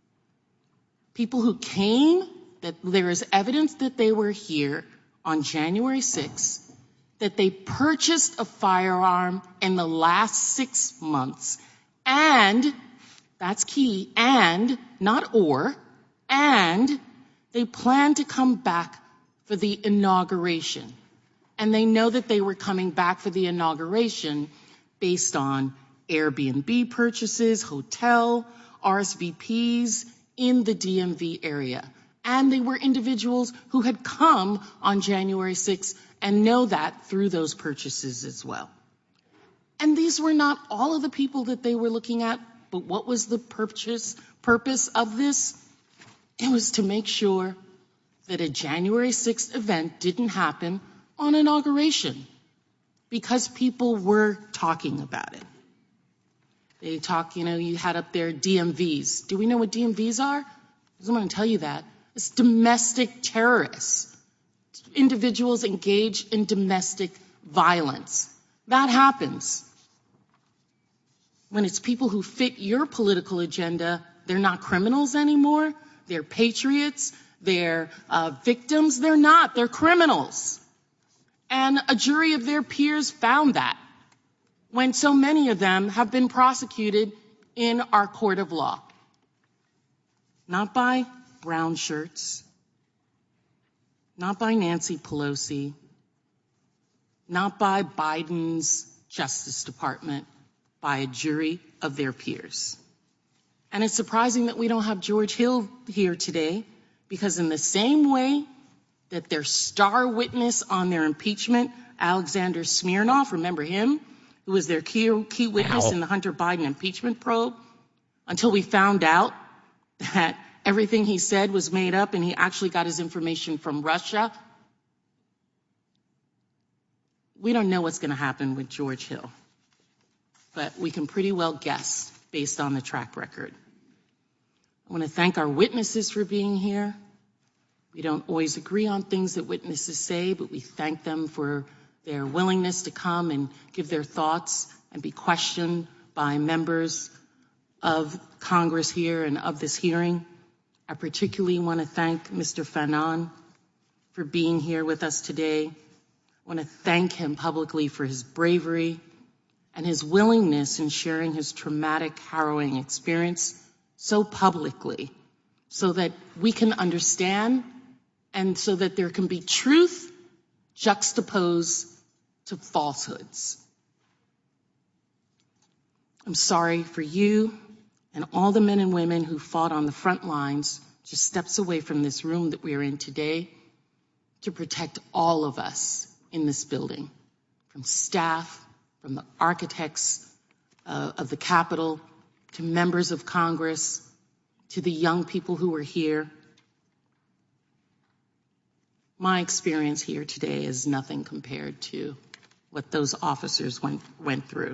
People who came, that there is evidence that they were here on January sixth, that they purchased a firearm in the last six months, and, that's key, and, not or, and they plan to come back for the inauguration. And they know that they were coming back for the inauguration based on Airbnb purchases, hotel, R S V Ps in the D M V area. And they were individuals who had come on January sixth and know that through those purchases as well. And these were not all of the people that they were looking at, but what was the purchase, purpose of this? It was to make sure that a January sixth event didn't happen on inauguration because people were talking about it. They talk, you know, you had up there D M Vs. Do we know what D M Vs are? I'm going to tell you that. It's domestic terrorists, individuals engaged in domestic violence. That happens. When it's people who fit your political agenda, they're not criminals anymore. They're patriots. They're uh, victims. They're not. They're criminals. And a jury of their peers found that when so many of them have been prosecuted in our court of law. Not by brown shirts, not by Nancy Pelosi, not by Biden's Justice Department, by a jury of their peers. And it's surprising that we don't have George Hill here today, because in the same way that their star witness on their impeachment, Alexander Smirnov, remember him, who was their key, key witness Ow. in the Hunter Biden impeachment probe, until we found out that everything he said was made up and he actually got his information from Russia. We don't know what's going to happen with George Hill, but we can pretty well guess based on the track record. I want to thank our witnesses for being here. We don't always agree on things that witnesses say, but we thank them for their willingness to come and give their thoughts and be questioned by members of Congress here and of this hearing. I particularly want to thank Mister Fanon for being here with us today. I want to thank him publicly for his bravery and his willingness in sharing his traumatic, harrowing experience so publicly, so that we can understand and so that there can be truth juxtaposed to falsehoods. I'm sorry for you and all the men and women who fought on the front lines, just steps away from this room that we are in today, to protect all of us in this building, from staff, from the architects uh, of the Capitol, to members of Congress, to the young people who are here. My experience here today is nothing compared to what those officers went, went through.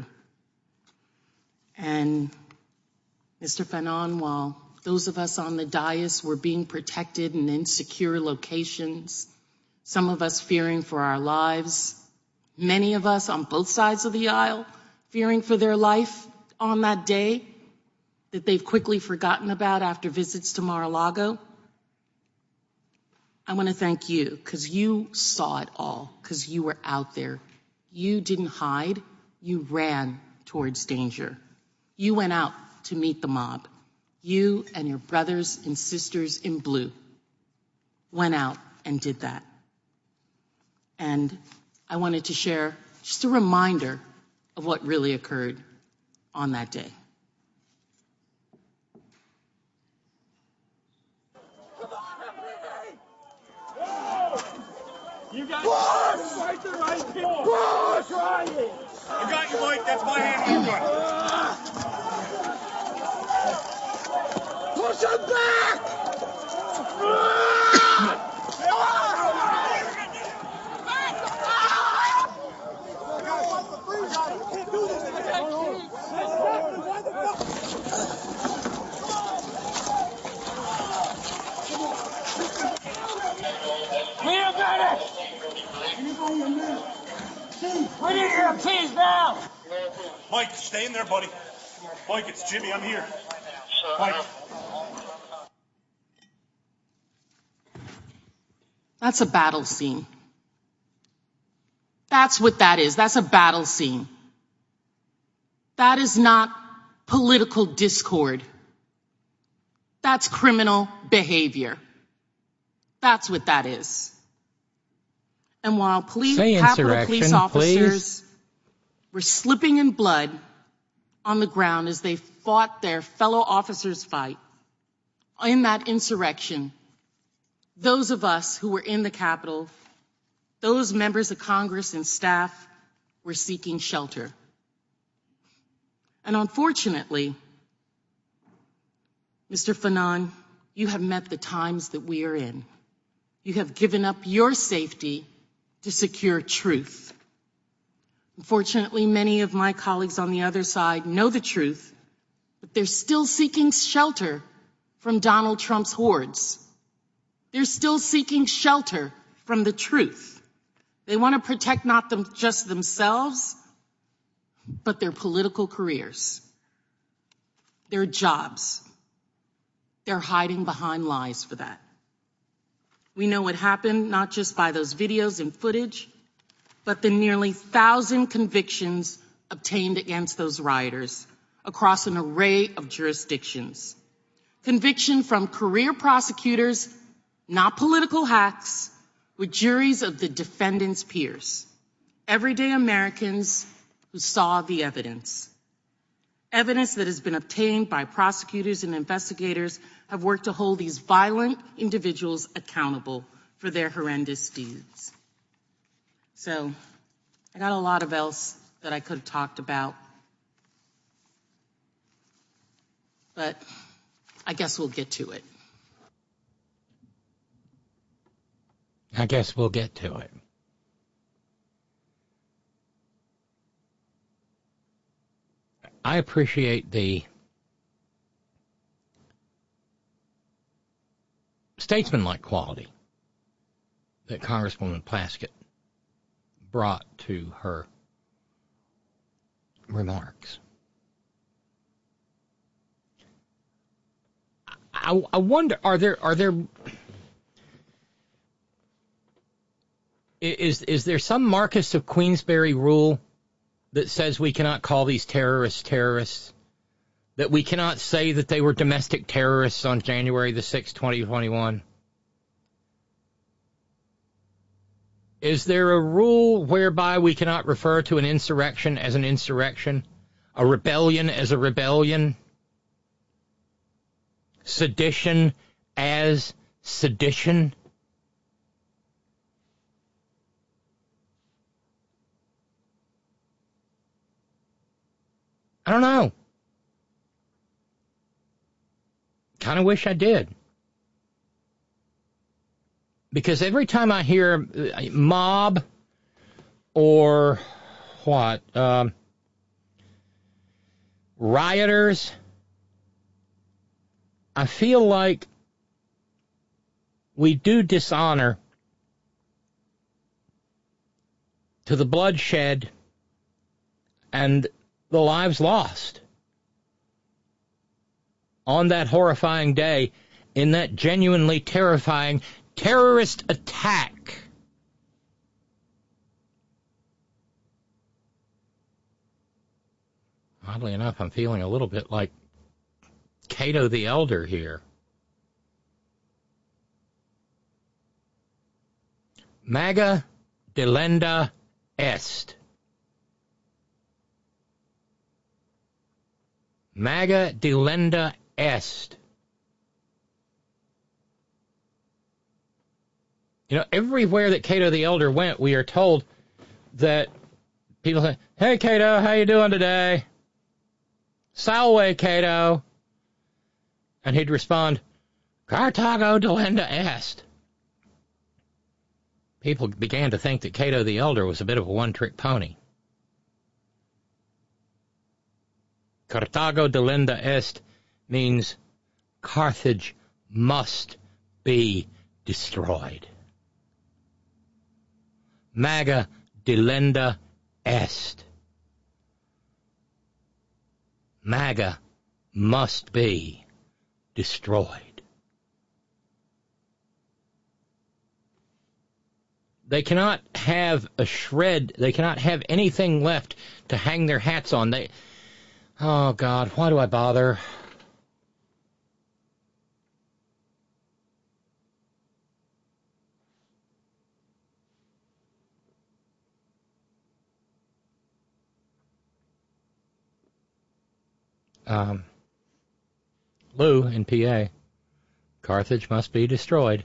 And Mister Fanon, while those of us on the dais were being protected in insecure locations, some of us fearing for our lives, many of us on both sides of the aisle fearing for their life on that day that they've quickly forgotten about after visits to Mar-a-Lago, I want to thank you because you saw it all, because you were out there. You didn't hide. You ran towards danger. You went out to meet the mob. You and your brothers and sisters in blue went out and did that. And I wanted to share just a reminder of what really occurred on that day. You got push! Fight the right people! Push! Try it! I got you, Mike. That's my hand. You're good. Push him back! Clear medic! We need your M Ps now! Mike, stay in there, buddy. Mike, it's Jimmy. I'm here. Mike. That's a battle scene. That's what that is. That's a battle scene. That is not political discord. That's criminal behavior. That's what that is. And while police, Capitol Police officers please. were slipping in blood on the ground as they fought their fellow officers' fight in that insurrection, those of us who were in the Capitol, those members of Congress and staff were seeking shelter. And unfortunately, Mister Fanon, you have met the times that we are in. You have given up your safety to secure truth. Unfortunately, many of my colleagues on the other side know the truth, but they're still seeking shelter from Donald Trump's hordes. They're still seeking shelter from the truth. They want to protect not them, just themselves, but their political careers, their jobs. They're hiding behind lies for that. We know what happened, not just by those videos and footage, but the nearly thousand convictions obtained against those rioters across an array of jurisdictions. Conviction from career prosecutors, not political hacks, with juries of the defendant's peers, everyday Americans who saw the evidence. Evidence that has been obtained by prosecutors and investigators have worked to hold these violent individuals accountable for their horrendous deeds. So, I got a lot of else that I could have talked about, but I guess we'll get to it. I guess we'll get to it. I appreciate the statesmanlike quality that Congresswoman Plaskett brought to her remarks. I, I wonder, are there, are there, is, is there some Marquess of Queensberry rule that says we cannot call these terrorists terrorists That we cannot say that they were domestic terrorists on January the sixth, twenty twenty-one? Is there a rule whereby we cannot refer to an insurrection as an insurrection? A rebellion as a rebellion? Sedition as sedition? I don't know. Kind of wish I did. Because every time I hear mob or what, um, rioters, I feel like we do dishonor to the bloodshed and the lives lost on that horrifying day in that genuinely terrifying terrorist attack. Oddly enough, I'm feeling a little bit like Cato the Elder here. Maga delenda est. Maga delenda est. You know, everywhere that Cato the Elder went, we are told that people say, "Hey, Cato, how you doing today? Salve, Cato." And he'd respond, "Carthago delenda est." People began to think that Cato the Elder was a bit of a one-trick pony. Carthago delenda est means Carthage must be destroyed. Maga delenda est. Maga must be destroyed. They cannot have a shred, they cannot have anything left to hang their hats on. They, oh God, why do I bother? Um, Lou in P A, Carthage must be destroyed.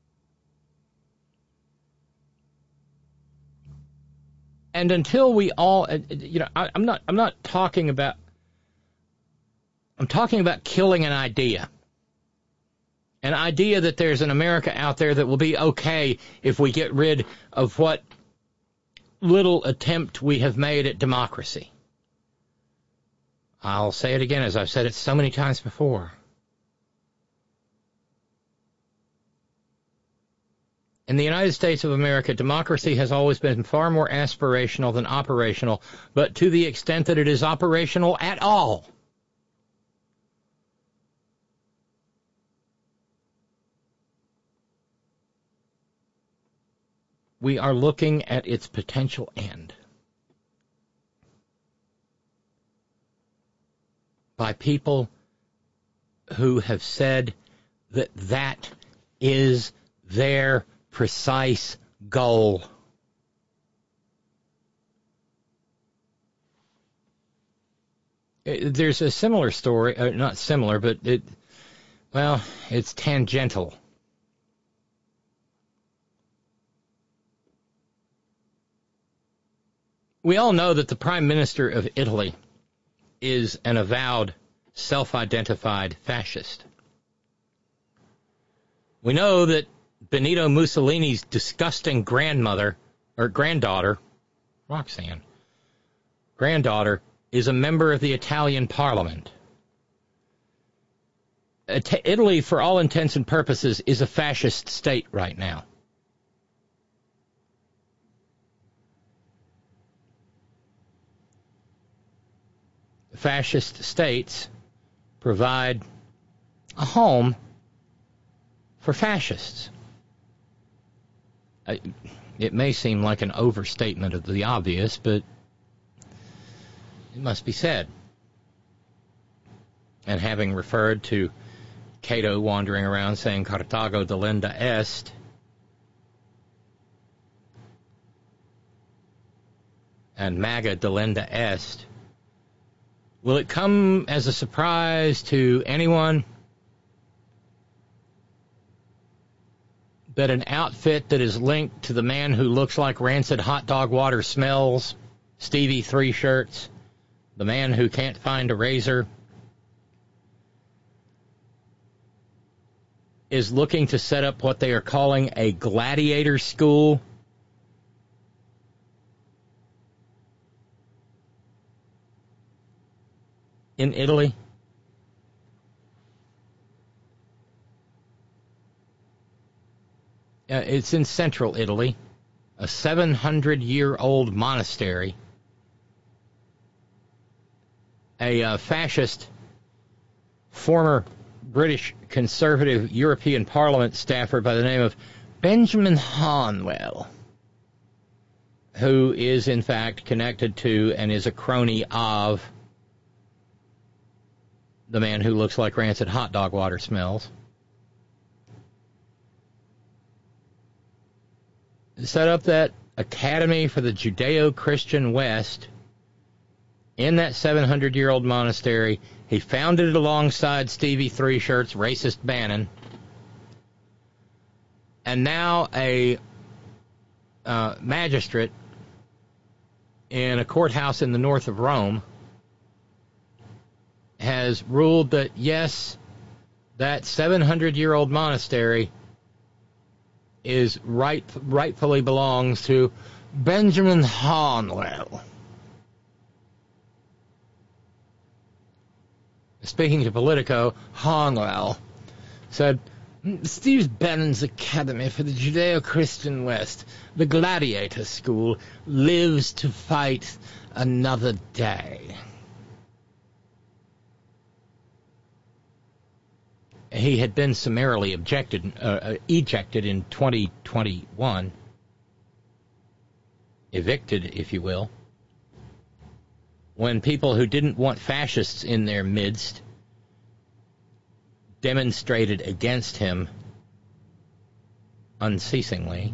And until we all, you know, I, I'm not, I'm not talking about, I'm talking about killing an idea. An idea that there's an America out there that will be okay if we get rid of what little attempt we have made at democracy. I'll say it again, as I've said it so many times before. In the United States of America, democracy has always been far more aspirational than operational, but to the extent that it is operational at all, we are looking at its potential end. By people who have said that that is their precise goal. There's a similar story, uh, not similar, but it, well, it's tangential. We all know that the Prime Minister of Italy is an avowed, self-identified fascist. We know that Benito Mussolini's disgusting grandmother, or granddaughter, Roxanne, granddaughter, is a member of the Italian parliament. Italy, for all intents and purposes, is a fascist state right now. Fascist states provide a home for fascists. It may seem like an overstatement of the obvious, but it must be said. and having referred to Cato wandering around saying Carthago delenda est, and MAGA delenda est, will it come as a surprise to anyone that an outfit that is linked to the man who looks like rancid hot dog water smells, Stevie Three Shirts, the man who can't find a razor, is looking to set up what they are calling a gladiator school? In Italy? Uh, it's in central Italy, a seven hundred year old monastery. A uh, fascist, former British conservative European Parliament staffer by the name of Benjamin Harnwell, who is in fact connected to and is a crony of the man who looks like rancid hot dog water smells, set up that academy for the Judeo-Christian West in that seven hundred year old monastery. He founded it alongside Stevie Three Shirts, racist Bannon. And now a uh, magistrate in a courthouse in the north of Rome has ruled that, yes, that seven hundred year old monastery is right, rightfully belongs to Benjamin Harnwell. Speaking to Politico, Harnwell said, Steve Bannon's Academy for the Judeo-Christian West, the Gladiator School, lives to fight another day. He had been summarily objected, uh, ejected in twenty twenty-one, evicted, if you will, when people who didn't want fascists in their midst demonstrated against him unceasingly.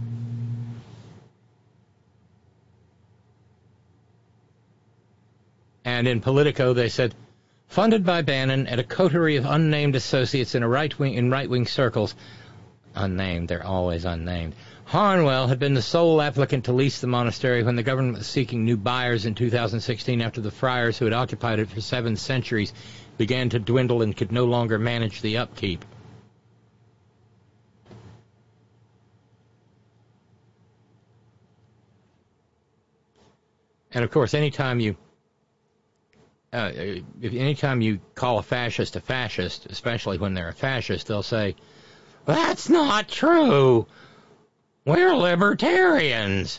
And in Politico they said, funded by Bannon at a coterie of unnamed associates in a right-wing in right-wing circles, unnamed, they're always unnamed, Harnwell had been the sole applicant to lease the monastery when the government was seeking new buyers in two thousand sixteen after the friars who had occupied it for seven centuries began to dwindle and could no longer manage the upkeep. And of course, anytime you uh, if anytime you call a fascist a fascist, especially when they're a fascist, they'll say, "That's not true. We're libertarians."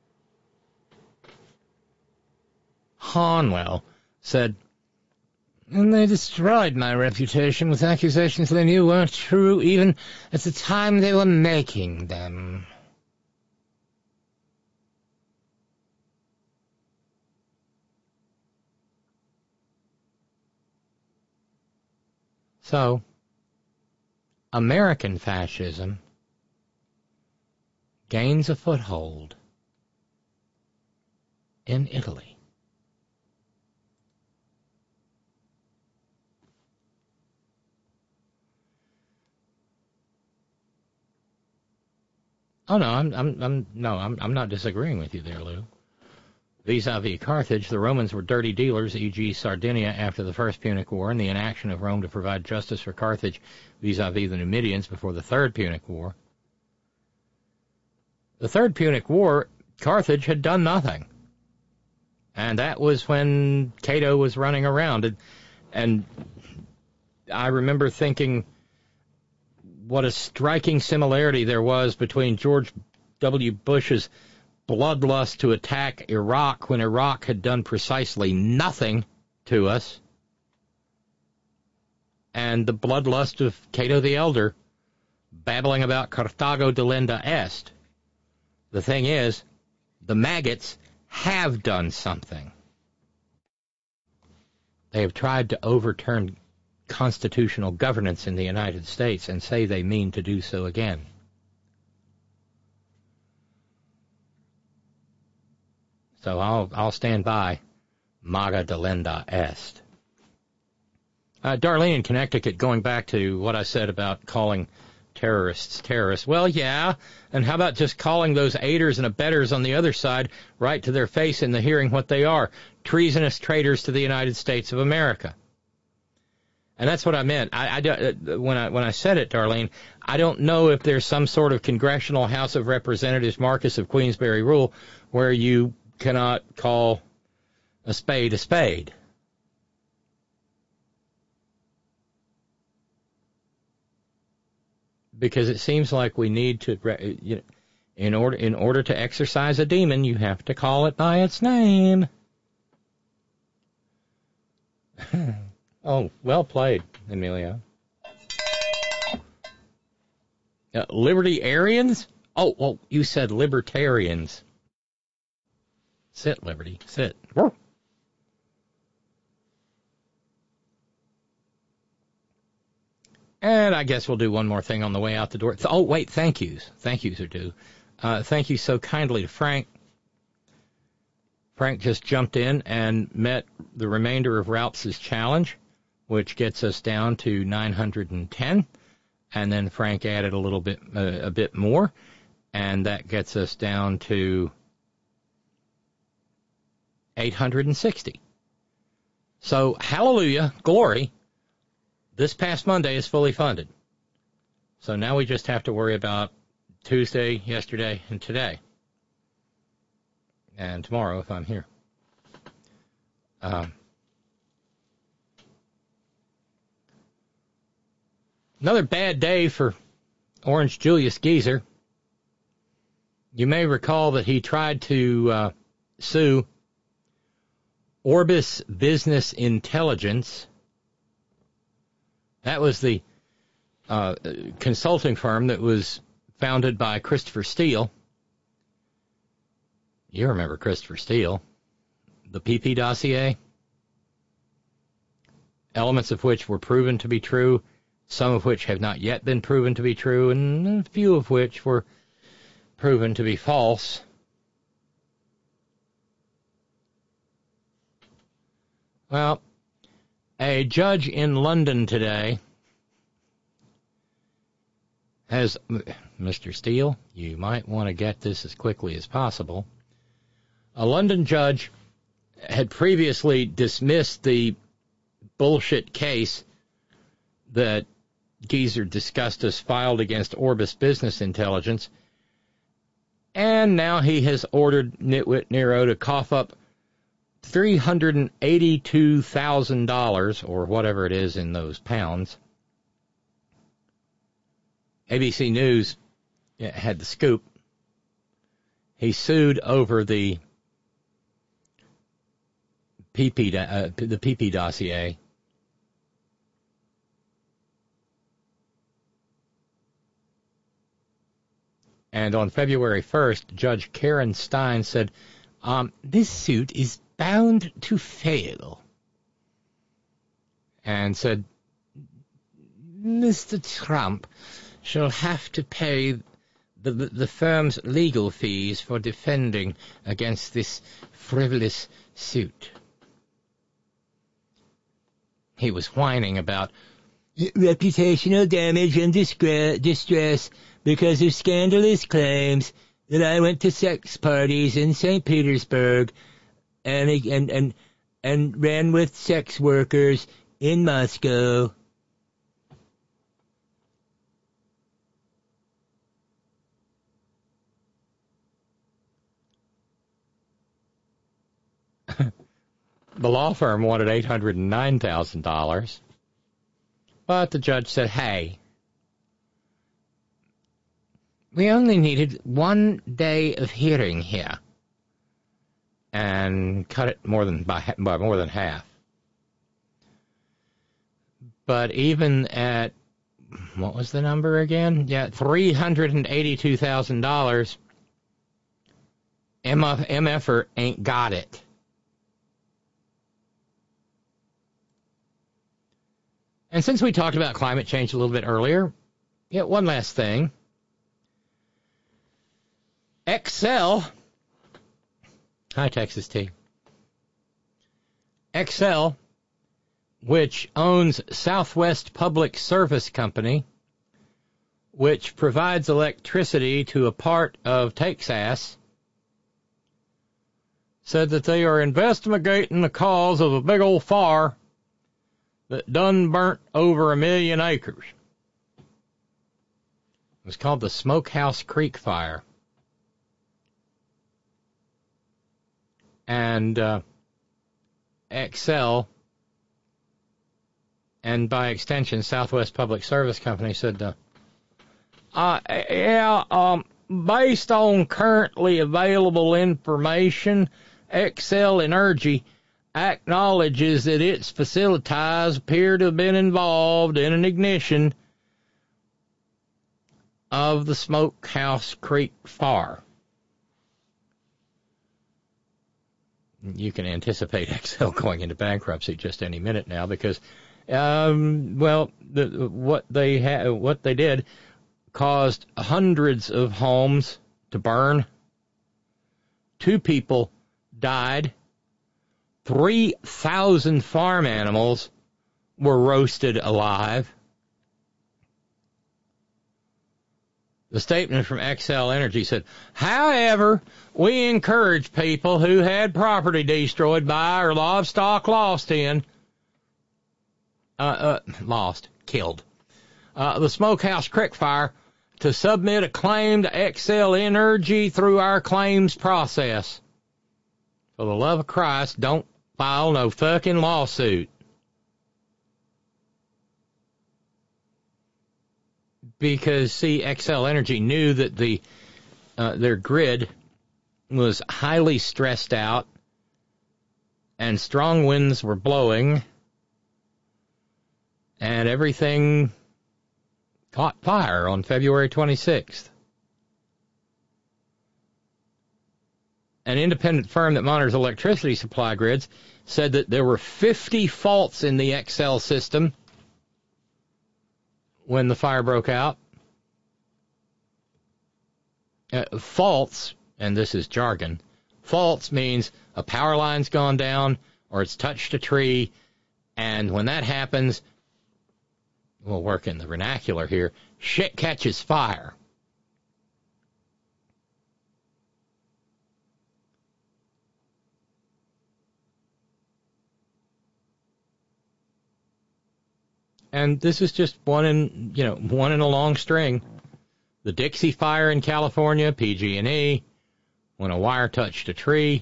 Harnwell said, and they destroyed my reputation with accusations they knew weren't true even at the time they were making them. So, American fascism gains a foothold in Italy. Oh no, I'm, I'm, I'm, no, I'm, I'm not disagreeing with you there, Lou. Vis-a-vis Carthage, the Romans were dirty dealers, for example. Sardinia after the First Punic War, and the inaction of Rome to provide justice for Carthage vis-a-vis the Numidians before the Third Punic War. The Third Punic War, Carthage had done nothing. And that was when Cato was running around. And, and I remember thinking what a striking similarity there was between George W. Bush's bloodlust to attack Iraq when Iraq had done precisely nothing to us, and the bloodlust of Cato the Elder babbling about Carthago delenda est. The thing is, the maggots have done something. They have tried to overturn constitutional governance in the United States and say they mean to do so again. So I'll I'll stand by MAGA delenda est. Uh, Darlene in Connecticut, going back to what I said about calling terrorists terrorists. Well, yeah, and how about just calling those aiders and abettors on the other side right to their face in the hearing what they are? Treasonous traitors to the United States of America. And that's what I meant. I, I, when I when I said it, Darlene, I don't know if there's some sort of Congressional House of Representatives Marcus of Queensberry rule where you cannot call a spade a spade. Because it seems like we need to, you know, in order in order to exorcise a demon, you have to call it by its name. Oh, well played, Emilio. Uh, Liberty-arians? Oh, well, you said libertarians. Sit, Liberty, sit. And I guess we'll do one more thing on the way out the door. Oh, wait, thank yous. Thank yous are due. Uh, thank you so kindly to Frank. Frank just jumped in and met the remainder of Ralph's challenge, which gets us down to nine hundred ten. And then Frank added a little bit, uh, a bit more, and that gets us down to eight hundred sixty. So, hallelujah, glory. This past Monday is fully funded. So now we just have to worry about Tuesday, yesterday, and today. And tomorrow if I'm here. Um, another bad day for Orange Julius Geezer. You may recall that he tried to uh, sue Orbis Business Intelligence. That was the uh, consulting firm that was founded by Christopher Steele. You remember Christopher Steele, the P P dossier, elements of which were proven to be true, some of which have not yet been proven to be true, and a few of which were proven to be false. Well, a judge in London today has, Mister Steele, you might want to get this as quickly as possible. A London judge had previously dismissed the bullshit case that Geezer discussed as filed against Orbis Business Intelligence, and now he has ordered Nitwit Nero to cough up three hundred eighty-two thousand dollars, or whatever it is in those pounds. A B C News had the scoop. He sued over the P P, uh, the P P dossier. And on February first, Judge Karen Stein said, um, this suit is bound to fail. And said, Mister Trump shall have to pay the, the, the firm's legal fees for defending against this frivolous suit. He was whining about reputational damage and distress because of scandalous claims that I went to sex parties in Saint Petersburg and and and and ran with sex workers in Moscow. The law firm wanted eight hundred nine thousand dollars, but the judge said, hey, we only needed one day of hearing here, and cut it more than by, by more than half. But even at, what was the number again? Yeah, three hundred eighty-two thousand dollars, M F-er ain't got it. And since we talked about climate change a little bit earlier, yeah, one last thing. Xcel, hi Texas T. Xcel, which owns Southwest Public Service Company, which provides electricity to a part of Texas, said that they are investigating the cause of a big old fire that done burnt over a million acres. It was called the Smokehouse Creek Fire. And uh, Xcel, and by extension, Southwest Public Service Company, said, uh, uh, yeah, um, based on currently available information, Xcel Energy acknowledges that its facilities appear to have been involved in an ignition of the Smokehouse Creek fire. You can anticipate Xcel going into bankruptcy just any minute now because, um, well, the, what they ha- what they did caused hundreds of homes to burn. Two people died. three thousand farm animals were roasted alive. The statement from Xcel Energy said, however, we encourage people who had property destroyed by or livestock lost in, uh, uh, lost, killed, uh, the Smokehouse Creek Fire to submit a claim to Xcel Energy through our claims process. For the love of Christ, don't file no fucking lawsuit. Because, see, Xcel Energy knew that the uh, their grid was highly stressed out and strong winds were blowing and everything caught fire on February twenty-sixth. An independent firm that monitors electricity supply grids said that there were fifty faults in the Xcel system when the fire broke out. Uh, faults, and this is jargon, faults means a power line's gone down or it's touched a tree, and when that happens, we'll work in the vernacular here, shit catches fire. And this is just one in, you know, one in a long string. The Dixie Fire in California, P G and E, when a wire touched a tree.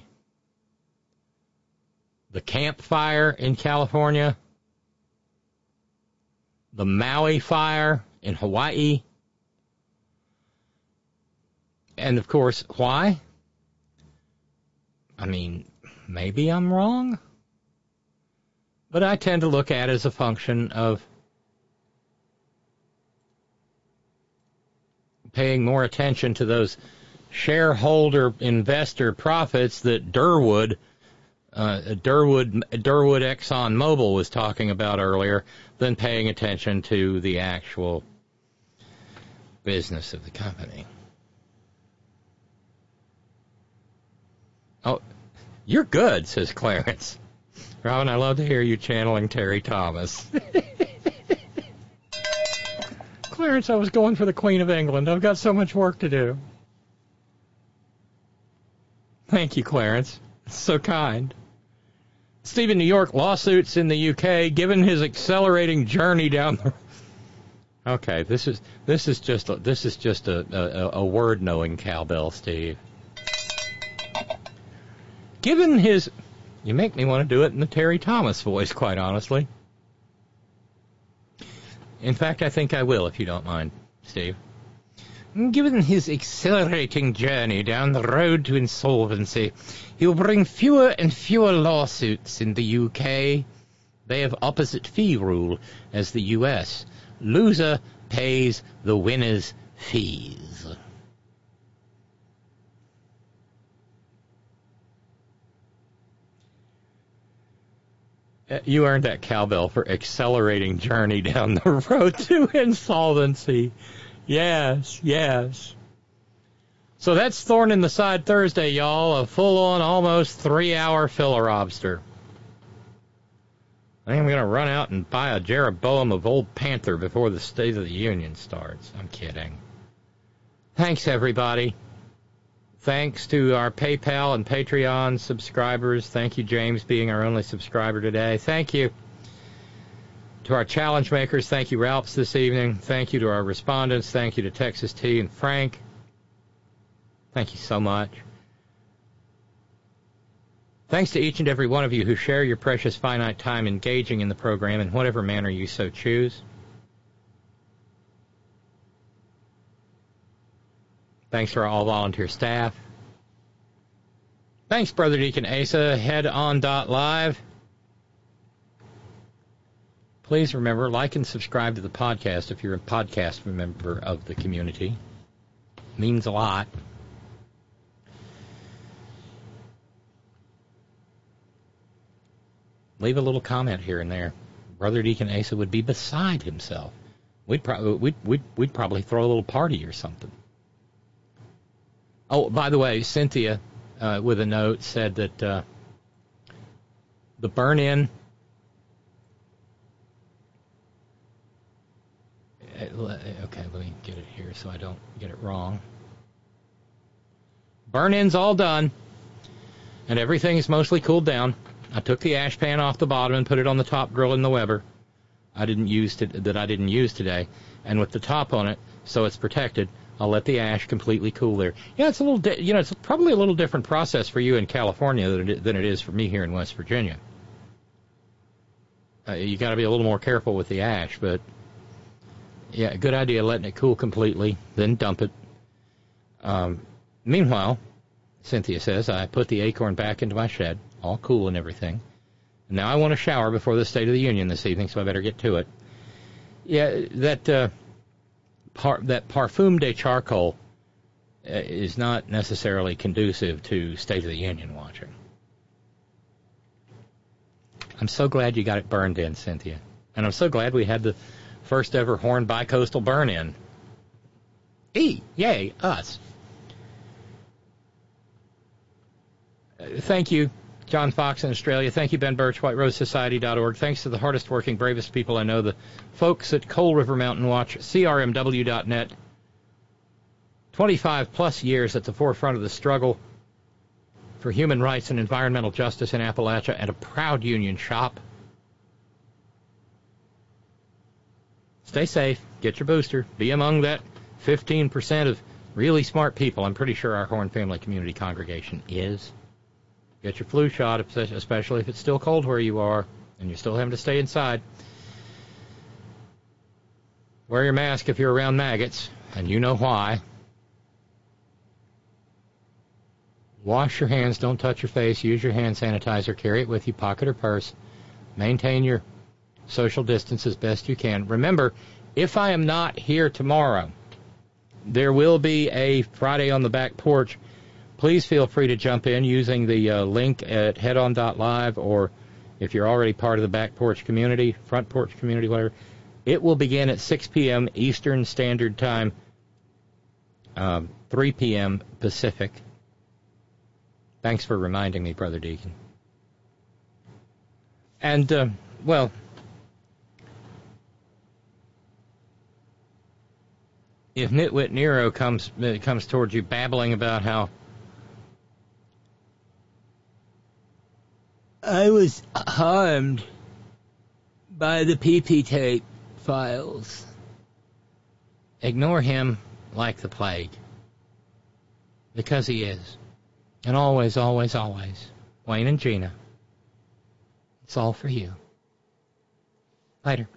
The Camp Fire in California. The Maui Fire in Hawaii. And, of course, why? I mean, maybe I'm wrong, but I tend to look at it as a function of paying more attention to those shareholder investor profits that Durwood, uh, Durwood, Durwood ExxonMobil was talking about earlier than paying attention to the actual business of the company. Oh, you're good, says Clarence. Robin, I love to hear you channeling Terry Thomas. Clarence, I was going for the Queen of England. I've got so much work to do. Thank you, Clarence. It's so kind. Stephen, New York lawsuits in the U K, given his accelerating journey down the... Okay, this is this is just a, this is just a, a, a word-knowing cowbell, Steve. Given his... You make me want to do it in the Terry Thomas voice, quite honestly. In fact, I think I will, if you don't mind, Steve. Given his accelerating journey down the road to insolvency, he will bring fewer and fewer lawsuits in the U K. They have opposite fee rule as the U S. Loser pays the winner's fees. You earned that cowbell for accelerating journey down the road to insolvency. Yes, yes. So that's Thorn in the Side Thursday, y'all. A full-on, almost three-hour filler-obster. I think I'm going to run out and buy a Jeroboam of Old Panther before the State of the Union starts. I'm kidding. Thanks, everybody. Thanks to our PayPal and Patreon subscribers. Thank you, James, being our only subscriber today. Thank you to our challenge makers. Thank you, Ralphs, this evening. Thank you to our respondents. Thank you to Texas T and Frank. Thank you so much. Thanks to each and every one of you who share your precious finite time engaging in the program in whatever manner you so choose. Thanks to our all-volunteer staff. Thanks, Brother Deacon Asa. Head on dot live. Please remember, like and subscribe to the podcast if you're a podcast member of the community. It means a lot. Leave a little comment here and there. Brother Deacon Asa would be beside himself. We'd, pro- we'd, we'd, we'd probably throw a little party or something. Oh, by the way, Cynthia, uh, with a note, said that uh, the burn-in... Okay, let me get it here so I don't get it wrong. Burn-in's all done, and everything's mostly cooled down. I took the ash pan off the bottom and put it on the top grill in the Weber. I didn't use to, that I didn't use today, and with the top on it, so it's protected. I'll let the ash completely cool there. Yeah, it's a little, di- you know, it's probably a little different process for you in California than it, than it is for me here in West Virginia. Uh, you got to be a little more careful with the ash, but yeah, good idea letting it cool completely, then dump it. Um, meanwhile, Cynthia says, I put the Acorn back into my shed, all cool and everything. And now I want to shower before the State of the Union this evening, so I better get to it. Yeah, that uh, par- that Parfum de Charcoal uh, is not necessarily conducive to State of the Union watching. I'm so glad you got it burned in, Cynthia. And I'm so glad we had the first ever Horn Bicoastal burn-in. E, yay, us. Uh, thank you, John Fox in Australia. Thank you, Ben Birch, White Rose Society dot org. Thanks to the hardest working, bravest people I know, the folks at Coal River Mountain Watch, C R M W dot net. twenty-five plus years at the forefront of the struggle for human rights and environmental justice in Appalachia, and a proud union shop. Stay safe. Get your booster. Be among that fifteen percent of really smart people. I'm pretty sure our Horn Family Community congregation is. Get your flu shot, especially if it's still cold where you are and you're still having to stay inside. Wear your mask if you're around maggots, and you know why. Wash your hands. Don't touch your face. Use your hand sanitizer. Carry it with you, pocket or purse. Maintain your social distance as best you can. Remember, if I am not here tomorrow, there will be a Friday on the Back Porch. Please feel free to jump in using the uh, link at head on dot live, or if you're already part of the Back Porch community, Front Porch community, whatever. It will begin at six p.m. Eastern Standard Time, um, three p.m. Pacific. Thanks for reminding me, Brother Deacon. And, uh, well, if Nitwit Nero comes uh, comes towards you babbling about how I was harmed by the P P tape files, ignore him like the plague, because he is. And always, always, always, Wayne and Gina, it's all for you. Later.